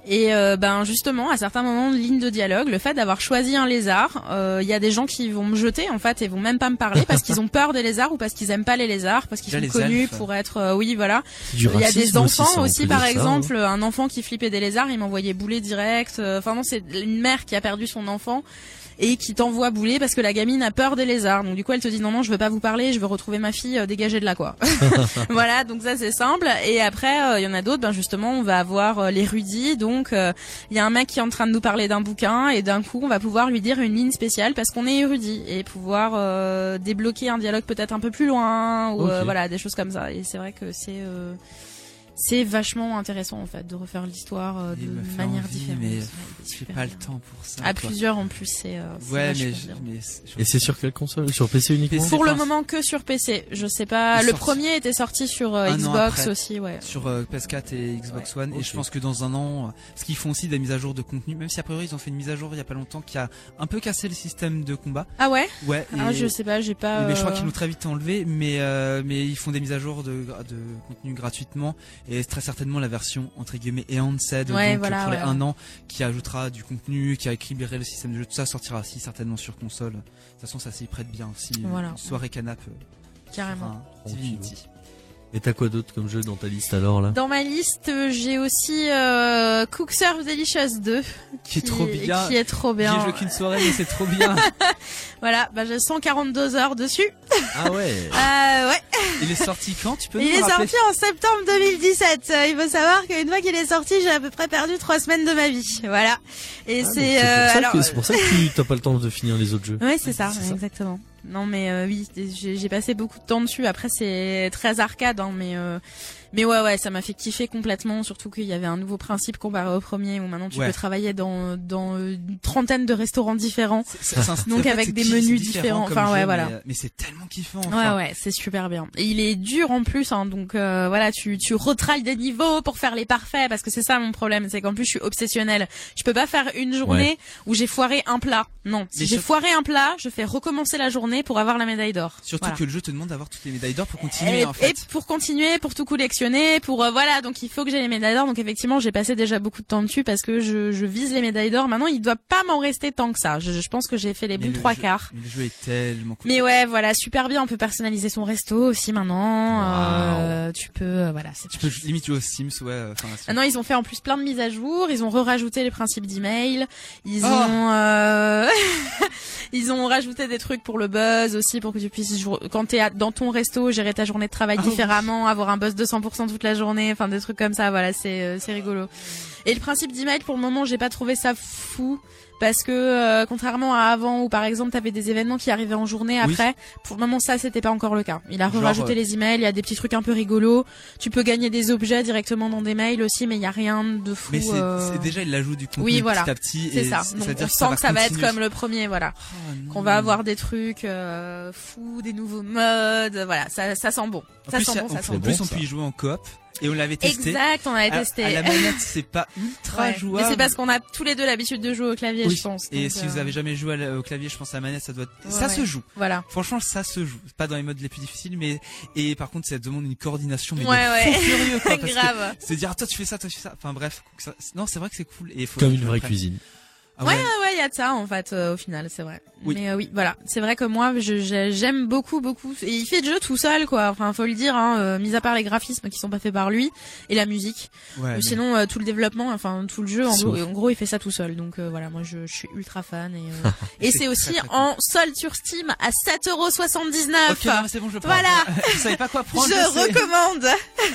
Et euh, ben justement, à certains moments de ligne de dialogue, le fait d'avoir choisi un lézard, il euh, y a des gens qui vont me jeter en fait et vont même pas me parler parce qu'ils ont peur des lézards ou parce qu'ils aiment pas les lézards, parce qu'ils Déjà, sont les connus elfes. pour être, euh, oui voilà. C'est du Il y a racisme des enfants ça, on aussi, peut par dire ça, exemple, hein. un enfant qui flippait des lézards, il m'envoyait bouler direct. Enfin non, c'est une mère qui a perdu son enfant et qui t'envoie bouler parce que la gamine a peur des lézards. Donc du coup elle te dit non non je veux pas vous parler, je veux retrouver ma fille, euh, dégagez de là quoi. Voilà, donc ça c'est simple. Et après il euh, y en a d'autres, ben justement on va avoir euh, l'érudit. Donc il euh, y a un mec qui est en train de nous parler d'un bouquin et d'un coup on va pouvoir lui dire une ligne spéciale parce qu'on est érudit et pouvoir euh, débloquer un dialogue peut-être un peu plus loin ou euh, Ok. voilà des choses comme ça. Et c'est vrai que c'est euh, c'est vachement intéressant en fait de refaire l'histoire euh, Il de me fait manière envie, différente. mais Ouais, j'ai super pas bien. le temps pour ça. À quoi. plusieurs en plus, c'est. Euh, c'est Ouais, vachement mais, bien. je- mais c'est- Et c'est sur quelle console? Sur P C uniquement? P C. Pour le enfin, moment que sur P C. Je sais pas. il Le sort- premier était sorti sur euh, Un an Xbox après. aussi, ouais. sur euh, P S quatre et Xbox One Ok. et je pense que dans un an, euh, parce qu'ils font aussi des mises à jour de contenu, même si a priori ils ont fait une mise à jour il y a pas longtemps qui a un peu cassé le système de combat. Ah ouais. Ouais. Ah et- je sais pas, j'ai pas. Mais je crois euh, qu'ils l'ont très vite enlevé, mais euh, mais ils font des mises à jour de, de contenu gratuitement et très certainement la version entre guillemets Enhanced, Ouais, donc voilà, pour les ouais, un ouais. an, qui ajoutera du contenu, qui a équilibré le système de jeu, tout ça sortira aussi certainement sur console. De toute façon, ça s'y prête bien aussi. Voilà. Une soirée canap, euh, Carrément. enfin, Tranquille. Divinity. Et t'as quoi d'autre comme jeu dans ta liste alors là? Dans ma liste, euh, j'ai aussi euh, Cook Serve Delicious deux, Qui est trop bien. qui est trop J'y ai bien. joué qu'une soirée, mais c'est trop bien. Voilà, bah j'ai cent quarante-deux heures dessus. Ah ouais. Euh, ouais. Il est sorti quand? Tu peux Il nous est rappeler? sorti en septembre deux mille dix-sept. Euh, Il faut savoir qu'une fois qu'il est sorti, j'ai à peu près perdu trois semaines de ma vie. Voilà. Et Ah, donc c'est c'est pour, euh, ça alors. que- c'est pour ça que tu t'as pas le temps de finir les autres jeux. Ouais, c'est ça, c'est ça. exactement. Non, mais euh, oui, j'ai j'ai passé beaucoup de temps dessus. Après, c'est très arcade, hein, mais euh, mais ouais, ouais, ça m'a fait kiffer complètement. Surtout qu'il y avait un nouveau principe comparé au premier, où maintenant tu Ouais. peux travailler dans dans une trentaine de restaurants différents. C'est- c'est- c'est un- Donc en fait, avec c'est des qui- menus c'est différents. comme Enfin, ouais, jeu, voilà. Mais, euh, mais c'est tellement kiffant. Ouais, Enfin. ouais, c'est super bien. Et il est dur en plus, hein, donc euh, voilà, tu tu retravailles des niveaux pour faire les parfaits, parce que c'est ça mon problème, c'est qu'en plus je suis obsessionnelle. Je peux pas faire une journée où j'ai foiré un plat. Non, si Mais j'ai sur- foiré un plat, je fais recommencer la journée pour avoir la médaille d'or. Surtout Voilà. que le jeu te demande d'avoir toutes les médailles d'or pour continuer Et, en fait. et pour continuer, pour tout collectionner, pour euh, voilà, donc il faut que j'ai les médailles d'or. Donc effectivement, j'ai passé déjà beaucoup de temps dessus parce que je, je vise les médailles d'or. Maintenant, il doit pas m'en rester tant que ça. Je, je pense que j'ai fait les Mais bons le trois jeu- quarts. Le jeu est tellement cool. Mais ouais, voilà, super bien. On peut personnaliser son resto aussi maintenant. Euh, tu peux, euh, voilà, c'est Tu peux limite jouer aux Sims, ouais. euh, Enfin, Maintenant, ils ont fait en plus plein de mises à jour. Ils ont re-rajouté les principes d'email. Ils Oh. ont, euh... ils ont rajouté des trucs pour le buzz aussi, pour que tu puisses, jou- quand t'es à- dans ton resto, gérer ta journée de travail Ah oui. différemment, avoir un buzz de cent pour cent toute la journée. Enfin, des trucs comme ça. Voilà, c'est, euh, c'est rigolo. Et le principe d'email, pour le moment, j'ai pas trouvé ça fou. Parce que euh, contrairement à avant où par exemple t'avais des événements qui arrivaient en journée Oui. après, pour le moment ça c'était pas encore le cas. Il a Genre, rajouté euh, les emails, il y a des petits trucs un peu rigolos. Tu peux gagner des objets directement dans des mails aussi, mais il y a rien de fou. Mais c'est euh, c'est déjà il ajoute du contenu Oui, voilà. petit à petit. c'est et ça. c- Donc c'est-à-dire on sent que ça va être continuer. comme le premier, voilà. Oh, non. Qu'on va avoir des trucs euh, fous, des nouveaux modes, voilà. Ça, ça sent bon. En Ça plus, sent il y a- bon, ça en sent plus, bon. on peut y jouer en coop et on l'avait testé. Exact, on avait À- testé. À la manette, c'est pas ultra Ouais. jouable. Mais c'est parce qu'on a tous les deux l'habitude de jouer au clavier, Oui. je pense. Et Donc, si euh, vous avez jamais joué à la- au clavier, je pense à la manette, ça doit. Ouais, ça ouais. se joue. Voilà. Franchement, ça se joue. Pas dans les modes les plus difficiles, mais et par contre, ça demande une coordination. Mais Ouais, de ouais. fou furieux, quoi, parce que Grave. c'est dire, ah, toi tu fais ça, toi tu fais ça. Enfin bref, ça- non, c'est vrai que c'est cool. Et faut Comme que une je vraie le prenne. cuisine. Ah Ouais, ouais, ouais, il y a de ça en fait euh, au final, c'est vrai. Oui. Mais euh, oui, voilà, c'est vrai que moi, je, je- j'aime beaucoup, beaucoup. Et il fait le jeu tout seul, quoi. Enfin, faut le dire, hein, euh, mis à part les graphismes qui sont pas faits par lui et la musique. Ouais, Euh, mais- Sinon, euh, tout le développement, enfin tout le jeu, en Sauf. gros, en gros, il fait ça tout seul. Donc euh, voilà, moi, je, je suis ultra fan. Et, euh, et C'est c'est aussi très, très cool. en solde sur Steam à sept euros soixante-dix-neuf. Ok, non, mais c'est bon, je prends. Voilà. Je savais pas quoi prendre. Je sais. recommande.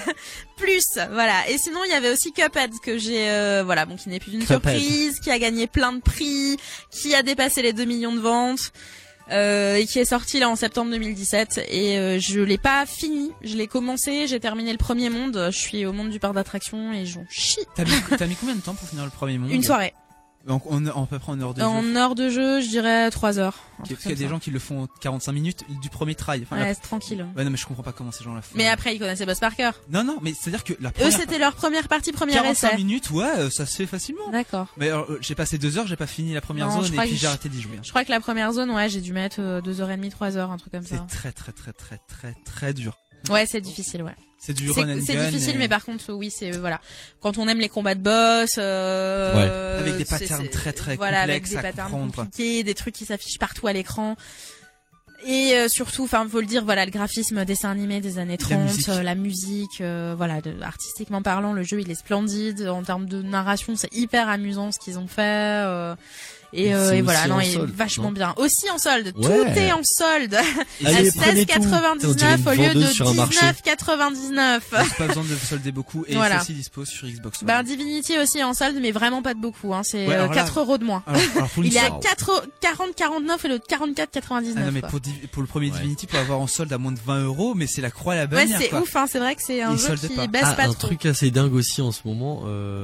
Plus, voilà. Et sinon, il y avait aussi Cuphead que j'ai, euh, voilà, bon, qui n'est plus une Cuphead. surprise, qui a gagné plein de prix, qui a dépassé les deux millions de ventes, euh, et qui est sorti là en septembre deux mille dix-sept. Et euh, je l'ai pas fini. Je l'ai commencé, j'ai terminé le premier monde. Je suis au monde du parc d'attractions et j'en chie. T'as mis, t'as mis combien de temps pour finir le premier monde? Une soirée. Donc, on, en à peu près en heure de En jeu. heure de jeu, je dirais trois heures. Un Parce truc qu'il y a comme des ça. gens qui le font quarante-cinq minutes du premier try. Enfin, la- Ouais, c'est tranquille. Ouais, non, mais je comprends pas comment ces gens la font. Mais après, ils connaissaient Boss par cœur. Non, non, mais c'est-à-dire que la Eux, première. c'était leur première partie, premier quarante-cinq essai. minutes, ouais, euh, ça se fait facilement. D'accord. Mais alors, euh, j'ai passé deux heures, j'ai pas fini la première Non, je zone et crois puis que j'ai je- arrêté d'y jouer. hein. Je crois que la première zone, ouais, j'ai dû mettre euh, deux heures et demie, trois heures, un truc comme ça. C'est très très très très très très dur. Ouais, c'est difficile, ouais. C'est du run and C'est gun difficile, et... mais par contre, oui, c'est voilà. Quand on aime les combats de boss, euh, Ouais. Avec des c'est- patterns c'est- très très voilà, complexes avec des à patterns comprendre. compliqués, des trucs qui s'affichent partout à l'écran. Et euh, surtout, enfin, faut le dire, voilà, le graphisme, dessin animé des années trente, musique. euh, la musique, euh, voilà, de, artistiquement parlant, le jeu il est splendide. En termes de narration, c'est hyper amusant ce qu'ils ont fait. Euh, et, Et euh, c'est et voilà, aussi non, en il est solde, vachement non bien. Aussi en solde, Ouais. tout est en solde. Allez, à prenez seize tout. On quatre-vingt-dix-neuf dirait une au lieu de vendeuse sur un marché. dix-neuf quatre-vingt-dix-neuf. Donc, pas besoin de solder beaucoup et Voilà. c'est aussi dispo sur Xbox One. Ben Divinity aussi en solde, mais vraiment pas de beaucoup. Hein. C'est Ouais, euh, alors là- quatre euros de moins. alors, alors pour Il est à l'histoire- quatre, quarante quarante-neuf et le quarante-quatre Ah quatre-vingt-dix-neuf. non mais quoi. pour, Div- pour le premier Ouais. Divinity pour avoir en solde à moins de vingt euros, mais c'est la croix à la Ouais, bannière. c'est quoi. ouf. Hein. C'est vrai que c'est un Il jeu solde qui pas. baisse Ah, pas un trop. truc assez dingue aussi en ce moment, euh,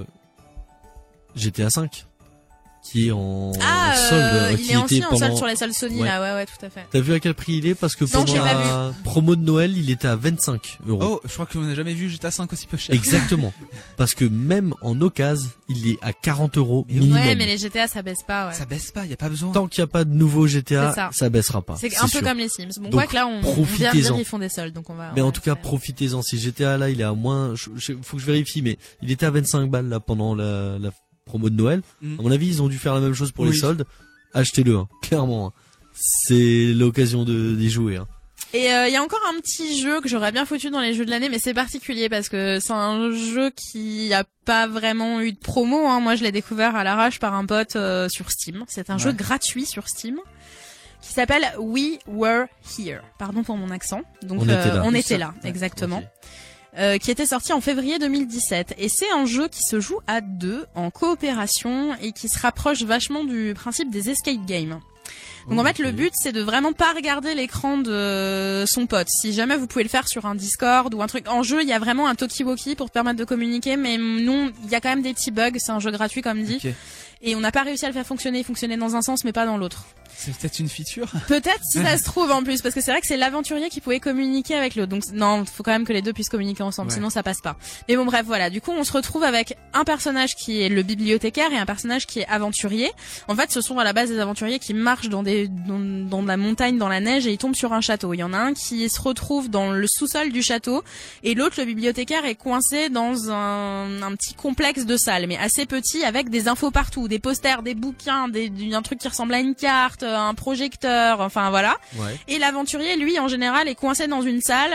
G T A cinq, qui est en Ah, solde, euh, euh, il qui est aussi était en pendant... solde sur les soldes Sony Ouais. là. Ouais, ouais, tout à fait. T'as vu à quel prix il est? Parce que Non, pendant j'ai pas la promo de Noël, il était à vingt-cinq euros. Oh, je crois qu'on n'a jamais vu G T A cinq aussi peu cher. Exactement. Parce que même en occasion, il est à quarante euros Mais oui. minimum. Ouais, mais les G T A ça baisse pas. Ouais. Ça baisse pas, y a pas besoin. Tant qu'il n'y a pas de nouveau G T A, C'est ça. ça. baissera pas. C'est un peu sûr. comme les Sims. Bon, Donc, quoi que là, on, on vient de dire profitez-en. qu'ils font des soldes, donc on va. Mais on en va tout cas, faire. profitez-en. Si G T A là, il est à moins, je, je- faut que je vérifie, mais il était à vingt-cinq balles là pendant la, la promo de Noël. Mm. À mon avis, ils ont dû faire la même chose pour Oui. les soldes. Achetez-le, hein, clairement. hein. C'est l'occasion de d'y jouer. Hein. Et il euh, y a encore un petit jeu que j'aurais bien foutu dans les jeux de l'année, mais c'est particulier parce que c'est un jeu qui a pas vraiment eu de promo. Hein. Moi, je l'ai découvert à l'arrache par un pote euh, sur Steam. C'est un Ouais. jeu gratuit sur Steam qui s'appelle We Were Here. Pardon pour mon accent. Donc, On était là. on Oui, était ça. là, Ouais, exactement. Ok. Euh, qui était sorti en février deux mille dix-sept. Et c'est un jeu qui se joue à deux, en coopération, et qui se rapproche vachement du principe des escape games. Donc en fait, le Ok. but, c'est de vraiment pas regarder l'écran de son pote. Si jamais vous pouvez le faire sur un Discord ou un truc. En jeu, il y a vraiment un talkie-walkie pour te permettre de communiquer, mais non, il y a quand même des petits bugs. C'est un jeu gratuit, comme dit. Ok. Et on n'a pas réussi à le faire fonctionner. Il fonctionnait dans un sens, mais pas dans l'autre. C'est peut-être une feature. Peut-être si ça se trouve en plus, parce que c'est vrai que c'est l'aventurier qui pouvait communiquer avec l'autre. Donc non, faut quand même que les deux puissent communiquer ensemble, Ouais. sinon ça passe pas. Mais bon bref, voilà. Du coup, on se retrouve avec un personnage qui est le bibliothécaire et un personnage qui est aventurier. En fait, ce sont à la base des aventuriers qui marchent dans des dans, dans de la montagne, dans la neige, et ils tombent sur un château. Il y en a un qui se retrouve dans le sous-sol du château, et l'autre, le bibliothécaire, est coincé dans un, un petit complexe de salles, mais assez petit, avec des infos partout, des posters, des bouquins, des, un truc qui ressemble à une carte, un projecteur. Enfin voilà. Ouais. Et l'aventurier, lui, en général, est coincé dans une salle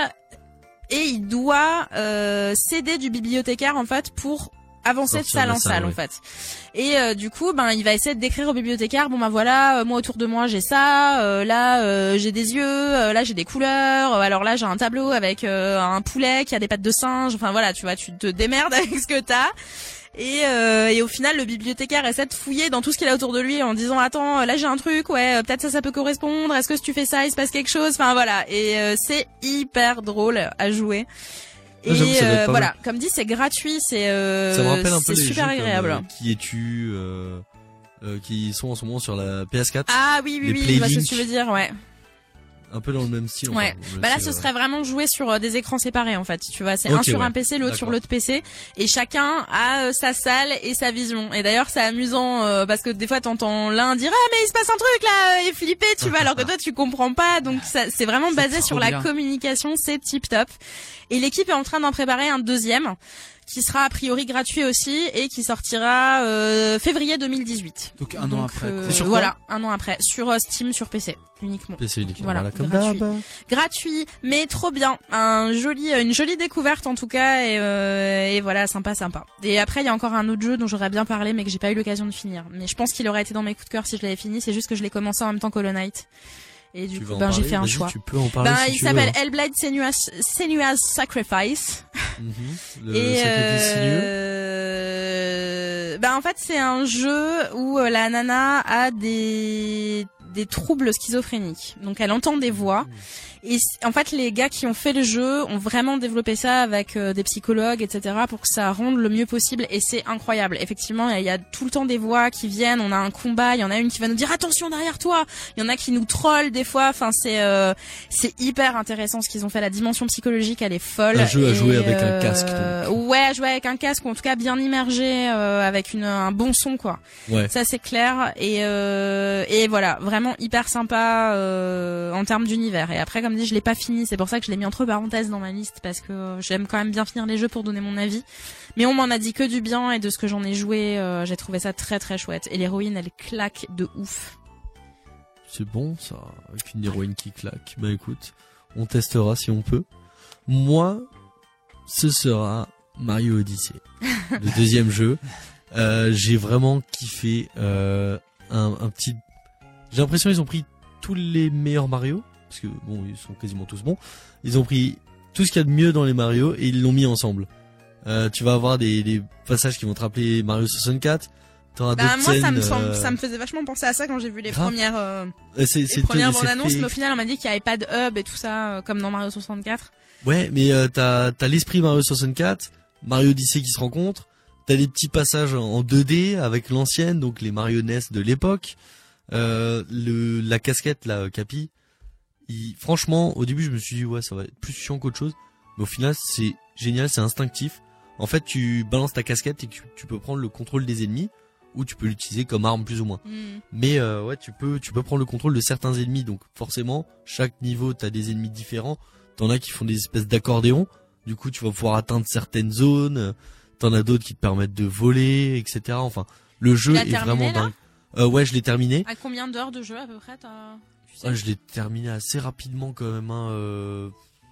et il doit euh, s'aider du bibliothécaire en fait pour avancer de Sortir salle de la en salle, salle ouais. en fait. Et euh, du coup, ben il va essayer de décrire au bibliothécaire, bon ben voilà, euh, moi autour de moi j'ai ça, euh, là euh, j'ai des yeux, euh, là j'ai des couleurs, euh, alors là j'ai un tableau avec euh, un poulet qui a des pattes de singe, enfin voilà, tu vois, tu te démerdes avec ce que t'as. Et, euh, et au final, le bibliothécaire essaie de fouiller dans tout ce qu'il a autour de lui en disant attends, là j'ai un truc, ouais, euh, peut-être ça, ça peut correspondre. Est-ce que si tu fais ça, il se passe quelque chose. Enfin voilà. Et euh, c'est hyper drôle à jouer. Ah, j'avoue, Et ça doit être euh, pas voilà, mal. comme dit, c'est gratuit, c'est euh, Ça me rappelle un c'est peu les super jeux agréable. comme, euh, qui es-tu, euh, euh, qui sont en ce moment sur la P S quatre. Ah oui, oui, les oui, je vois ce que Playlink. tu veux dire, ouais. Un peu dans le même style. Ouais. enfin, même Bah là, style, ce euh, serait vraiment jouer sur euh, des écrans séparés en fait. Tu vois, c'est un Ok, sur ouais. un P C, l'autre sur D'accord. l'autre P C, et chacun a euh, sa salle et sa vision. Et d'ailleurs, c'est amusant euh, parce que des fois, t'entends l'un dire ah mais il se passe un truc là, et flipper, tu vois, alors que toi tu comprends pas. Donc ça, c'est vraiment C'est basé trop sur la bien. communication, c'est tip top. Et l'équipe est en train d'en préparer un deuxième, qui sera a priori gratuit aussi et qui sortira euh, février deux mille dix-huit. Donc un an Donc, après. euh, quoi. C'est sur quoi voilà, un an après, sur euh, Steam, sur P C uniquement. P C uniquement. Voilà, Voilà, comme gratuit. d'hab. Gratuit, mais trop bien. Un joli, une jolie découverte en tout cas, et, euh, et voilà, sympa, sympa. Et après, il y a encore un autre jeu dont j'aurais bien parlé, mais que j'ai pas eu l'occasion de finir. Mais je pense qu'il aurait été dans mes coups de cœur si je l'avais fini. C'est juste que je l'ai commencé en même temps qu'Hollow Knight. Et du Tu coup, veux en ben j'ai parler fait un Vas-y, choix. Tu peux en parler Ben, si il tu veux, s'appelle hein. Hellblade Senua's, Senua's Sacrifice. Mhm. Le Et sacrifice sinueux. euh... ben en fait c'est un jeu où euh, la nana a des des troubles schizophréniques. Donc elle entend des voix. Et c- en fait, les gars qui ont fait le jeu ont vraiment développé ça avec euh, des psychologues, et cetera, pour que ça rende le mieux possible. Et c'est incroyable. Effectivement, il y a tout le temps des voix qui viennent. On a un combat. Il y en a une qui va nous dire attention derrière toi. Il y en a qui nous trollent des fois. Enfin, c'est euh, c'est hyper intéressant ce qu'ils ont fait. La dimension psychologique, elle est folle. Un jeu à Et, jouer avec un euh, casque, donc. Ouais, à jouer avec un casque, ou en tout cas bien immergé, euh, avec une, un bon son, quoi. Ouais. Ça c'est clair. Et euh, et voilà, vraiment. vraiment hyper sympa euh, en termes d'univers. Et après, comme dit, je l'ai pas fini, c'est pour ça que je l'ai mis entre parenthèses dans ma liste, parce que j'aime quand même bien finir les jeux pour donner mon avis. Mais on m'en a dit que du bien, et de ce que j'en ai joué, euh, j'ai trouvé ça très très chouette. Et l'héroïne, elle claque de ouf. C'est bon ça, avec une héroïne qui claque. Bah écoute, on testera si on peut. Moi, ce sera Mario Odyssey, le deuxième jeu. Euh, j'ai vraiment kiffé euh, un, un petit. J'ai l'impression qu'ils ont pris tous les meilleurs Mario, parce que bon, ils sont quasiment tous bons. Ils ont pris tout ce qu'il y a de mieux dans les Mario et ils l'ont mis ensemble. Euh, tu vas avoir des, des passages qui vont te rappeler Mario soixante-quatre. T'auras Bah, d'autres moi, ça scènes, me, semble, euh, ça me faisait vachement penser à ça quand j'ai vu les grave. premières, euh, c'est, les c'est premières tout- bandes c'est annonces, fait- mais au final, on m'a dit qu'il n'y avait pas de hub et tout ça, euh, comme dans Mario soixante-quatre. Ouais, mais euh, t'as t'as l'esprit Mario soixante-quatre, Mario Odyssey qui se rencontrent. T'as des petits passages en deux D avec l'ancienne, donc les marionnettes de l'époque. Euh, le la casquette là, Capi. Il, franchement, au début, je me suis dit ouais, ça va être plus chiant qu'autre chose, mais au final, c'est génial, c'est instinctif. En fait, tu balances ta casquette et tu, tu peux prendre le contrôle des ennemis, ou tu peux l'utiliser comme arme plus ou moins. Mm. Mais euh, ouais, tu peux tu peux prendre le contrôle de certains ennemis, donc forcément, chaque niveau, t'as des ennemis différents. T'en as qui font des espèces d'accordéons. Du coup, tu vas pouvoir atteindre certaines zones. T'en as d'autres qui te permettent de voler, et cetera. Enfin, le jeu l'as est terminé, vraiment là dingue. Euh, ouais, je l'ai terminé. À combien d'heures de jeu à peu près t'as... tu sais Ah, je l'ai terminé assez rapidement quand même. Hein, euh...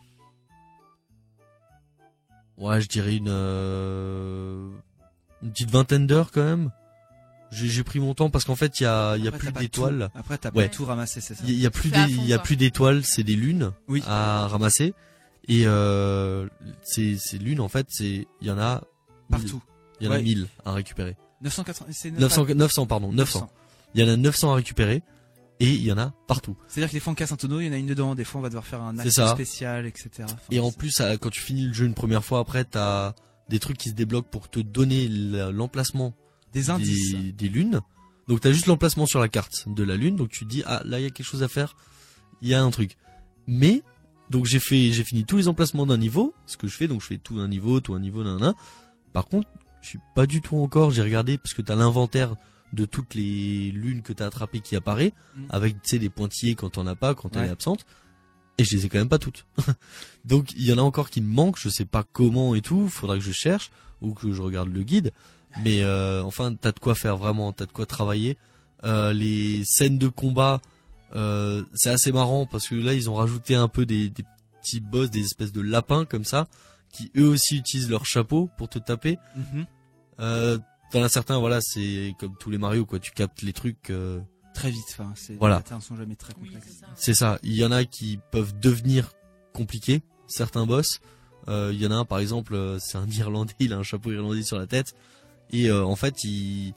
Ouais, je dirais une euh... une petite vingtaine d'heures quand même. J'ai, j'ai pris mon temps parce qu'en fait, il y a il y a Après, plus t'as pas d'étoiles. tout. Après, t'as Ouais. pas tout ramassé, c'est ça. Il y, y a plus fais à d'é- fond, il y a quoi. plus d'étoiles, c'est des lunes Oui. à ramasser. Et euh, ces ces lunes en fait, c'est il y en a Partout. Il y en a Ouais. mille à récupérer. neuf cent quatre-vingts, c'est neuf cents, neuf cents pardon, neuf cents. Il y en a neuf cents à récupérer et il y en a partout. C'est-à-dire que des fois on casse un tonneau, il y en a une dedans, des fois on va devoir faire un acte C'est ça. spécial, et cetera. Enfin, Et en c'est- plus, à- quand tu finis le jeu une première fois, après, t'as des trucs qui se débloquent pour te donner la- l'emplacement des indices. des, des lunes. Donc t'as juste l'emplacement sur la carte de la lune. Donc tu te dis ah là il y a quelque chose à faire, il y a un truc. Mais donc j'ai fait j'ai fini tous les emplacements d'un niveau. Ce que je fais donc je fais tout un niveau, tout un niveau, nan. Par contre je suis pas du tout encore. J'ai regardé parce que t'as l'inventaire de toutes les lunes que t'as attrapées qui apparaît Mm. avec tu sais des pointillés quand t'en as pas, quand elle Ouais. est absente. Et je les ai quand même pas toutes. Donc il y en a encore qui me manquent. Je sais pas comment et tout. Faudra que je cherche ou que je regarde le guide. Mais euh, enfin, t'as de quoi faire vraiment, t'as de quoi travailler. Euh, les scènes de combat, euh, c'est assez marrant parce que là, ils ont rajouté un peu des, des petits boss, des espèces de lapins comme ça, qui eux aussi utilisent leur chapeau pour te taper. Mhm. Euh, t'en as certains, voilà, c'est comme tous les Mario, quoi. Tu captes les trucs. Euh, Très vite, enfin, c'est, Voilà. les patterns sont jamais très Oui, complexes. c'est ça. c'est ça. Il y en a qui peuvent devenir compliqués, certains boss. Euh, il y en a un, par exemple, euh, c'est un Irlandais, il a un chapeau irlandais sur la tête. Et euh, en fait, il,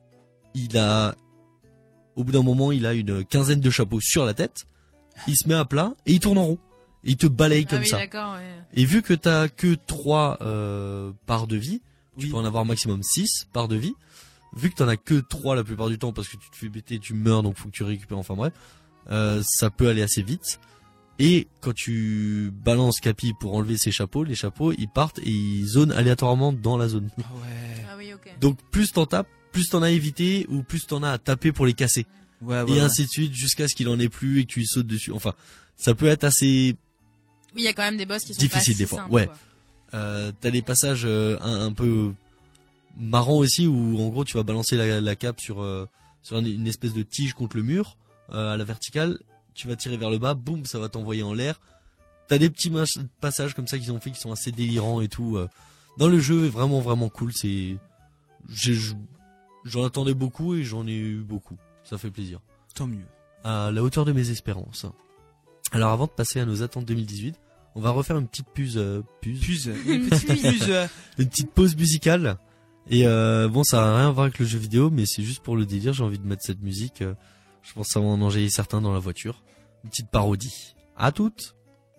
il a, au bout d'un moment, il a une quinzaine de chapeaux sur la tête. Il se met à plat et il tourne en rond. Et il te balaye Ah comme oui, ça. d'accord, ouais. Et vu que t'as que trois euh, parts de vie, tu Oui. peux en avoir maximum six parts de vie. Vu que t'en as que trois la plupart du temps parce que tu te fais bêter, tu meurs, donc faut que tu récupères. Enfin bref, euh, ça peut aller assez vite. Et quand tu balances Capi pour enlever ses chapeaux, les chapeaux ils partent et ils zonent aléatoirement dans la zone. Ah ouais. Ah oui, ok. Donc plus t'en tapes, plus t'en as évité ou plus t'en as à taper pour les casser. Ouais, ouais, Et ouais. ainsi de suite jusqu'à ce qu'il en ait plus et que tu y sautes dessus. Enfin, ça peut être assez... Oui, il y a quand même des boss qui sont Difficile pas des si fois, simples, ouais. quoi. Euh, t'as des passages euh, un, un peu marrants aussi où en gros tu vas balancer la, la cape sur, euh, sur une, une espèce de tige contre le mur euh, à la verticale. Tu vas tirer vers le bas, boum, ça va t'envoyer en l'air. T'as des petits mach- passages comme ça qu'ils ont fait qui sont assez délirants et tout. euh. Dans le jeu est vraiment vraiment cool. C'est, j'ai, j'en attendais beaucoup et j'en ai eu beaucoup. Ça fait plaisir. Tant mieux. À la hauteur de mes espérances. Alors avant de passer à nos attentes deux mille dix-huit, on va refaire une petite puse, euh, puse, Puse. Une petite puse. euh, une petite pause musicale. Et euh, bon, ça n'a rien à voir avec le jeu vidéo, mais c'est juste pour le délire. J'ai envie de mettre cette musique. euh, je pense que ça va en enjailler certains dans la voiture. Une petite parodie. À toutes.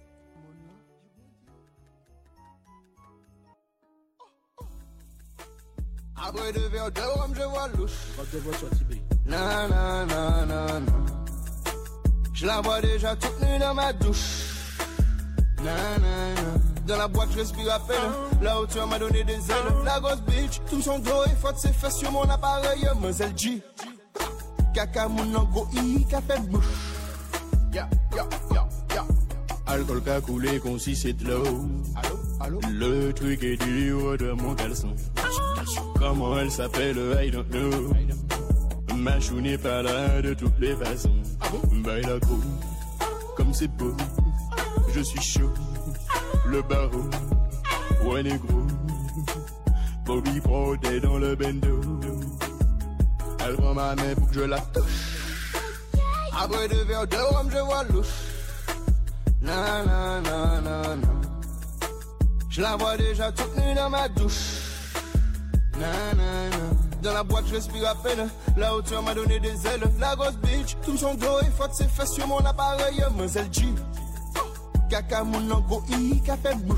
Après deux verres de rhum, je vois louche. Non, non, non, non, non. Je la vois déjà toute nue dans ma douche. Non, non, non. Dans la boîte, je respire à peine. La hauteur m'a donné des ailes. La grosse bitch, tout son dos est fort, c'est fait sur mon appareil. Mademoiselle G. Kaka moun nan go i ka fait bouche. Ya, ya, ya, ya. Alcool qu'a coulé comme si c'est de l'eau. Allô, allô. Le truc est dur de mon caleçon. Comment elle s'appelle, I don't know. Ma chou n'est pas là de toutes les façons. Baille la gros, comme c'est beau. Je suis chaud, le barreau. Ouais négro, Bobby Protez dans le bendo. Elle prend ma main pour que je la touche. Après deux verres de rhum, je vois louche. Na na na na na. Je la vois déjà toute nue dans ma douche. Na na na. Dans la boîte, je respire à peine. La hauteur m'a donné des ailes. La grosse bitch, tout son dos est fort, c'est fait sur mon appareil. Mademoiselle G. Kaka mon go i ka fait bouche.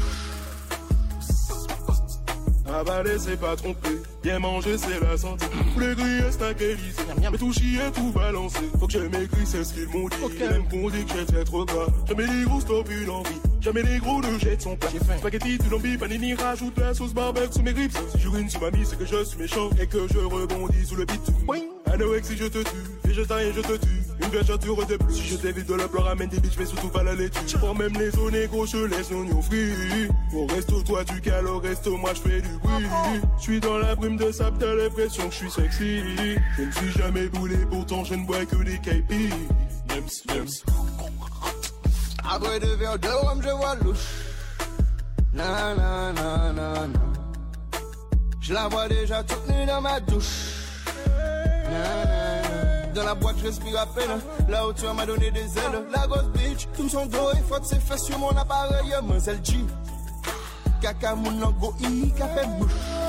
Avaler c'est pas tromper, bien manger c'est la santé. Tous les grilles stack Élysée, mais tout chier tout balancer. Faut que je m'écris, c'est ce qu'ils m'ont dit. Okay. Même qu'on dit que j'étais trop gras. Jamais les gros stop une envie, jamais les gros ne jettent son plat. Spaghetti, tu l'envie, panini, rajoute la sauce barbecue sous mes grips. Si je rune sur ma vie, c'est que je suis méchant et que je rebondis sous le bitume. Anorex si je te tue, végétarien je te tue. Une vergeture de plus, si je t'évite de la pleure, ramène des bitches, mais surtout pas la laitue. Pour même les zones gros, je laisse l'oignon frit. Au resto, toi tu cales, au resto, moi je fais du bruit. Je suis dans la brume de sable, t'as l'impression que je suis sexy. Je ne suis jamais boulé, pourtant je ne bois que des K P. Nems, nems. Après deux verres de rhum, je vois louche. Na na na na na. Je la vois déjà toute nue dans ma douche. Na na na. Dans la boîte, je respire à peine. La hauteur m'a donné des ailes. La grosse bitch, tout son dos est fort, c'est fait sur mon appareil. Mademoiselle G. Kaka moun nan go i ka fait bouche.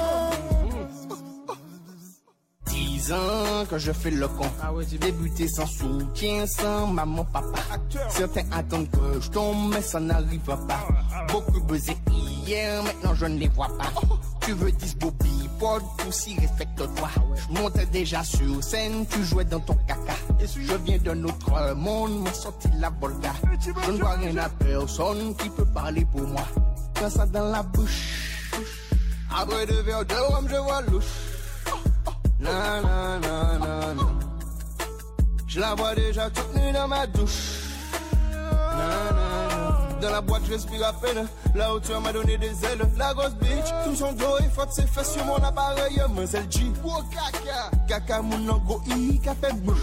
Dix ans que je fais le con. Ah ouais, j'ai débuté sans soutien, sans maman, papa. Acteur. Certains attendent que je tombe, mais ça n'arrive pas. Beaucoup buzzé hier, maintenant je ne les vois pas. Oh. Tu veux dix Bobby, pod, aussi respecte-toi. Je montais déjà sur scène, tu jouais dans ton caca. Je viens d'un autre monde, m'a sorti la volga. Je ne vois rien à personne qui peut parler pour moi. Quand ça dans la bouche. Après deux verres de rhum, je vois louche. Na na na na na. Je la vois déjà toute nue dans ma douche. Na na na. Dans la boîte, je respire à peine. La hauteur m'a donné des ailes. La grosse bitch, tout son dos est fort, c'est fait sur mon appareil. Mademoiselle G. Oh kaka. Kaka mon nan go i ka fait bouche.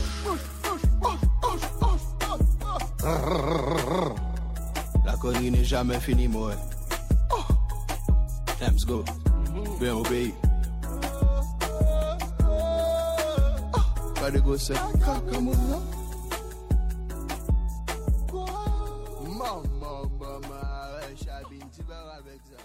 La connerie n'est jamais finie, moi. Let's go. Bien au pays. Pas de go sec. Maman, maman, Chabine, tu vas avec ça.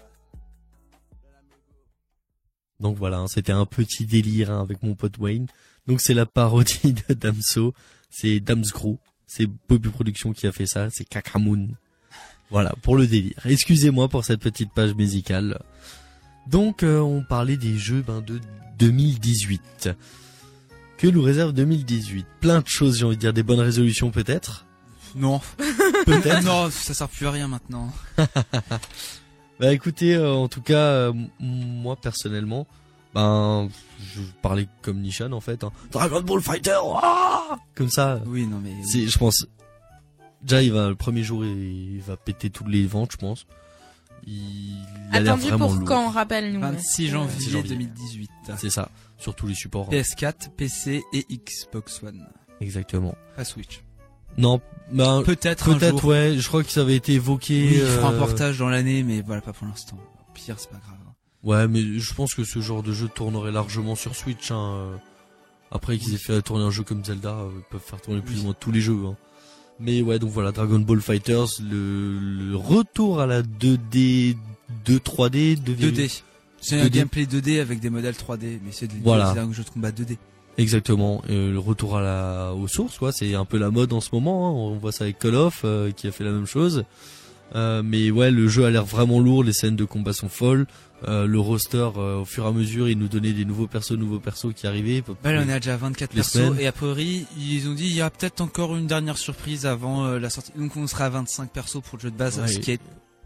Donc voilà, hein, c'était un petit délire hein, avec mon pote Wayne. Donc c'est la parodie de Damso. C'est Damscrew. C'est Bobby Productions qui a fait ça. C'est Kakamoun. Voilà, pour le délire. Excusez-moi pour cette petite page musicale. Donc, euh, on parlait des jeux ben, de deux mille dix-huit. Que nous réserve deux mille dix-huit? Plein de choses, j'ai envie de dire. Des bonnes résolutions peut-être? Non. Peut-être. Non, ça sert plus à rien maintenant. Bah écoutez, euh, en tout cas, euh, moi personnellement, ben, je parlais comme Nishan en fait. Hein. Dragon Ball Fighter, ah comme ça. Oui, non mais. C'est, je pense. Déjà, il va le premier jour, il va péter toutes les ventes, je pense. Il a l'air Attendu vraiment pour lourd. quand, rappelle-nous. vingt-six janvier, janvier deux mille dix-huit. C'est ça, sur tous les supports. P S quatre, P C et Xbox One. Exactement. Pas Switch. Non, ben peut-être un peut-être jour. ouais. Je crois que ça avait été évoqué. Oui, il fera euh... un portage dans l'année, mais voilà, pas pour l'instant. Au pire, c'est pas grave. Ouais, mais je pense que ce genre de jeu tournerait largement sur Switch. Hein. Après qu'ils aient fait tourner un jeu comme Zelda, ils peuvent faire tourner plus ou moins tous les jeux. Hein. Mais ouais, donc voilà, Dragon Ball Fighters, le, le retour à la deux D, deux trois D, deux D. C'est un gameplay deux D avec des modèles trois D, mais c'est de voilà. un jeu de combat deux D. Exactement, et le retour à la aux sources, quoi. C'est un peu la mode en ce moment. Hein. On voit ça avec Call of, euh, qui a fait la même chose. Euh, mais ouais, le jeu a l'air vraiment lourd, les scènes de combat sont folles. Euh, le roster, euh, au fur et à mesure, il nous donnait des nouveaux persos, nouveaux persos qui arrivaient. Bah là, on est déjà à vingt-quatre persos semaines. Et a priori, ils ont dit il y a peut-être encore une dernière surprise avant euh, la sortie. Donc on sera à vingt-cinq persos pour le jeu de base, ouais, ce qui est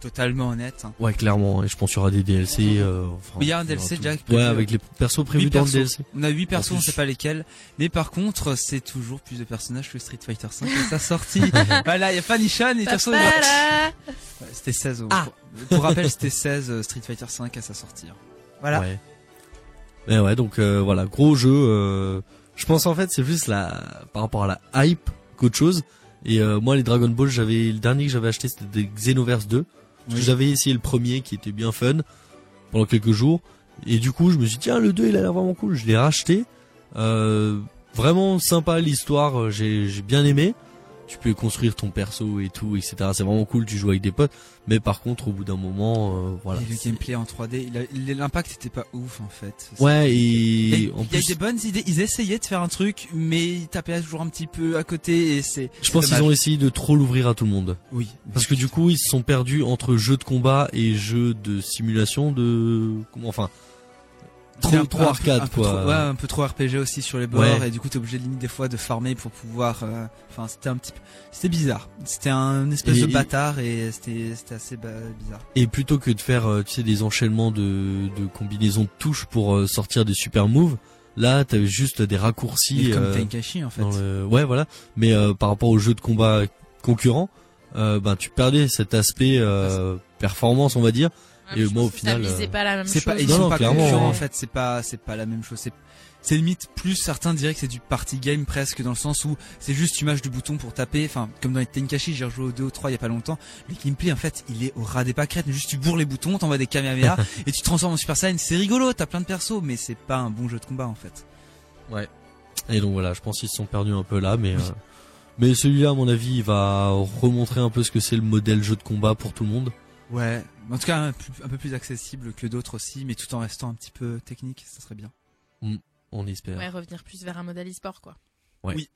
totalement honnête. Hein. Ouais, clairement. Et je pense qu'il y aura des D L C. Euh, enfin, Mais il y a un D L C déjà. Prévu, ouais, avec les persos prévus dans le D L C. On a huit persos, on sait pas lesquels. Mais par contre, c'est toujours plus de personnages que Street Fighter cinq à sa sortie. Voilà, il y a pas Nishan et de toute façon, ouais, c'était seize. Ah. Pour, pour rappel, c'était seize euh, Street Fighter cinq à sa sortie. Voilà. Ouais. Mais ouais, donc euh, voilà, gros jeu. Euh, je pense en fait, c'est plus la par rapport à la hype qu'autre chose. Et euh, moi, les Dragon Ball, j'avais le dernier que j'avais acheté, c'était des Xenoverse deux. Parce oui. que j'avais essayé le premier qui était bien fun pendant quelques jours. Et du coup, je me suis dit tiens, le deux, il a l'air vraiment cool. Je l'ai racheté. Euh, vraiment sympa l'histoire. J'ai j'ai bien aimé. Tu peux construire ton perso et tout, et cetera. C'est vraiment cool, tu joues avec des potes. Mais par contre, au bout d'un moment, euh, voilà. Et le gameplay en trois D, l'impact était pas ouf en fait. Ouais, et il en y, plus, y a des bonnes idées. Ils essayaient de faire un truc, mais ils tapaient toujours un petit peu à côté, et c'est. Je pense qu'ils ont essayé de trop l'ouvrir à tout le monde. Oui. Parce que du coup, ils se sont perdus entre jeux de combat et jeux de simulation de, comment, enfin. Trop, un, trop un arcade, un peu, quoi. Trop, ouais, un peu trop R P G aussi sur les bords, ouais. et du coup t'es obligé de limite des fois de farmer pour pouvoir. Enfin, euh, c'était un petit peu, c'était bizarre. C'était un espèce et, de bâtard et c'était, c'était assez bah, bizarre. Et plutôt que de faire, tu sais, des enchaînements de, de combinaisons de touches pour euh, sortir des super moves, là t'avais juste des raccourcis. Et comme euh, Tenkaichi en fait. Le... Ouais, voilà. Mais euh, par rapport aux jeux de combat concurrents, euh, ben tu perdais cet aspect euh, performance, on va dire. Et moi au final, c'est pas la même c'est chose. pas, ils non, sont non, pas clairement, concurrents ouais. en fait. C'est pas, c'est pas la même chose. C'est, c'est limite plus certains diraient que c'est du party game presque dans le sens où c'est juste tu mâches du bouton pour taper. Enfin, comme dans les Tenkaichi, j'ai rejoué au deux ou trois il y a pas longtemps. Le gameplay en fait, il est au ras des pâquerettes. Juste tu bourres les boutons, t'envoies des Kamehameha et tu te transformes en Super Saiyan. C'est rigolo, t'as plein de persos, mais c'est pas un bon jeu de combat en fait. Ouais. Et donc voilà, je pense qu'ils se sont perdus un peu là, mais. Euh... Mais celui-là, à mon avis, il va remontrer un peu ce que c'est le modèle jeu de combat pour tout le monde. Ouais, en tout cas un, un peu plus accessible que d'autres aussi, mais tout en restant un petit peu technique, ça serait bien. Mmh, on espère. Ouais, revenir plus vers un modèle e-sport quoi. Ouais. Oui.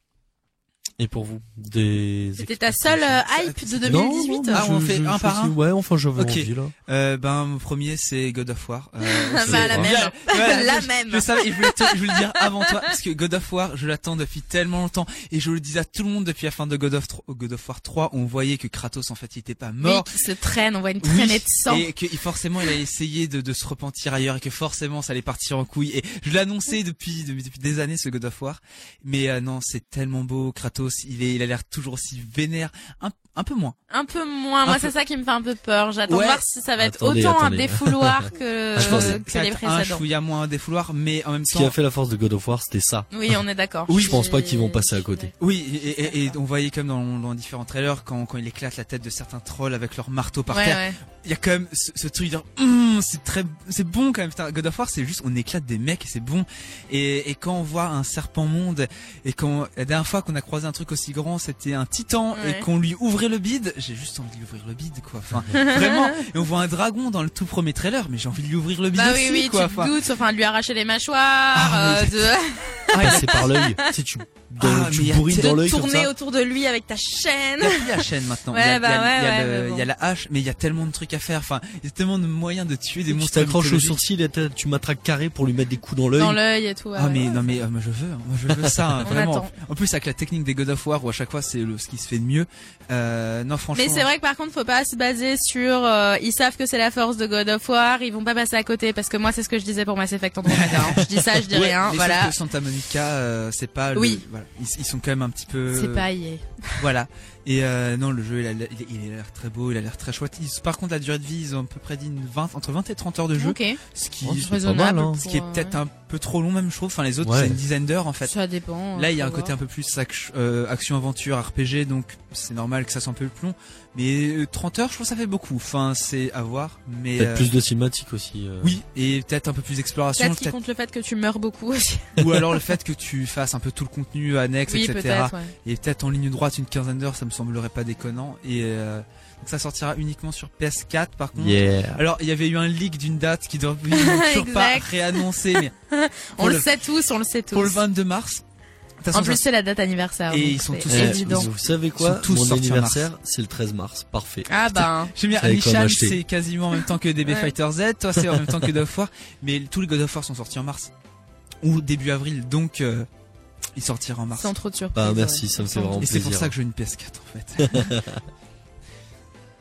Et pour vous, des C'était ta seule euh, hype de deux mille dix-huit? Non, Ah, on je, fait je, un je par un. Ouais, enfin j'avais okay. envie là. Euh, ben mon premier c'est God of War. Euh, bah la même. Ouais, la je, même. Je savais, je voulais, te, je voulais le dire avant toi parce que God of War, je l'attends depuis tellement longtemps et je le disais à tout le monde depuis la fin de God of, God of War trois, on voyait que Kratos en fait il était pas mort. Oui, qui se traîne, on voit une traînée oui, de sang. Et que forcément il a essayé de, de se repentir ailleurs et que forcément ça allait partir en couille. Et je l'ai annoncé depuis, depuis depuis des années ce God of War, mais euh, non c'est tellement beau Kratos, il est, il a l'air toujours aussi vénère, un, un peu moins. Un peu moins. Un Moi, peu... c'est ça qui me fait un peu peur. J'attends ouais. de voir si ça va être attendez, autant attendez. un défouloir que, je pense que, que les précédents. Un chouïa moins un défouloir, mais en même Ce temps. qui a fait la force de God of War, c'était ça. Oui, on est d'accord. Oui, je pense pas qu'ils vont passer à côté. Oui, et, et, et on voyait comme dans, dans différents trailers quand, quand il éclate la tête de certains trolls avec leur marteau par ouais, terre. Ouais. Il y a quand même ce, ce truc de hum, c'est très, c'est bon quand même. Putain, God of War, c'est juste on éclate des mecs et c'est bon. Et, et quand on voit un serpent monde et quand la dernière fois qu'on a croisé un truc aussi grand, c'était un titan ouais. et qu'on lui ouvrait le bide, j'ai juste envie de lui ouvrir le bide quoi. Enfin, vraiment. Et on voit un dragon dans le tout premier trailer, mais j'ai envie de lui ouvrir le bide bah aussi oui, oui, quoi. Tu te enfin, doutes, enfin, de lui arracher les mâchoires, ah, euh, de. Ah, passer par l'œil. Tu sais, tu, dans, ah, tu bourrines dans l'œil comme ça. De tourner autour de lui avec ta chaîne. Il y a plus la chaîne maintenant. Ouais, il y a, bah il y a, ouais, il y a, ouais, le, bon. il y a la hache, mais il y a tellement de trucs à faire. Enfin, il y a tellement de moyens de tuer des tu monstres. Tu t'accroches au mythologiques. sourcil et tu matraques carré pour lui mettre des coups dans l'œil. Dans l'œil et tout. Ouais, ah mais ouais. non mais euh, moi je veux, hein. moi je veux ça hein, On vraiment. attend. En plus avec la technique des God of War où à chaque fois c'est le, ce qui se fait de mieux. Euh, non franchement. Mais c'est vrai que par contre faut pas se baser sur. Euh, ils savent que c'est la force de God of War, ils vont pas passer à côté parce que moi c'est ce que je disais pour Mass Effect Andromeda. Hein. Je dis ça, je dis ouais, rien. Mais Voilà. sauf que Santa Monica, euh, c'est pas. Le, oui. Voilà, ils, ils sont quand même un petit peu. C'est pas I A. Voilà. Et euh, non, le jeu, il a, il, il a l'air très beau, il a l'air très chouette. Ils, par contre, la durée de vie, ils ont à peu près dit une vingt, entre vingt et trente heures de jeu. Ok. Ce qui oh, est raisonnable. Pas mal, hein. Ce qui est peut-être un peu trop long même, je trouve. Enfin, les autres, ouais. c'est une dizaine d'heures en fait. Ça dépend. Là, il y a un voir. côté un peu plus action, euh, action-aventure, R P G, donc c'est normal que ça soit un peu plus long. Mais euh, trente heures, je trouve que ça fait beaucoup. Enfin, c'est à voir. Mais peut-être euh, plus de cinématiques aussi. Euh... Oui, et peut-être un peu plus d'exploration. Peut-être qu'il compte le fait que tu meurs beaucoup aussi. Ou alors le fait que tu fasses un peu tout le contenu annexe, oui, et cetera. peut-être, ouais. Et peut-être en ligne droite une quinzaine d'heures, ça me semblerait pas déconnant. Et euh, donc ça sortira uniquement sur P S quatre par contre. Yeah. Alors il y avait eu un leak d'une date qui doit toujours pas réannoncée, mais on le, le sait tous, on le sait tous. Pour le vingt-deux mars. En plus, c'est la date anniversaire. Et ils sont tous évidents. Vous savez quoi? Mon anniversaire, c'est le treize mars. Parfait. Ah ben. J'aime bien. Nishan, c'est quasiment en même temps que D B ouais. Fighter Z. Toi, c'est en même temps que God of War. Mais tous les God of War sont sortis en mars. Ou début avril. Donc, euh, il sortira en mars. Sans trop de surprise. Bah, merci, ouais. Ça me fait vraiment Et plaisir. Et c'est pour ça que je veux une P S quatre, en fait.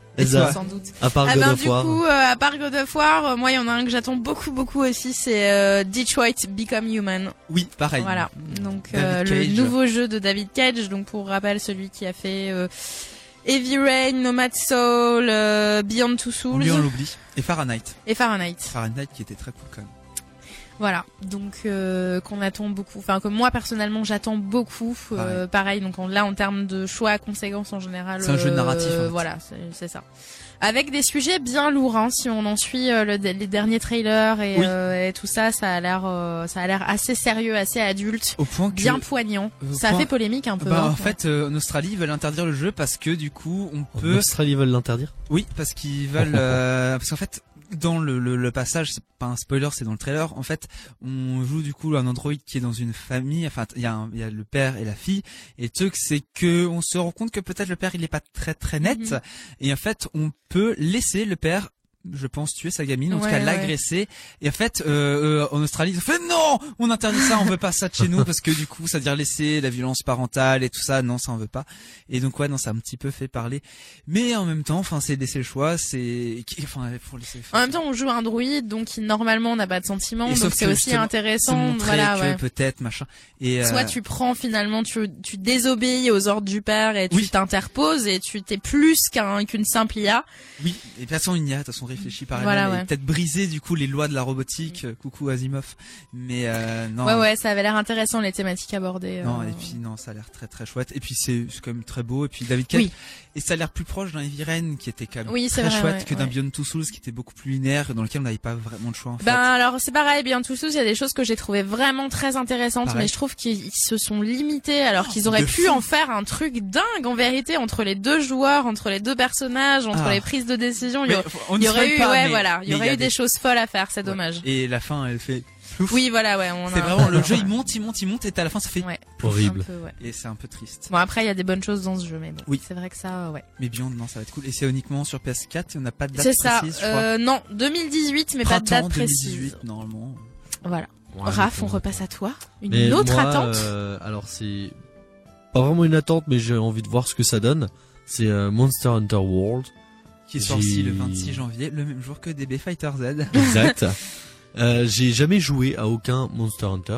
Elsa, sans doute. à part Ah God ben of du War. coup, euh, à part God of War, euh, moi il y en a un que j'attends beaucoup beaucoup aussi, c'est euh, Detroit Become Human. Oui, pareil. Voilà. Donc David euh, le Cage. nouveau jeu de David Cage. Donc pour rappel, celui qui a fait euh, Heavy Rain, Nomad Soul, euh, Beyond Two Souls Lui on l'oublie. Et Fahrenheit. et Fahrenheit. Fahrenheit qui était très cool quand même. Voilà, donc euh, qu'on attend beaucoup, enfin que moi personnellement j'attends beaucoup. Euh, pareil, donc en, là en termes de choix, conséquences en général. C'est un jeu de narratif, en fait. Voilà, c'est, c'est ça. Avec des sujets bien lourds, hein, si on en suit euh, le, les derniers trailers et, Oui. euh, et tout ça, ça a l'air, euh, ça a l'air assez sérieux, assez adulte, Au point que bien poignant. au Ça a point- fait polémique un peu. Bah, hein. en fait, euh, en Australie, ils veulent interdire le jeu parce que du coup, on En peut. Australie, ils veulent l'interdire. Oui, parce qu'ils veulent. euh, parce qu'en fait, dans le, le, le passage, c'est pas un spoiler, c'est dans le trailer. En fait, on joue du coup un androïde qui est dans une famille. Enfin, il y a, un- il y a le père et la fille. Et le truc, c'est que on se rend compte que peut-être le père, il est pas très très net. Mhm. Et en fait, on peut laisser le père, je pense, tuer sa gamine, en tout Ouais, cas ouais. l'agresser. Et en fait, euh, euh, en Australie, ils ont fait non, on interdit ça, on veut pas ça de chez nous parce que du coup, ça veut dire laisser la violence parentale et tout ça. Non, ça on veut pas. Et donc ouais, non, ça a un petit peu fait parler. Mais en même temps, enfin, c'est laisser le choix, c'est, enfin, faut laisser. En même temps, on joue un druide, donc qui normalement n'a pas de sentiments, Et donc sauf c'est que aussi justement, se intéressant. montrer Voilà, que ouais. peut-être machin. Et Soit euh, tu prends finalement, tu, tu désobéis aux ordres du père et tu Oui. t'interposes et tu t'es plus qu'un, qu'une simple I A. oui. Et de toute façon, il y a, de toute façon, réfléchi par Voilà, elle-même. ouais. Et peut-être briser du coup les lois de la robotique. Euh, Coucou Asimov. Mais euh, non. Ouais, ouais, ça avait l'air intéressant les thématiques abordées. Non, euh. et puis non, ça a l'air très très chouette. Et puis c'est c'est quand même très beau. Et puis David Cage. Oui. Et ça a l'air plus proche d'un Heavy Rain qui était quand même Oui, c'est très vrai, chouette ouais, que d'un ouais. Beyond Two Souls qui était beaucoup plus linéaire et dans lequel on n'avait pas vraiment de choix en Ben fait. alors c'est pareil, bien tous il y a des choses que j'ai trouvées vraiment très intéressantes, Pareil. mais je trouve qu'ils se sont limités alors qu'ils auraient de pu fou. en faire un truc dingue en vérité entre les deux joueurs, entre les deux personnages, entre Ah. les prises de décision. Il y Mais aurait, on il ne y aurait spoil eu, pas, ouais, mais- voilà, il y mais aurait a eu des choses folles à faire, c'est Ouais. dommage. Et la fin, elle fait. Plouf. Oui, voilà, ouais, on a. C'est vraiment le jeu, il monte, il monte, il monte, et à la fin, ça fait. Ouais. Horrible. Un peu, ouais. Et c'est un peu triste. Bon après il y a des bonnes choses dans ce jeu, mais bon, Oui. c'est vrai que ça, euh, ouais. Mais Beyond, non, ça va être cool. Et c'est uniquement sur P S quatre, et on n'a pas de date C'est ça. précise, je crois. Euh, non, deux mille dix-huit, mais pas de Printemps date précise. deux mille dix-huit, normalement. Voilà. Ouais, Raph, on mais- repasse à toi. Une Mais autre moi, attente. euh, alors c'est pas vraiment une attente, mais j'ai envie de voir ce que ça donne. C'est euh, Monster Hunter World. Qui est sorti J'ai- le vingt-six janvier, le même jour que D B Fighter Z. Exact. euh, j'ai jamais joué à aucun Monster Hunter.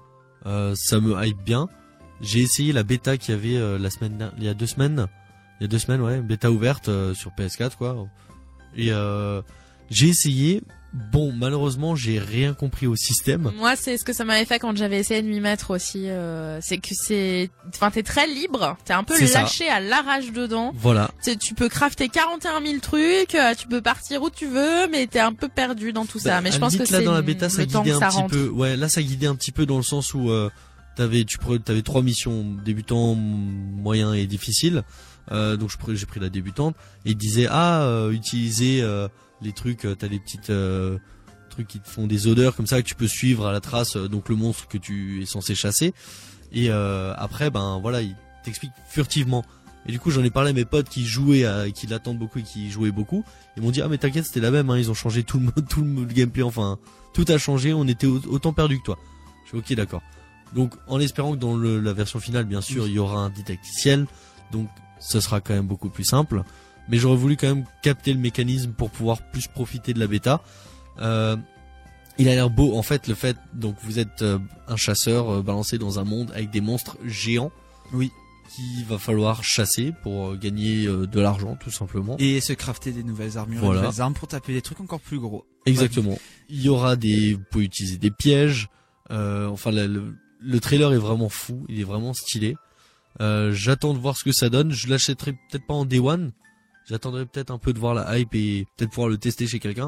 Euh, ça me hype bien. J'ai essayé la bêta qu'il y avait euh, la semaine, der- il y a deux semaines. Il y a deux semaines, ouais, bêta ouverte euh, sur P S quatre, quoi. Et euh, j'ai essayé. Bon, malheureusement, j'ai rien compris au système. Moi, c'est ce que ça m'avait fait quand j'avais essayé de m'y mettre aussi. Euh, c'est que c'est, enfin, t'es très libre. T'es un peu C'est ça. lâché à l'arrache dedans. Voilà. C'est- Tu peux crafter quarante et un mille trucs. euh, Tu peux partir où tu veux, mais t'es un peu perdu dans tout ça. Bah, Mais à je la pense que limite, là c'est dans la bêta, ça le temps guidait que un ça petit rentre. peu. Ouais, là ça guidait un petit peu dans le sens où euh, t'avais, tu prenais, t'avais trois missions débutant, moyen et difficile. Euh, donc je prenais- j'ai pris la débutante et il disait ah euh, utiliser euh, les trucs, euh, t'as les petites euh, trucs qui te font des odeurs comme ça que tu peux suivre à la trace, euh, donc le monstre que tu es censé chasser. Et euh, après ben voilà, il t'explique furtivement. Et du coup j'en ai parlé à mes potes qui jouaient, à, qui l'attendent beaucoup et qui jouaient beaucoup. Ils m'ont dit ah mais t'inquiète c'était la même, hein, ils ont changé tout le mode, tout le gameplay, enfin tout a changé, on était au- autant perdu que toi. Je suis ok d'accord. Donc en espérant que dans le, la version finale bien sûr il y aura un didacticiel, donc ce sera quand même beaucoup plus simple. Mais j'aurais voulu quand même capter le mécanisme pour pouvoir plus profiter de la bêta. Euh, il a l'air beau en fait le fait, donc vous êtes euh, un chasseur euh, balancé dans un monde avec des monstres géants. Oui. Qu'il va falloir chasser pour euh, gagner euh, de l'argent tout simplement. Et se crafter des nouvelles armures, Voilà. des nouvelles armes pour taper des trucs encore plus gros. Exactement. Il y aura des, vous pouvez utiliser des pièges. Euh, enfin, le, le, le trailer est vraiment fou. Il est vraiment stylé. Euh, j'attends de voir ce que ça donne. Je l'achèterai peut-être pas en day one. J'attendrai peut-être un peu de voir la hype et peut-être pouvoir le tester chez quelqu'un.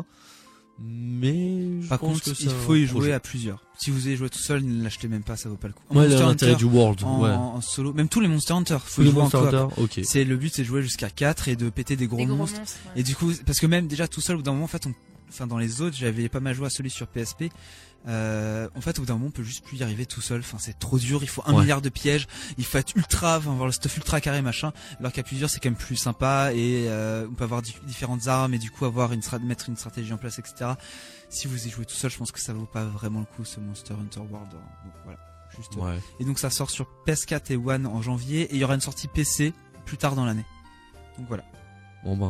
Mais je Par pense contre, que il ça faut y va jouer jouer. à plusieurs. Si vous y jouez tout seul, ne l'achetez même pas, ça vaut pas le coup. Ouais, Monster l'intérêt Hunter, du World. en, ouais. en solo, même tous les Monster Hunter, faut Tous les jouer en Monster coop. Hunter, ok. C'est le but, c'est de jouer jusqu'à quatre et de péter des gros Des gros monstres. monstres, ouais. Et du coup, parce que même déjà tout seul, au bout d'un moment, en fait, on, enfin dans les autres, j'avais pas mal joué à celui sur P S P. Euh, en fait, au bout d'un moment, on peut juste plus y arriver tout seul. Enfin, c'est trop dur. Il faut un Ouais. milliard de pièges. Il faut être ultra, enfin, avoir le stuff ultra carré, machin. Alors qu'à plusieurs, c'est quand même plus sympa et euh, on peut avoir di- différentes armes et du coup avoir une strat- mettre une stratégie en place, et cetera. Si vous y jouez tout seul, je pense que ça vaut pas vraiment le coup ce Monster Hunter World. Donc voilà, juste. euh, Ouais. Et donc ça sort sur P S quatre et One en janvier et il y aura une sortie P C plus tard dans l'année. Donc voilà. Bon ben,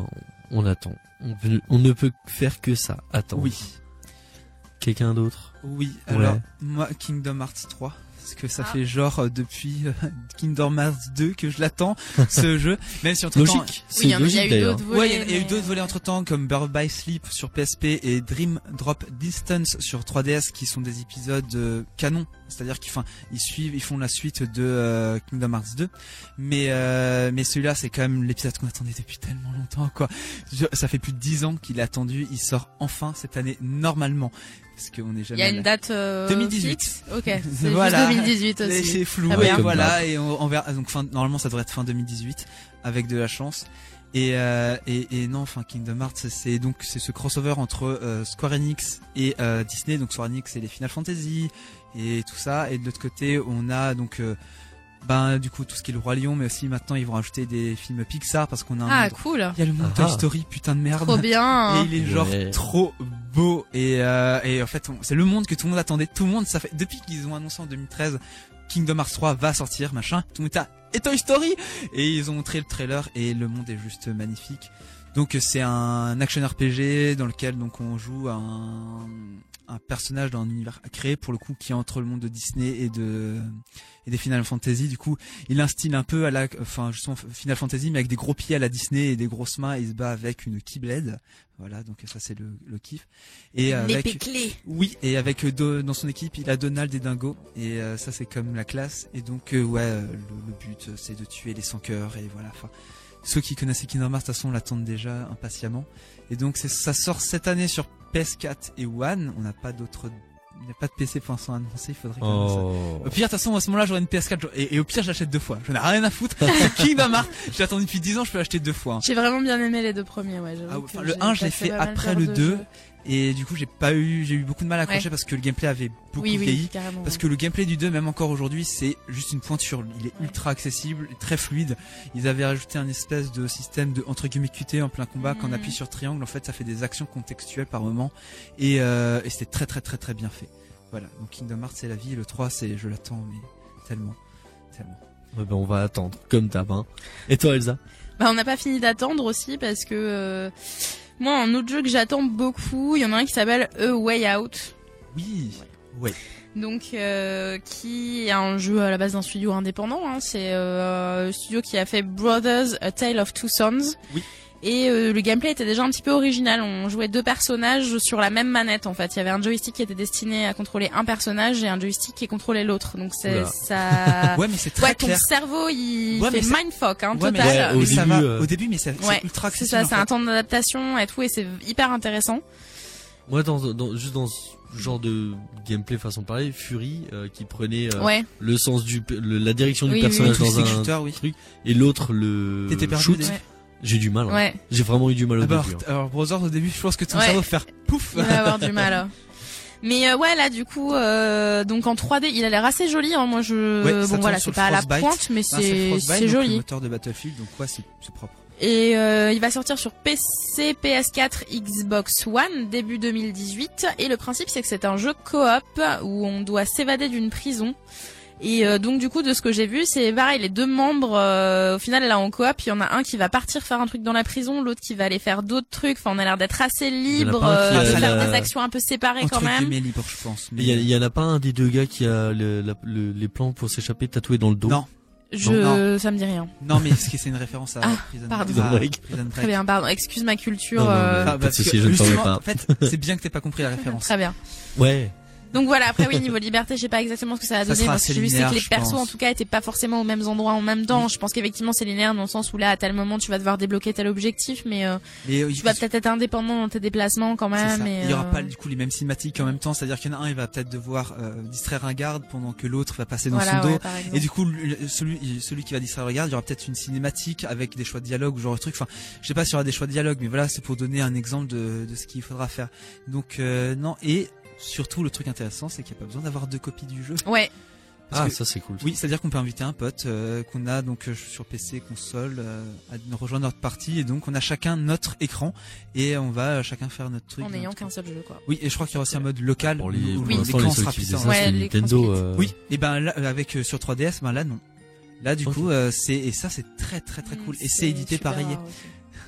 On attend. On, peut- on ne peut faire que ça. Attends. Oui. Quelqu'un d'autre? Oui, alors Ouais. moi Kingdom Hearts trois, parce que ça Ah. fait genre euh, depuis euh, Kingdom Hearts deux que je l'attends ce jeu, même si entre temps Logique. Oui, C'est il y en a- il y logique a eu d'ailleurs. d'autres ouais, volets. il y a- il y a eu mais- d'autres volets entre temps comme Birth by Sleep sur P S P et Dream Drop Distance sur trois D S qui sont des épisodes euh, canons, c'est-à-dire qu'ils, enfin, ils suivent, ils font la suite de euh, Kingdom Hearts deux, mais euh, mais celui-là c'est quand même l'épisode qu'on attendait depuis tellement longtemps quoi. Je- Ça fait plus de dix ans qu'il est attendu, il sort enfin cette année normalement, parce qu'on est Il jamais. y a à une la- date euh, deux mille dix-huit. fixe. Ok, c'est Voilà. juste deux mille dix-huit Et aussi. c'est flou, Très et bien. voilà, et on, on verra. Donc fin, normalement, ça devrait être fin deux mille dix-huit, avec de la chance. Et euh, et, et non, enfin Kingdom Hearts, c'est donc c'est ce crossover entre euh, Square Enix et euh, Disney. Donc Square Enix, c'est les Final Fantasy et tout ça. Et de l'autre côté, on a donc euh, ben du coup tout ce qui est le Roi Lion, mais aussi maintenant ils vont rajouter des films Pixar parce qu'on a un Ah monde- cool. il y a le monde Ah. Toy Story, putain de merde. Trop bien. Et il est genre Ouais. trop beau et euh, et en fait on- c'est le monde que tout le monde attendait. Tout le monde, ça fait depuis qu'ils ont annoncé en deux mille treize Kingdom Hearts trois va sortir machin. Tout le monde était à, et Toy Story et ils ont montré le trailer et le monde est juste magnifique. Donc c'est un action R P G dans lequel donc on joue un un personnage dans un univers créé pour le coup qui est entre le monde de Disney et de et des Final Fantasy. Du coup, il instille un peu à la, enfin justement Final Fantasy mais avec des gros pieds à la Disney et des grosses mains. Et il se bat avec une Keyblade. Voilà, donc ça c'est le, le kiff. Et avec L'épée clé. oui, et avec euh, Do- dans son équipe, il a Donald et Dingo, et euh, ça c'est comme la classe. Et donc euh, ouais, euh, le, le but euh, c'est de tuer les sans cœurs et voilà. Enfin, ceux qui connaissent Kingdom Hearts de toute façon l'attendent déjà impatiemment. Et donc c'est, ça sort cette année sur P S quatre et One. On n'a pas d'autres, il n'y a pas de P C pour l'instant annoncé. Il faudrait quand même ça. Oh. Au pire, de toute façon, à ce moment-là, j'aurai une P S quatre et, et au pire, je l'achète deux fois. Je n'ai rien à foutre. C'est Kingdom Hearts. J'ai attendu depuis dix ans, je peux l'acheter deux fois. hein. J'ai vraiment bien aimé les deux premiers, ouais. j'avoue Ah, que enfin, le j'ai un, je l'ai passé fait pas mal après d'heures le de deux. jeu. Et du coup, j'ai pas eu, j'ai eu beaucoup de mal à accrocher Ouais. parce que le gameplay avait beaucoup Oui, vieilli. oui, carrément. Parce que le gameplay du deux, même encore aujourd'hui, c'est juste une pointure. Il est ultra accessible, très fluide. Ils avaient rajouté un espèce de système de entre guillemets Q T en plein combat. Quand on Mhm. appuie sur triangle, en fait, ça fait des actions contextuelles par moment. Et, euh, et c'était très très très très bien fait. Voilà. Donc Kingdom Hearts, c'est la vie. Le trois, c'est je l'attends, mais tellement, tellement. Ouais, ben, on va attendre, comme d'hab. Hein. Et toi, Elsa? Bah, on n'a pas fini d'attendre aussi parce que euh, moi, un autre jeu que j'attends beaucoup, il y en a un qui s'appelle A Way Out. Oui. Ouais. Donc, euh, qui est un jeu à la base d'un studio indépendant. Hein. C'est euh, un studio qui a fait Brothers: A Tale of Two Sons. Oui. Et euh, le gameplay était déjà un petit peu original. On jouait deux personnages sur la même manette en fait. Il y avait un joystick qui était destiné à contrôler un personnage et un joystick qui contrôlait l'autre. Donc c'est Oula. ça. Ouais, mais c'est très Ouais, ton clair. cerveau il Ouais, mais fait ça- mindfuck hein, Ouais, mais, total. Ouais, au mais ça début, va. euh, Au début, mais c'est, Ouais, c'est ultra c'est accessible. ça, en c'est fait. un temps d'adaptation et tout, et c'est hyper intéressant. Moi, dans, dans, juste dans ce genre de gameplay façon de parler, Fury, euh, qui prenait euh, Ouais. le sens du, le- la direction Oui, du oui, personnage oui. dans Twisted un shooter, oui. truc, et l'autre le T'étais perdu shoot, au début. Ouais. j'ai du mal. hein. Ouais. J'ai vraiment eu du mal au Ah bah, début. hein. alors, alors, Brothers, au début, je pense que ton Ouais. cerveau va faire pouf. Il va avoir du mal. hein. Mais euh, ouais, là du coup, euh, donc en trois D, il a l'air assez joli. Hein. Moi, je, Ouais, ça bon tourne voilà, sur c'est le pas à la Frostbite. pointe, mais Non, c'est Frostbite, c'est donc Le joli. moteur de Battlefield, donc ouais, c'est, c'est propre. Et euh, il va sortir sur P C, P S quatre, Xbox One début deux mille dix-huit. Et le principe, c'est que c'est un jeu coop où on doit s'évader d'une prison. Et euh, donc du coup, de ce que j'ai vu, c'est pareil, les deux membres, euh, au final, là en coop, il y en a un qui va partir faire un truc dans la prison, l'autre qui va aller faire d'autres trucs. Enfin, on a l'air d'être assez libre, pas un qui euh, a de faire la- des actions un peu séparées Entre quand même. guillemets libre, je pense. Mais... Il y, a- il y en a pas un des deux gars qui a le, la- le- les plans pour s'échapper tatoués dans le dos. Non, Je, Non. ça me dit rien. non, mais c'est c'est une référence à Ah, Prison, pardon. à Break. Prison Break. Très bien, pardon. Excuse ma culture. Non, non, euh, mais- Enfin, Pas de parce souci, que, je ne justement, savais pas. En fait, c'est bien que t'aies pas compris la référence. Très bien. Ouais. Donc voilà, après oui, niveau liberté, je sais pas exactement ce que ça va Ça donner. sera Moi, ce que assez j'ai vu, c'est linéaire, que les je persos, pense. en tout cas, étaient pas forcément aux mêmes endroits en même temps. Je pense qu'effectivement, c'est linéaire dans le sens où là, à tel moment, tu vas devoir débloquer tel objectif, mais euh, Mais euh, tu vas peut-être être indépendant dans tes déplacements quand c'est même. ça. Et, Il y aura euh, pas du coup les mêmes cinématiques en même temps, c'est-à-dire qu'il y en a un, il va peut-être devoir euh, distraire un garde pendant que l'autre va passer dans voilà, son dos. ouais, par exemple. Et du coup, le- celui, celui qui va distraire le garde, il y aura peut-être une cinématique avec des choix de dialogue ou genre de truc. Enfin, je sais pas s'il y aura des choix de dialogue, mais voilà, c'est pour donner un exemple de, de ce qu'il faudra faire. Donc euh, non, et surtout le truc intéressant, c'est qu'il n'y a pas besoin d'avoir deux copies du jeu. Ouais. Parce Ah, que- ça c'est cool. Oui, c'est-à-dire qu'on peut inviter un pote euh, qu'on a donc euh, sur P C, console, euh, à nous rejoindre notre partie, et donc on a chacun notre écran et on va euh, chacun faire notre truc. En ayant notre- qu'un seul jeu, quoi. Oui, et je crois qu'il y aura aussi un mode local Pour les, où, où pour l'instant, l'écran les seuls sera qui faisaient puissant. ça, Ouais, c'est l'écran Nintendo. split. euh, Oui, et ben là, avec euh, sur trois D S, ben là non. Là du Ok. coup, euh, c'est et ça c'est très très très Mm, cool et c'est édité super par E A. rare aussi.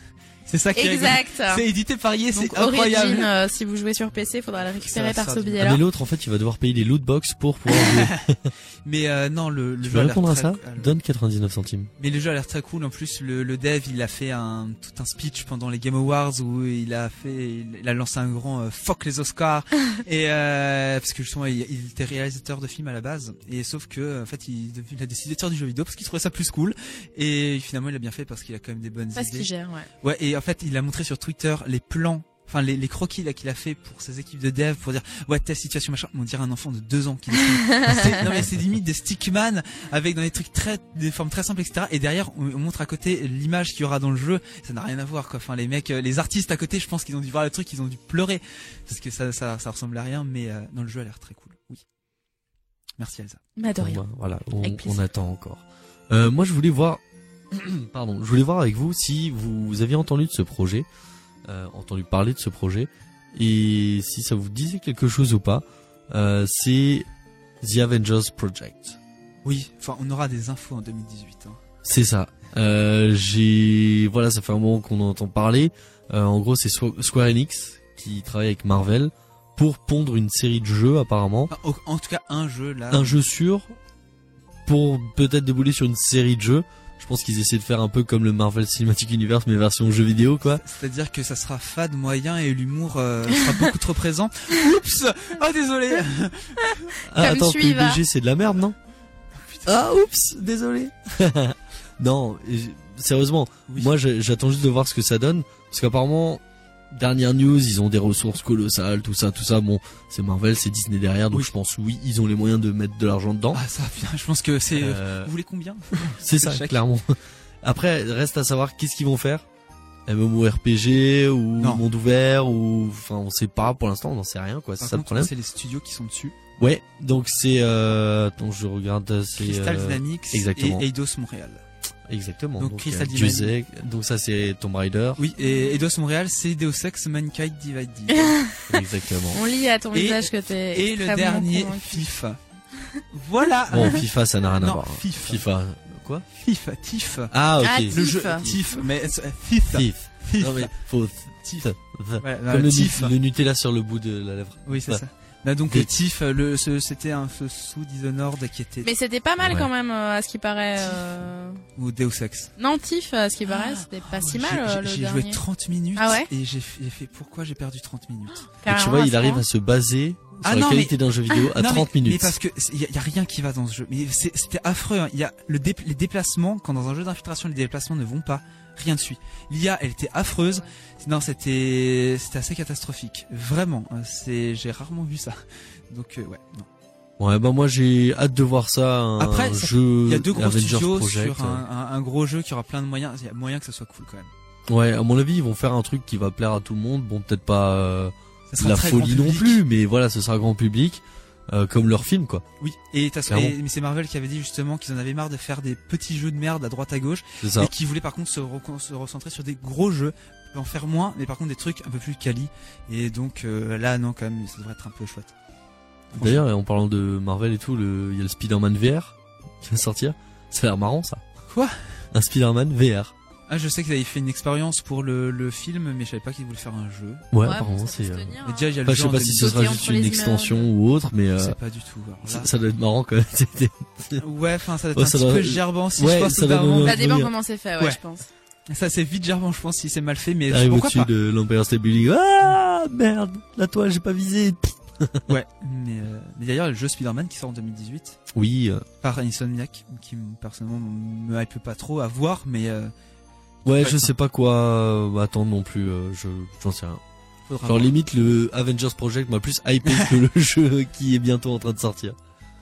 C'est ça qui est Exact. rigolo. C'est édité par E A, c'est Donc incroyable. Origin, euh, si vous jouez sur P C, faudra le récupérer Ça va par se ce faire du- biais-là. Ah, mais l'autre, en fait, il va devoir payer les loot box pour pouvoir jouer. Mais euh, non, le, le Tu jeu veux a l'air répondre à très- ça? euh, Donne quatre-vingt-dix-neuf centimes. Mais le jeu a l'air très cool. En plus, le, le dev, il a fait un tout un speech pendant les Game Awards où il a fait, il a lancé un grand euh, fuck les Oscars. Et euh, parce que justement, il, il était réalisateur de films à la base. Et sauf que, en fait, il, il a décidé de faire du jeu vidéo parce qu'il trouvait ça plus cool. Et finalement, il a bien fait parce qu'il a quand même des bonnes Parce idées. qu'il gère, ouais. Ouais. Et en fait, il a montré sur Twitter les plans. Enfin, les, les croquis là qu'il a fait pour ses équipes de dev pour dire ouais telle situation machin, on dirait un enfant de deux ans qui c'est, non mais c'est limite des stickman avec dans des trucs très des formes très simples etc. Et derrière on, on montre à côté l'image qu'il y aura dans le jeu, ça n'a rien à voir quoi. Enfin les mecs, les artistes à côté, je pense qu'ils ont dû voir le truc, ils ont dû pleurer parce que ça ça ça ressemble à rien, mais euh, dans le jeu a l'air très cool. Oui. Merci Elsa. Bah de rien. Bon, bah, voilà, on, Avec plaisir. on attend encore. Euh, moi, je voulais voir, pardon, je voulais voir avec vous si vous aviez entendu de ce projet, euh, entendu parler de ce projet, et si ça vous disait quelque chose ou pas. Euh, c'est The Avengers Project. Oui. Enfin on aura des infos en deux mille dix-huit. Hein. C'est ça. Euh, j'ai, voilà, ça fait un moment qu'on en entend parler. Euh, en gros, c'est Squ- Square Enix qui travaille avec Marvel pour pondre une série de jeux apparemment. Enfin, au- en tout cas un jeu là. Un jeu sûr pour peut-être débouler sur une série de jeux. Je pense qu'ils essaient de faire un peu comme le Marvel Cinematic Universe mais version jeu vidéo quoi. C'est-à-dire que ça sera fade, moyen et l'humour euh, sera beaucoup trop présent. Oups. Oh désolé. Ah, Comme attends, suivant. P U B G c'est de la merde non? Ah oups, désolé. Non, et- sérieusement, Oui. moi je- j'attends juste de voir ce que ça donne parce qu'apparemment dernière news, ils ont des ressources colossales, tout ça, tout ça. Bon, c'est Marvel, c'est Disney derrière, donc Oui. je pense oui, ils ont les moyens de mettre de l'argent dedans. Ah ça, putain, je pense que c'est. Euh, Vous voulez combien? C'est ça, Chèque. clairement. Après, reste à savoir qu'est-ce qu'ils vont faire. MMORPG ou Non. monde ouvert ou enfin on sait pas pour l'instant, on n'en sait rien quoi, c'est Par ça le contre, problème. c'est les studios qui sont dessus. Ouais, donc c'est euh attends, je regarde c'est Crystal euh, Dynamics exactement. et Eidos Montréal. exactement. donc Donc, Crystal euh, Dieu donc ça c'est Tomb Raider. Oui, et Eidos Montréal, c'est Deus Ex Mankind Divided. Exactement. On lit à ton Et- visage que t'es et le extrêmement dernier, convaincu. FIFA. Voilà. Bon, FIFA ça n'a rien à Non, voir. FIFA. FIFA quoi? FIFA, Tif. Ah OK. Ah, Le Tif. jeu Tif, mais euh, FIFA. Tif. Tif. Non mais faut Tif. Tif. Ouais, non, Comme le, Tif. nu- le Nutella sur le bout de la lèvre. Oui, c'est Ouais. ça. Bah donc Et- le Tif, le, ce- c'était un ce sous Dishonored qui était Mais c'était pas mal Ouais. quand même, euh, à ce qui paraît. euh... ou Deus Ex. Non, Tif, à ce qui paraît, c'était pas si J'ai- mal euh, j'ai- le J'ai dernier. joué trente minutes Ah ouais et j'ai fait, j'ai fait pourquoi j'ai perdu trente minutes. Et tu Carrément, vois, à il ce arrive point. à se baser sur Ah la non, qualité d'un jeu vidéo à Non, trente mais, minutes. Mais parce que il y, a- y a rien qui va dans ce jeu. Mais c'est- c'était affreux. hein. Il y a le dé- les déplacements quand dans un jeu d'infiltration les déplacements ne vont pas. Rien ne suit. L'I A, elle était affreuse. Non, c'était c'était assez catastrophique. Vraiment. hein. C'est j'ai rarement vu ça. Donc euh, ouais. Non. Ouais, bah moi j'ai hâte de voir ça. Un Après, ça- jeu. Il y a deux gros Avengers studios Project. sur un, un, un gros jeu qui aura plein de moyens. Il y a moyen que ça soit cool quand même. Ouais, à mon avis, ils vont faire un truc qui va plaire à tout le monde. Bon, peut-être pas euh, Ça sera la très folie grand non public. plus, mais voilà, ce sera grand public, euh, comme leur film, quoi. Oui. Et, t'as- Clairement. et- mais c'est Marvel qui avait dit justement qu'ils en avaient marre de faire des petits jeux de merde à droite à gauche C'est ça. et qui voulaient par contre se, recon- se recentrer sur des gros jeux, en faire moins, mais par contre des trucs un peu plus quali. Et donc euh, là, non, quand même, ça devrait être un peu chouette. D'ailleurs, en parlant de Marvel et tout, le- il y a le Spider-Man V R qui va sortir. Ça a l'air marrant, ça. Quoi? Un Spider-Man V R. Ah, je sais qu'ils avaient fait une expérience pour le, le film, mais je savais pas qu'ils voulaient faire un jeu. Ouais, Ouais, apparemment, bon, ça peut c'est. se euh, tenir, Mais hein. déjà, il y a Enfin, le je jeu sais pas en si ce Sauter sera entre juste les une immeubles. extension ou autre, mais Je euh, sais pas du tout. Alors ça, là- ça doit être marrant quand même. C'était- Ouais, enfin, ça doit être Ouais, un ça petit doit- peu gerbant si Ouais, je pense ça au bout d'un doit- moment. Ça dépend Oui. comment c'est fait, ouais, Ouais. je pense. Ça c'est vite gerbant, je pense, si c'est mal fait, mais Arrive pourquoi au-dessus pas? de l'Empire State Building. Ah merde, la toile, j'ai pas visé. Ouais, mais, euh, mais d'ailleurs, le jeu Spider-Man qui sort en deux mille dix-huit Oui, euh, par Insomniac, qui me- personnellement me hype pas trop à voir, mais euh, ouais, Ouais, je ça. sais pas quoi euh, attendre non plus. euh, je j'en sais rien. faudra Genre voir. limite le Avengers Project m'a plus hypé que le jeu qui est bientôt en train de sortir.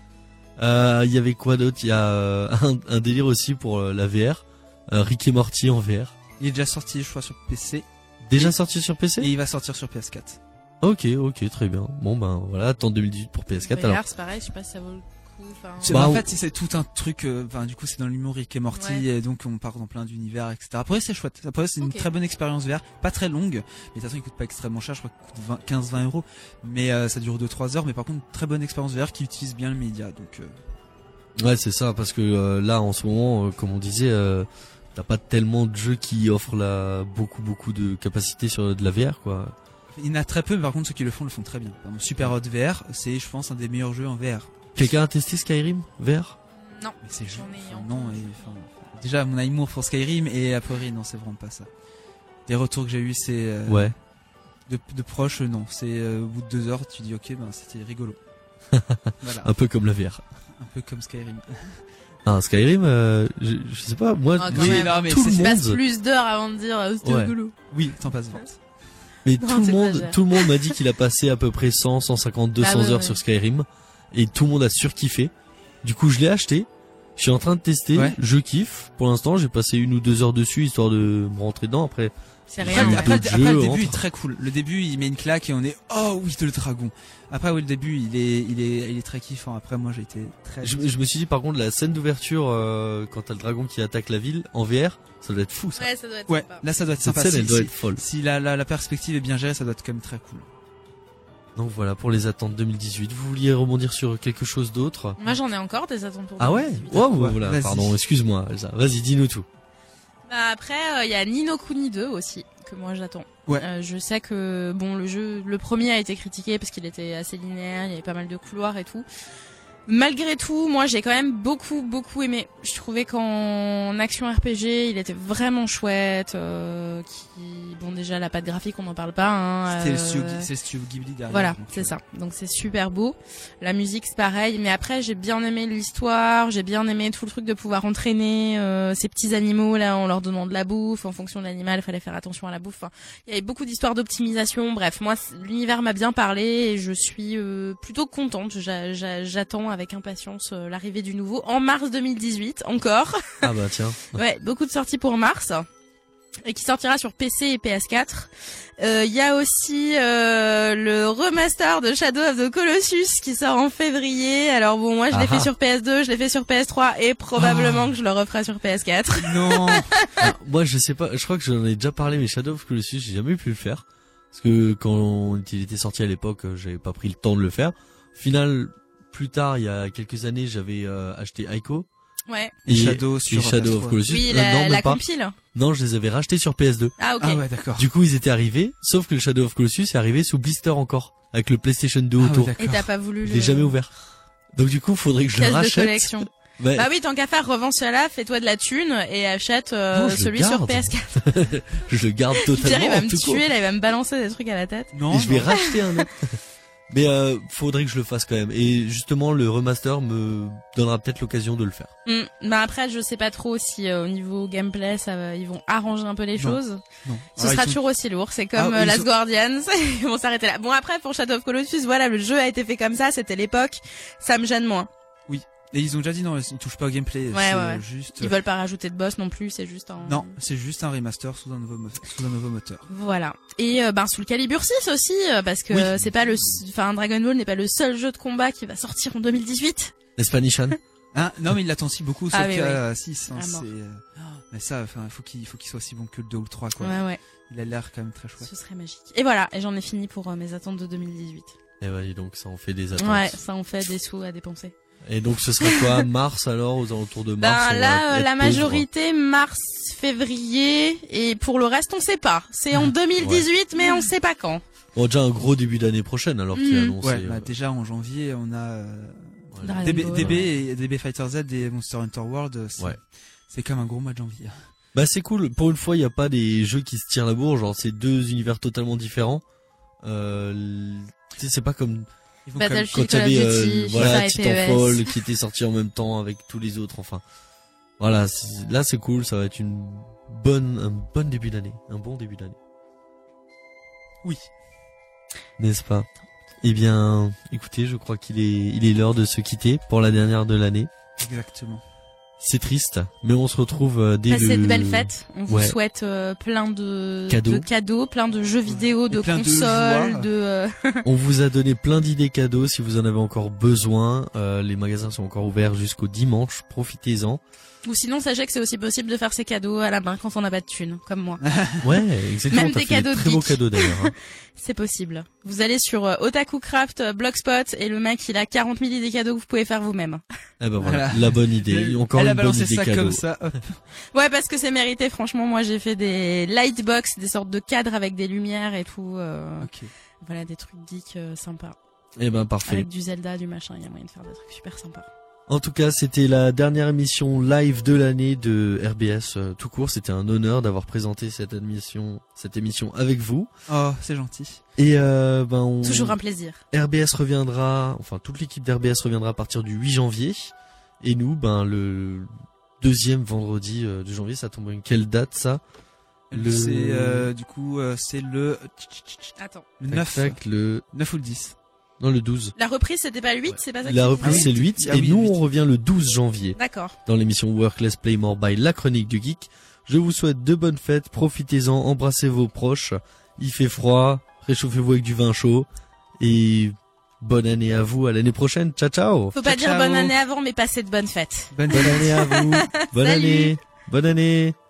Euh, Il y avait quoi d'autre? Il y a euh, un, un délire aussi pour euh, la V R. Euh, Rick et Morty en V R. Il est déjà sorti, je crois, sur P C Déjà sorti sur P et C? il va sortir sur P S quatre. Ok, ok, très bien. Bon ben voilà, attends deux mille dix-huit pour P S quatre V R, alors. c'est pareil, je sais pas si ça vaut le coup. Enfin, C'est- Bah, en ou- fait, c'est- c'est tout un truc. euh, Enfin, du coup, c'est dans l'humour Rick et Morty, Ouais. et donc on part dans plein d'univers, et cetera. Après, c'est chouette. Après, c'est une Ok. très bonne expérience V R, pas très longue, mais de toute façon, il coûte pas extrêmement cher. Je crois qu'il coûte quinze vingt euros, mais euh, ça dure deux trois heures. Mais par contre, très bonne expérience V R qui utilise bien le média. Donc, euh, Ouais, c'est ça, parce que euh, là, en ce moment, euh, comme on disait, euh, t'as pas tellement de jeux qui offrent la beaucoup beaucoup de capacités sur de la V R quoi. Il y en a très peu, mais par contre ceux qui le font le font très bien. Par exemple, Super Hot V R, c'est je pense un des meilleurs jeux en V R. Quelqu'un a testé Skyrim V R? Non. Mais c'est J'en ai enfin, entendu. non et enfin, déjà mon amour pour Skyrim et a priori non, c'est vraiment pas ça. Des retours que j'ai eu c'est euh, Ouais. de, de proches non, c'est euh, au bout de deux heures tu dis ok ben c'était rigolo. Voilà, Un peu comme la V R. un peu comme Skyrim. Ah, Skyrim, euh, je, je sais pas, moi, Ah, quand mais même. non, mais tout c'est- le Tu passes monde, plus d'heures avant de dire euh, c'était Ouais. rigolo. Oui, t'en passes vite. mais Non, tout le c'est monde, pas vrai. tout le monde m'a dit qu'il a passé à peu près cent, cent cinquante, deux cents Ah ouais, heures ouais. sur Skyrim, et tout le monde a surkiffé. Du coup, je l'ai acheté. Je suis en train de tester. Ouais. Je kiffe. Pour l'instant, j'ai passé une ou deux heures dessus histoire de me rentrer dedans. Après, C'est Après, rien. Après, le- après, d'autres après, le jeux début est entrent. très cool. Le début, il met une claque et on est oh oui le dragon. Après oui le début, il est il est il est très kiffant. Après moi j'ai été très. je, je me suis dit par contre la scène d'ouverture euh, quand t'as le dragon qui attaque la ville en V R, ça doit être fou ça. Ouais, ça doit être Ouais, sympa. là ça doit être Cette sympa. scène, Si, elle doit si- être folle. si la, la la perspective est bien gérée, ça doit être quand même très cool. Donc voilà pour les attentes deux mille dix-huit. Vous vouliez rebondir sur quelque chose d'autre? Moi, j'en ai encore des attentes pour Ah ouais? deux mille dix-huit. Wow, Ouais, voilà, vas-y. pardon, excuse-moi, Elsa. Vas-y, dis-nous tout. Bah, après, il y a Ni no Kuni deux aussi que moi j'attends. Ouais. Euh, je sais que bon, le jeu, le premier a été critiqué parce qu'il était assez linéaire, il y avait pas mal de couloirs et tout. Malgré tout, moi j'ai quand même beaucoup beaucoup aimé. Je trouvais qu'en action R P G, il était vraiment chouette. Euh, qui, bon déjà la patte graphique, on n'en parle pas. Hein, C'était le euh, studio, c'est le studio Ghibli derrière. Voilà, donc, c'est euh, ça. Donc c'est super beau. La musique c'est pareil, mais après j'ai bien aimé l'histoire, j'ai bien aimé tout le truc de pouvoir entraîner euh, ces petits animaux là en leur donnant de la bouffe. En fonction de l'animal, il fallait faire attention à la bouffe. Enfin, il y avait beaucoup d'histoires d'optimisation. Bref, moi c- l'univers m'a bien parlé et je suis euh, plutôt contente. J'a- j'a- J'attends avec impatience euh, l'arrivée du nouveau en mars deux mille dix-huit encore. Ah bah tiens. Ouais, beaucoup de sorties pour mars. Et qui sortira sur P C et P S quatre. Il euh, y a aussi euh, le remaster de Shadow of the Colossus qui sort en février. Alors bon, moi je l'ai Ah fait ah. sur P S deux, je l'ai fait sur P S trois et probablement que je le referai sur P S quatre. Non. Ah, moi je sais pas, je crois que j'en ai déjà parlé, mais Shadow of Colossus, j'ai jamais pu le faire. Parce que quand il était sorti à l'époque, euh, j'avais pas pris le temps de le faire. Au final, plus tard, il y a quelques années, j'avais euh, acheté Ico. Ouais. Et Shadow sur et Shadow P S of trois. Colossus. Oui, Euh, la, non, même la pas. compile. Non, je les avais rachetés sur P S deux. Ah ok. Ah ouais d'accord. Du coup, ils étaient arrivés, sauf que le Shadow of Colossus est arrivé sous blister encore, avec le PlayStation deux Ah ouais, autour. d'accord. Et t'as pas voulu Je le l'ai jamais ouvert. Donc du coup, faudrait que je le caisse de rachète. collection. Ouais. Bah oui, tant qu'à faire, revends cela, fais-toi de la thune et achète euh, Non, je le celui sur garde. P S quatre. Je le garde Pierre, totalement. il va me tout court. tuer là, il va me balancer des trucs à la tête. Non. Et je vais non. racheter un autre. Mais euh, faudrait que je le fasse quand même. Et justement, le remaster me donnera peut-être l'occasion de le faire. Hmm. Bah après, je sais pas trop si euh, au niveau gameplay, ça va, ils vont arranger un peu les Non. choses. Non. Ce Alors, sera ils sont- toujours aussi lourd. C'est comme Ah, euh, ils Last sont- Guardians. Ils vont s'arrêter là. Bon après, pour Shadow of Colossus, voilà, le jeu a été fait comme ça. C'était l'époque. Ça me gêne moins. Et ils ont déjà dit non, ils touchent pas au gameplay. Ouais, c'est ouais, ouais. juste. Ils veulent pas rajouter de boss non plus. C'est juste un. Non, c'est juste un remaster sous un nouveau mo- sous un nouveau moteur. Voilà. Et euh, ben Soul Calibur six aussi, euh, parce que Oui. euh, c'est pas le, enfin Dragon Ball n'est pas le seul jeu de combat qui va sortir en deux mille dix-huit. L'espanishan. Hein non mais il l'attend si beaucoup Ah sauf oui, qu'à six. Hein, Ah, c'est. mort. euh, Mais ça, enfin, faut qu'il faut qu'il soit aussi bon que le deux ou le trois quoi. Ouais ouais. Il a l'air quand même très chouette. Ce serait magique. Et voilà. Et j'en ai fini pour euh, mes attentes de deux mille dix-huit. Et bah dis donc, ça en fait des attentes. Ouais, ça en fait des sous à dépenser. Et donc ce sera quoi, mars alors, aux alentours de mars? Ben on là, va euh, être la pauvre. majorité mars, février, et pour le reste on sait pas. C'est en deux mille dix-huit, mais on sait pas quand. Bon, déjà un gros début d'année prochaine alors qu'il est Mm. annoncé. Ouais, euh, bah, déjà en janvier, on a euh, voilà. Dragon D B, Ball. D B et D B Fighter Z et Monster Hunter World. C'est Ouais. c'est comme un gros mois de janvier. Bah c'est cool. Pour une fois, il y a pas des jeux qui se tirent la bourre. Genre c'est deux univers totalement différents. Euh, l- tu sais, c'est pas comme Ils vont quand même- Battlefield, quand il y Call of avait Duty, euh, voilà FIFA et P E S. Titanfall qui était sorti en même temps avec tous les autres. Enfin, voilà. c'est- Là c'est cool. Ça va être une bonne, un bon début d'année, un bon début d'année, Oui. n'est-ce pas? Eh bien, écoutez, je crois qu'il est, il est l'heure de se quitter pour la dernière de l'année. Exactement. C'est triste, mais on se retrouve euh, dès Passez le. de belles fêtes. On vous Ouais. souhaite euh, plein de Cadeaux. de cadeaux, plein de jeux vidéo, Et de plein de consoles, joie. de. euh, On vous a donné plein d'idées cadeaux si vous en avez encore besoin. Euh, les magasins sont encore ouverts jusqu'au dimanche. Profitez-en. Ou sinon, sachez que c'est aussi possible de faire ses cadeaux à la main quand on n'a pas de thunes, comme moi. Ouais, exactement. Même t'as des fait cadeaux de très beaux geek. cadeaux d'ailleurs. Hein. C'est possible. Vous allez sur euh, Otaku Craft, euh, Blogspot, et le mec, il a quarante mille idées cadeaux que vous pouvez faire vous-même. Eh ben voilà, Voilà. la bonne idée. Encore Elle a une bonne balancé idée ça cadeau. comme ça. Hop. Ouais, parce que c'est mérité, franchement. Moi, j'ai fait des lightbox, des sortes de cadres avec des lumières et tout. Euh, Ok. Voilà, des trucs geeks euh, sympas. Eh ben parfait. Avec du Zelda, du machin, il y a moyen de faire des trucs super sympas. En tout cas, c'était la dernière émission live de l'année de R B S euh, tout court. C'était un honneur d'avoir présenté cette émission, cette émission avec vous. Oh, c'est gentil. Et euh, ben on... Toujours un plaisir. R B S reviendra, enfin toute l'équipe d'R B S reviendra à partir du huit janvier. Et nous, ben le deuxième vendredi euh, de janvier, ça tombe une quelle date ça? Le- C'est euh, du coup euh, c'est le Attends. le Tac, neuf, tac, le neuf ou le dix. non le douze. La reprise, c'était pas le huit, c'est pas ça que La tu reprise disais c'est le huit Ah et oui, nous le huit. on revient le douze janvier D'accord. dans l'émission Work Let's Play More by La Chronique du Geek. Je vous souhaite de bonnes fêtes, profitez-en, embrassez vos proches. Il fait froid, réchauffez-vous avec du vin chaud et bonne année à vous, à l'année prochaine. Ciao ciao. Faut pas Ciao, dire ciao. bonne année avant, mais passez de bonnes fêtes. Bonne Bonne année à vous. Bonne Salut. année. Bonne année.